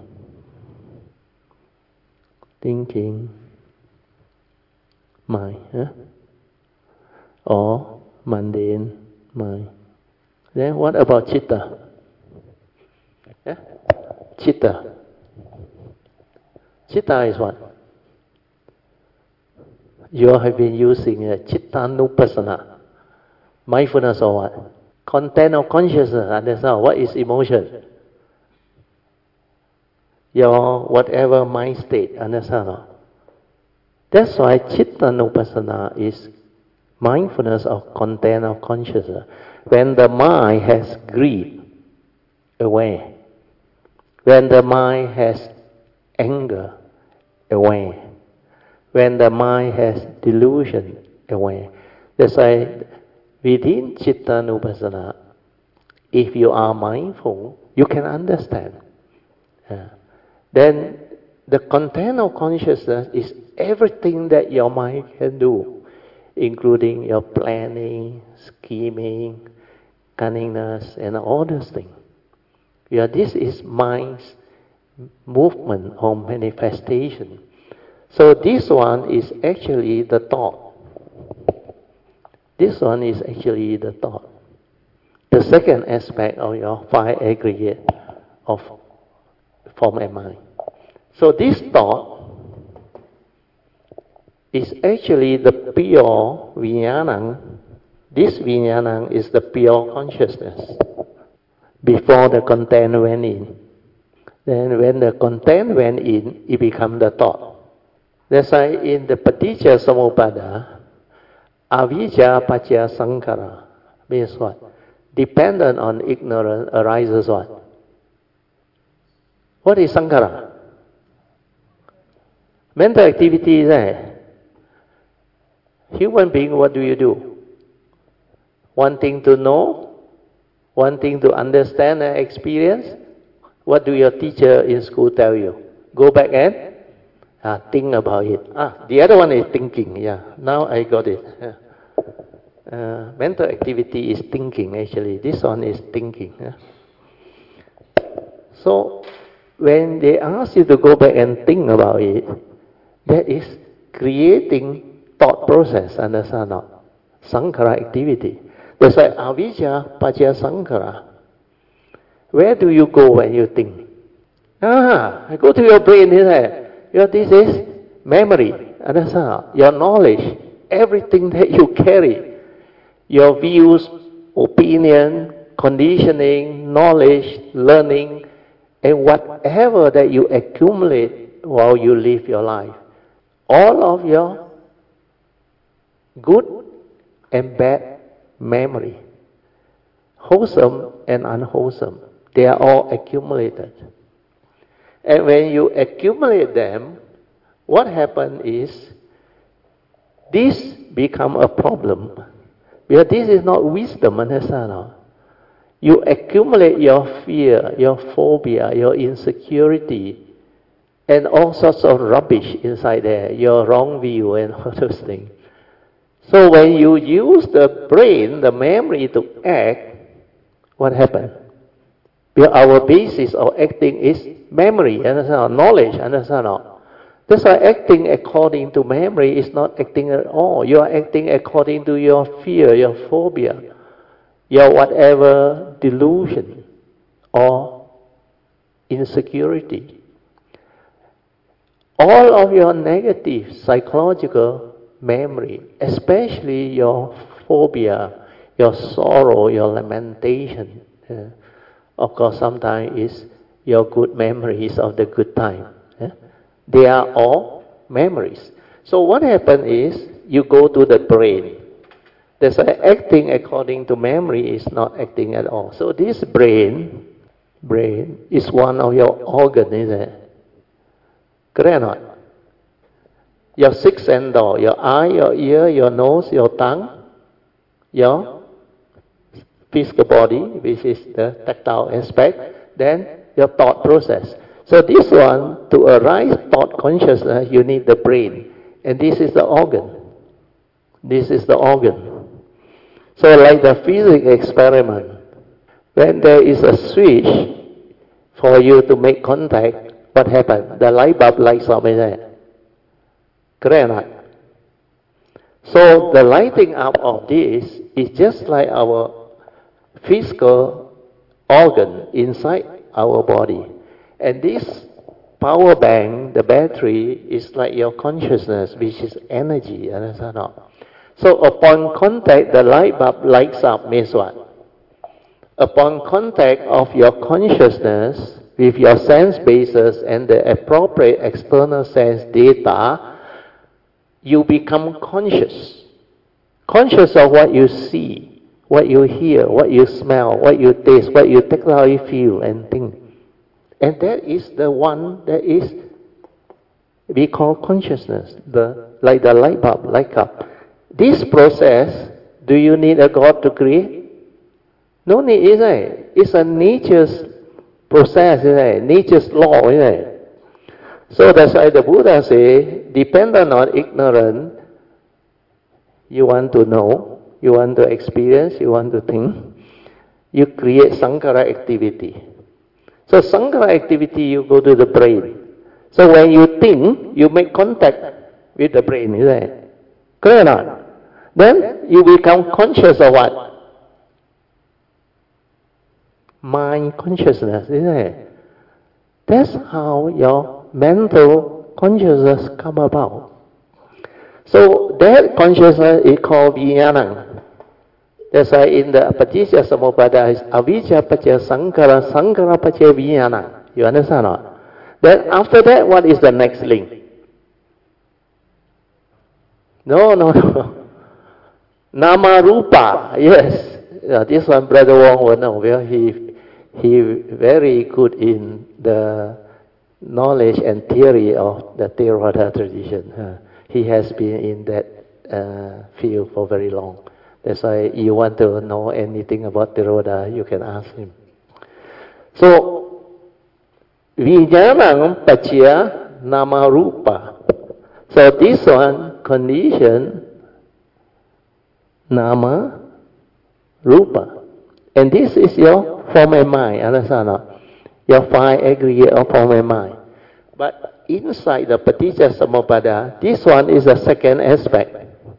Thinking mind, huh? Or mundane mind. Then what about chitta? Yeah? Chitta. Chitta is what? You have been using a chittanupassana. Mindfulness or what? Content of consciousness. Understand what is emotion? Your whatever mind state. Understand? That's why chittanupassana is mindfulness of content of consciousness. When the mind has greed, aware. When the mind has anger, aware. When the mind has delusion, aware. That's why within chittanupassana, if you are mindful, you can understand. Uh, then the content of consciousness is everything that your mind can do, including your planning, scheming, cunningness, and all those things. Yeah, this is mind's movement or manifestation. So this one is actually the thought. This one is actually the thought. The second aspect of your five aggregate of form and mind. So this thought is actually the pure vijnana. This vijnana is the pure consciousness before the content went in. Then when the content went in, it becomes the thought. That's why in the Paticca Samuppada, avijja paccaya sankhara means what? Dependent on ignorance arises what? What is sankhara? Mental activity is there. Human being, what do you do? Wanting to know, wanting to understand and experience. What do your teacher in school tell you? Go back and ah, think about it. Ah, the other one is thinking. Yeah, now I got it. Yeah. Uh, mental activity is thinking actually. This one is thinking. Yeah. So when they ask you to go back and think about it, that is creating thought process, understand not? Sankhara activity. That's why avijja paccaya sankhara. Where do you go when you think? Ah, I go to your brain, isn't it? Your, this is memory, understand? Your knowledge, everything that you carry, your views, opinion, conditioning, knowledge, learning, and whatever that you accumulate while you live your life. All of your good and bad memory, wholesome and unwholesome, they are all accumulated. And when you accumulate them, what happens is, this become a problem. Because this is not wisdom, understand? You accumulate your fear, your phobia, your insecurity, and all sorts of rubbish inside there, your wrong view and all those things. So when you use the brain, the memory to act, what happens? Because our basis of acting is memory, understand? Knowledge, understand? That's why acting according to memory is not acting at all. You are acting according to your fear, your phobia, your whatever delusion or insecurity. All of your negative psychological memory, especially your phobia, your sorrow, your lamentation, uh, of course sometimes is your good memories of the good time. Uh, they are all memories. So what happens is, you go to the brain. That's why acting according to memory is not acting at all. So this brain, brain is one of your organs, isn't it? Correct or not? Your six sense door, your eye, your ear, your nose, your tongue, your physical body, which is the tactile aspect, then your thought process. So this one, to arise thought consciousness, you need the brain. And this is the organ. This is the organ. So like the physics experiment, when there is a switch for you to make contact, what happens? The light bulb lights up, isn't it? Correct or not? So the lighting up of this is just like our physical organ inside our body. And this power bank, the battery, is like your consciousness, which is energy, understand or not? So upon contact, the light bulb lights up means what? Upon contact of your consciousness with your sense bases and the appropriate external sense data, you become conscious. Conscious of what you see, what you hear, what you smell, what you taste, what you tactile feel and think. And that is the one that is, we call consciousness, the, like the light bulb, light up. This process, do you need a God to create? No need, isn't it? It's a nature's process, isn't it? Nature's law, isn't it? So that's why the Buddha say, dependent on ignorance, you want to know, you want to experience, you want to think, you create sankhara activity. So sankhara activity, you go to the brain. So when you think, you make contact with the brain, isn't it? Clear or not? Then you become conscious of what? Mind consciousness, isn't it? That's how your mental consciousness come about. So that consciousness is called vijnana. That's why in the Paticca Samuppada is avijja paccaya sankhara, sankhara paccaya vijnana. You understand or not? Then after that, what is the next link? No, no, no. Nama rupa, yes. Uh, this one Brother Wong will know. Well, he he very good in the knowledge and theory of the Theravada tradition. Uh, he has been in that uh, field for very long. That's why you want to know anything about Theravada, you can ask him. So, vijnanam paccaya nama rupa. So this one condition nama rupa. And this is your form and mind, understand or not? Your five aggregate of form and mind. But inside the Paticca Samuppada, this one is the second aspect.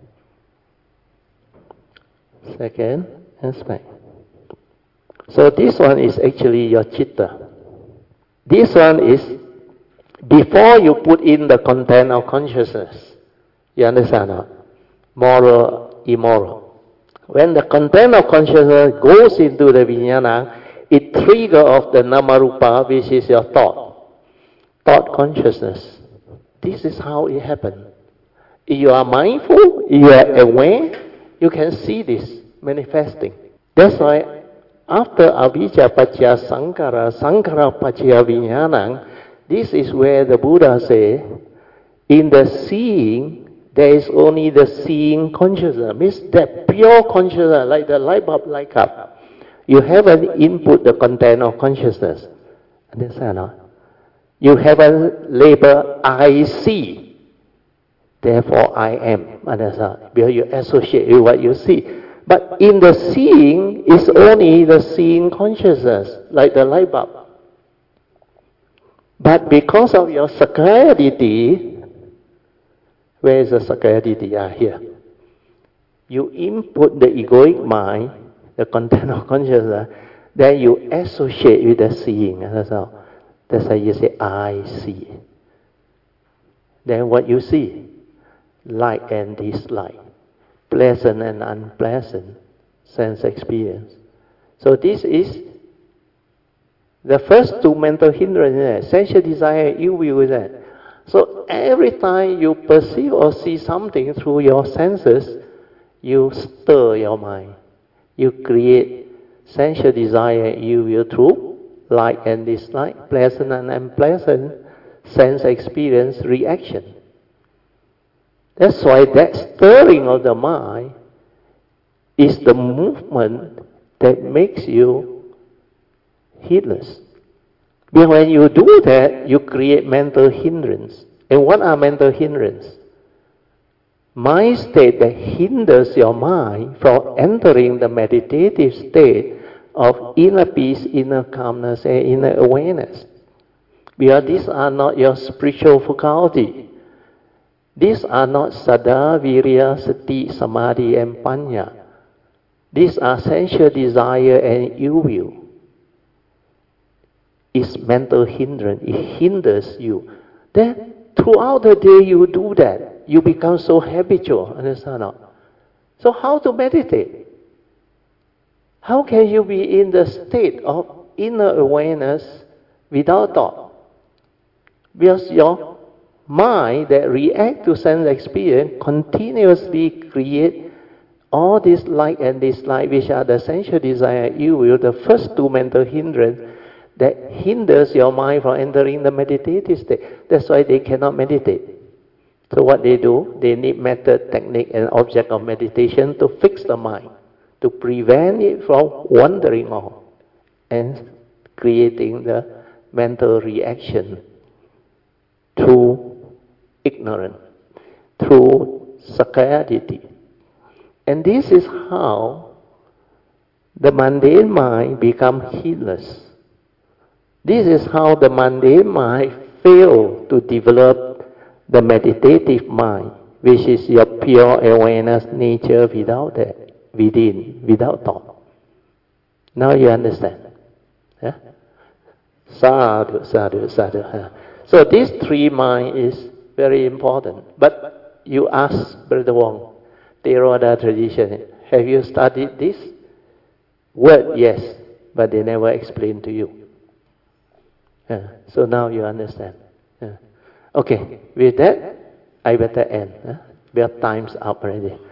Second aspect. So this one is actually your citta. This one is before you put in the content of consciousness. You understand or not? Moral, immoral. When the content of consciousness goes into the vijnana, it triggers off the namarupa, which is your thought. Thought consciousness. This is how it happens. If you are mindful, if you are aware, you can see this manifesting. That's why after avijja paccaya sankhara, sankhara paccaya vijnana, this is where the Buddha say, in the seeing, there is only the seeing consciousness. Means that pure consciousness, like the light bulb light up. You haven't input the content of consciousness. Understand or not? You haven't labeled I see. Therefore I am. Understand? Because you associate with what you see. But in the seeing, it's only the seeing consciousness, like the light bulb. But because of your Sakkaya Ditthi, where is the Sakkaya Ditthi? Ah, here. You input the egoic mind, the content of consciousness, then you associate with the seeing. That's how. That's how you say, I see. Then what you see? Like and dislike. Pleasant and unpleasant sense experience. So this is the first two mental hindrances, sensual desire, ill will, is that. So every time you perceive or see something through your senses, you stir your mind. You create sensual desire, ill will through like and dislike, pleasant and unpleasant sense experience reaction. That's why that stirring of the mind is the movement that makes you heedless. Because when you do that, you create mental hindrance. And what are mental hindrance? Mind state that hinders your mind from entering the meditative state of inner peace, inner calmness, and inner awareness. Because these are not your spiritual faculty. These are not Saddha, Virya, Sati, Samadhi, and Panya. These are sensual desire and ill will. It's mental hindrance. It hinders you. Then throughout the day you do that. You become so habitual. Understand or not? So how to meditate? How can you be in the state of inner awareness without thought? Because your mind that reacts to sense experience continuously create all this like and dislike, which are the sensual desire and ill will, the first two mental hindrance that hinders your mind from entering the meditative state. That's why they cannot meditate. So what they do, they need method, technique, and object of meditation to fix the mind, to prevent it from wandering off and creating the mental reaction through ignorance, through sakkayaditthi. And this is how the mundane mind becomes heedless. This is how the mundane mind fails to develop the meditative mind, which is your pure awareness nature without that, within, without thought. Now you understand? Yeah? Sadhu, sadhu, sadhu. So this three mind is very important. But you ask Brother Wong, Theravada tradition, have you studied this? Word, yes, but they never explain to you. Yeah. So now you understand. Yeah. Okay, with that, I better end. Huh? Because time's up already.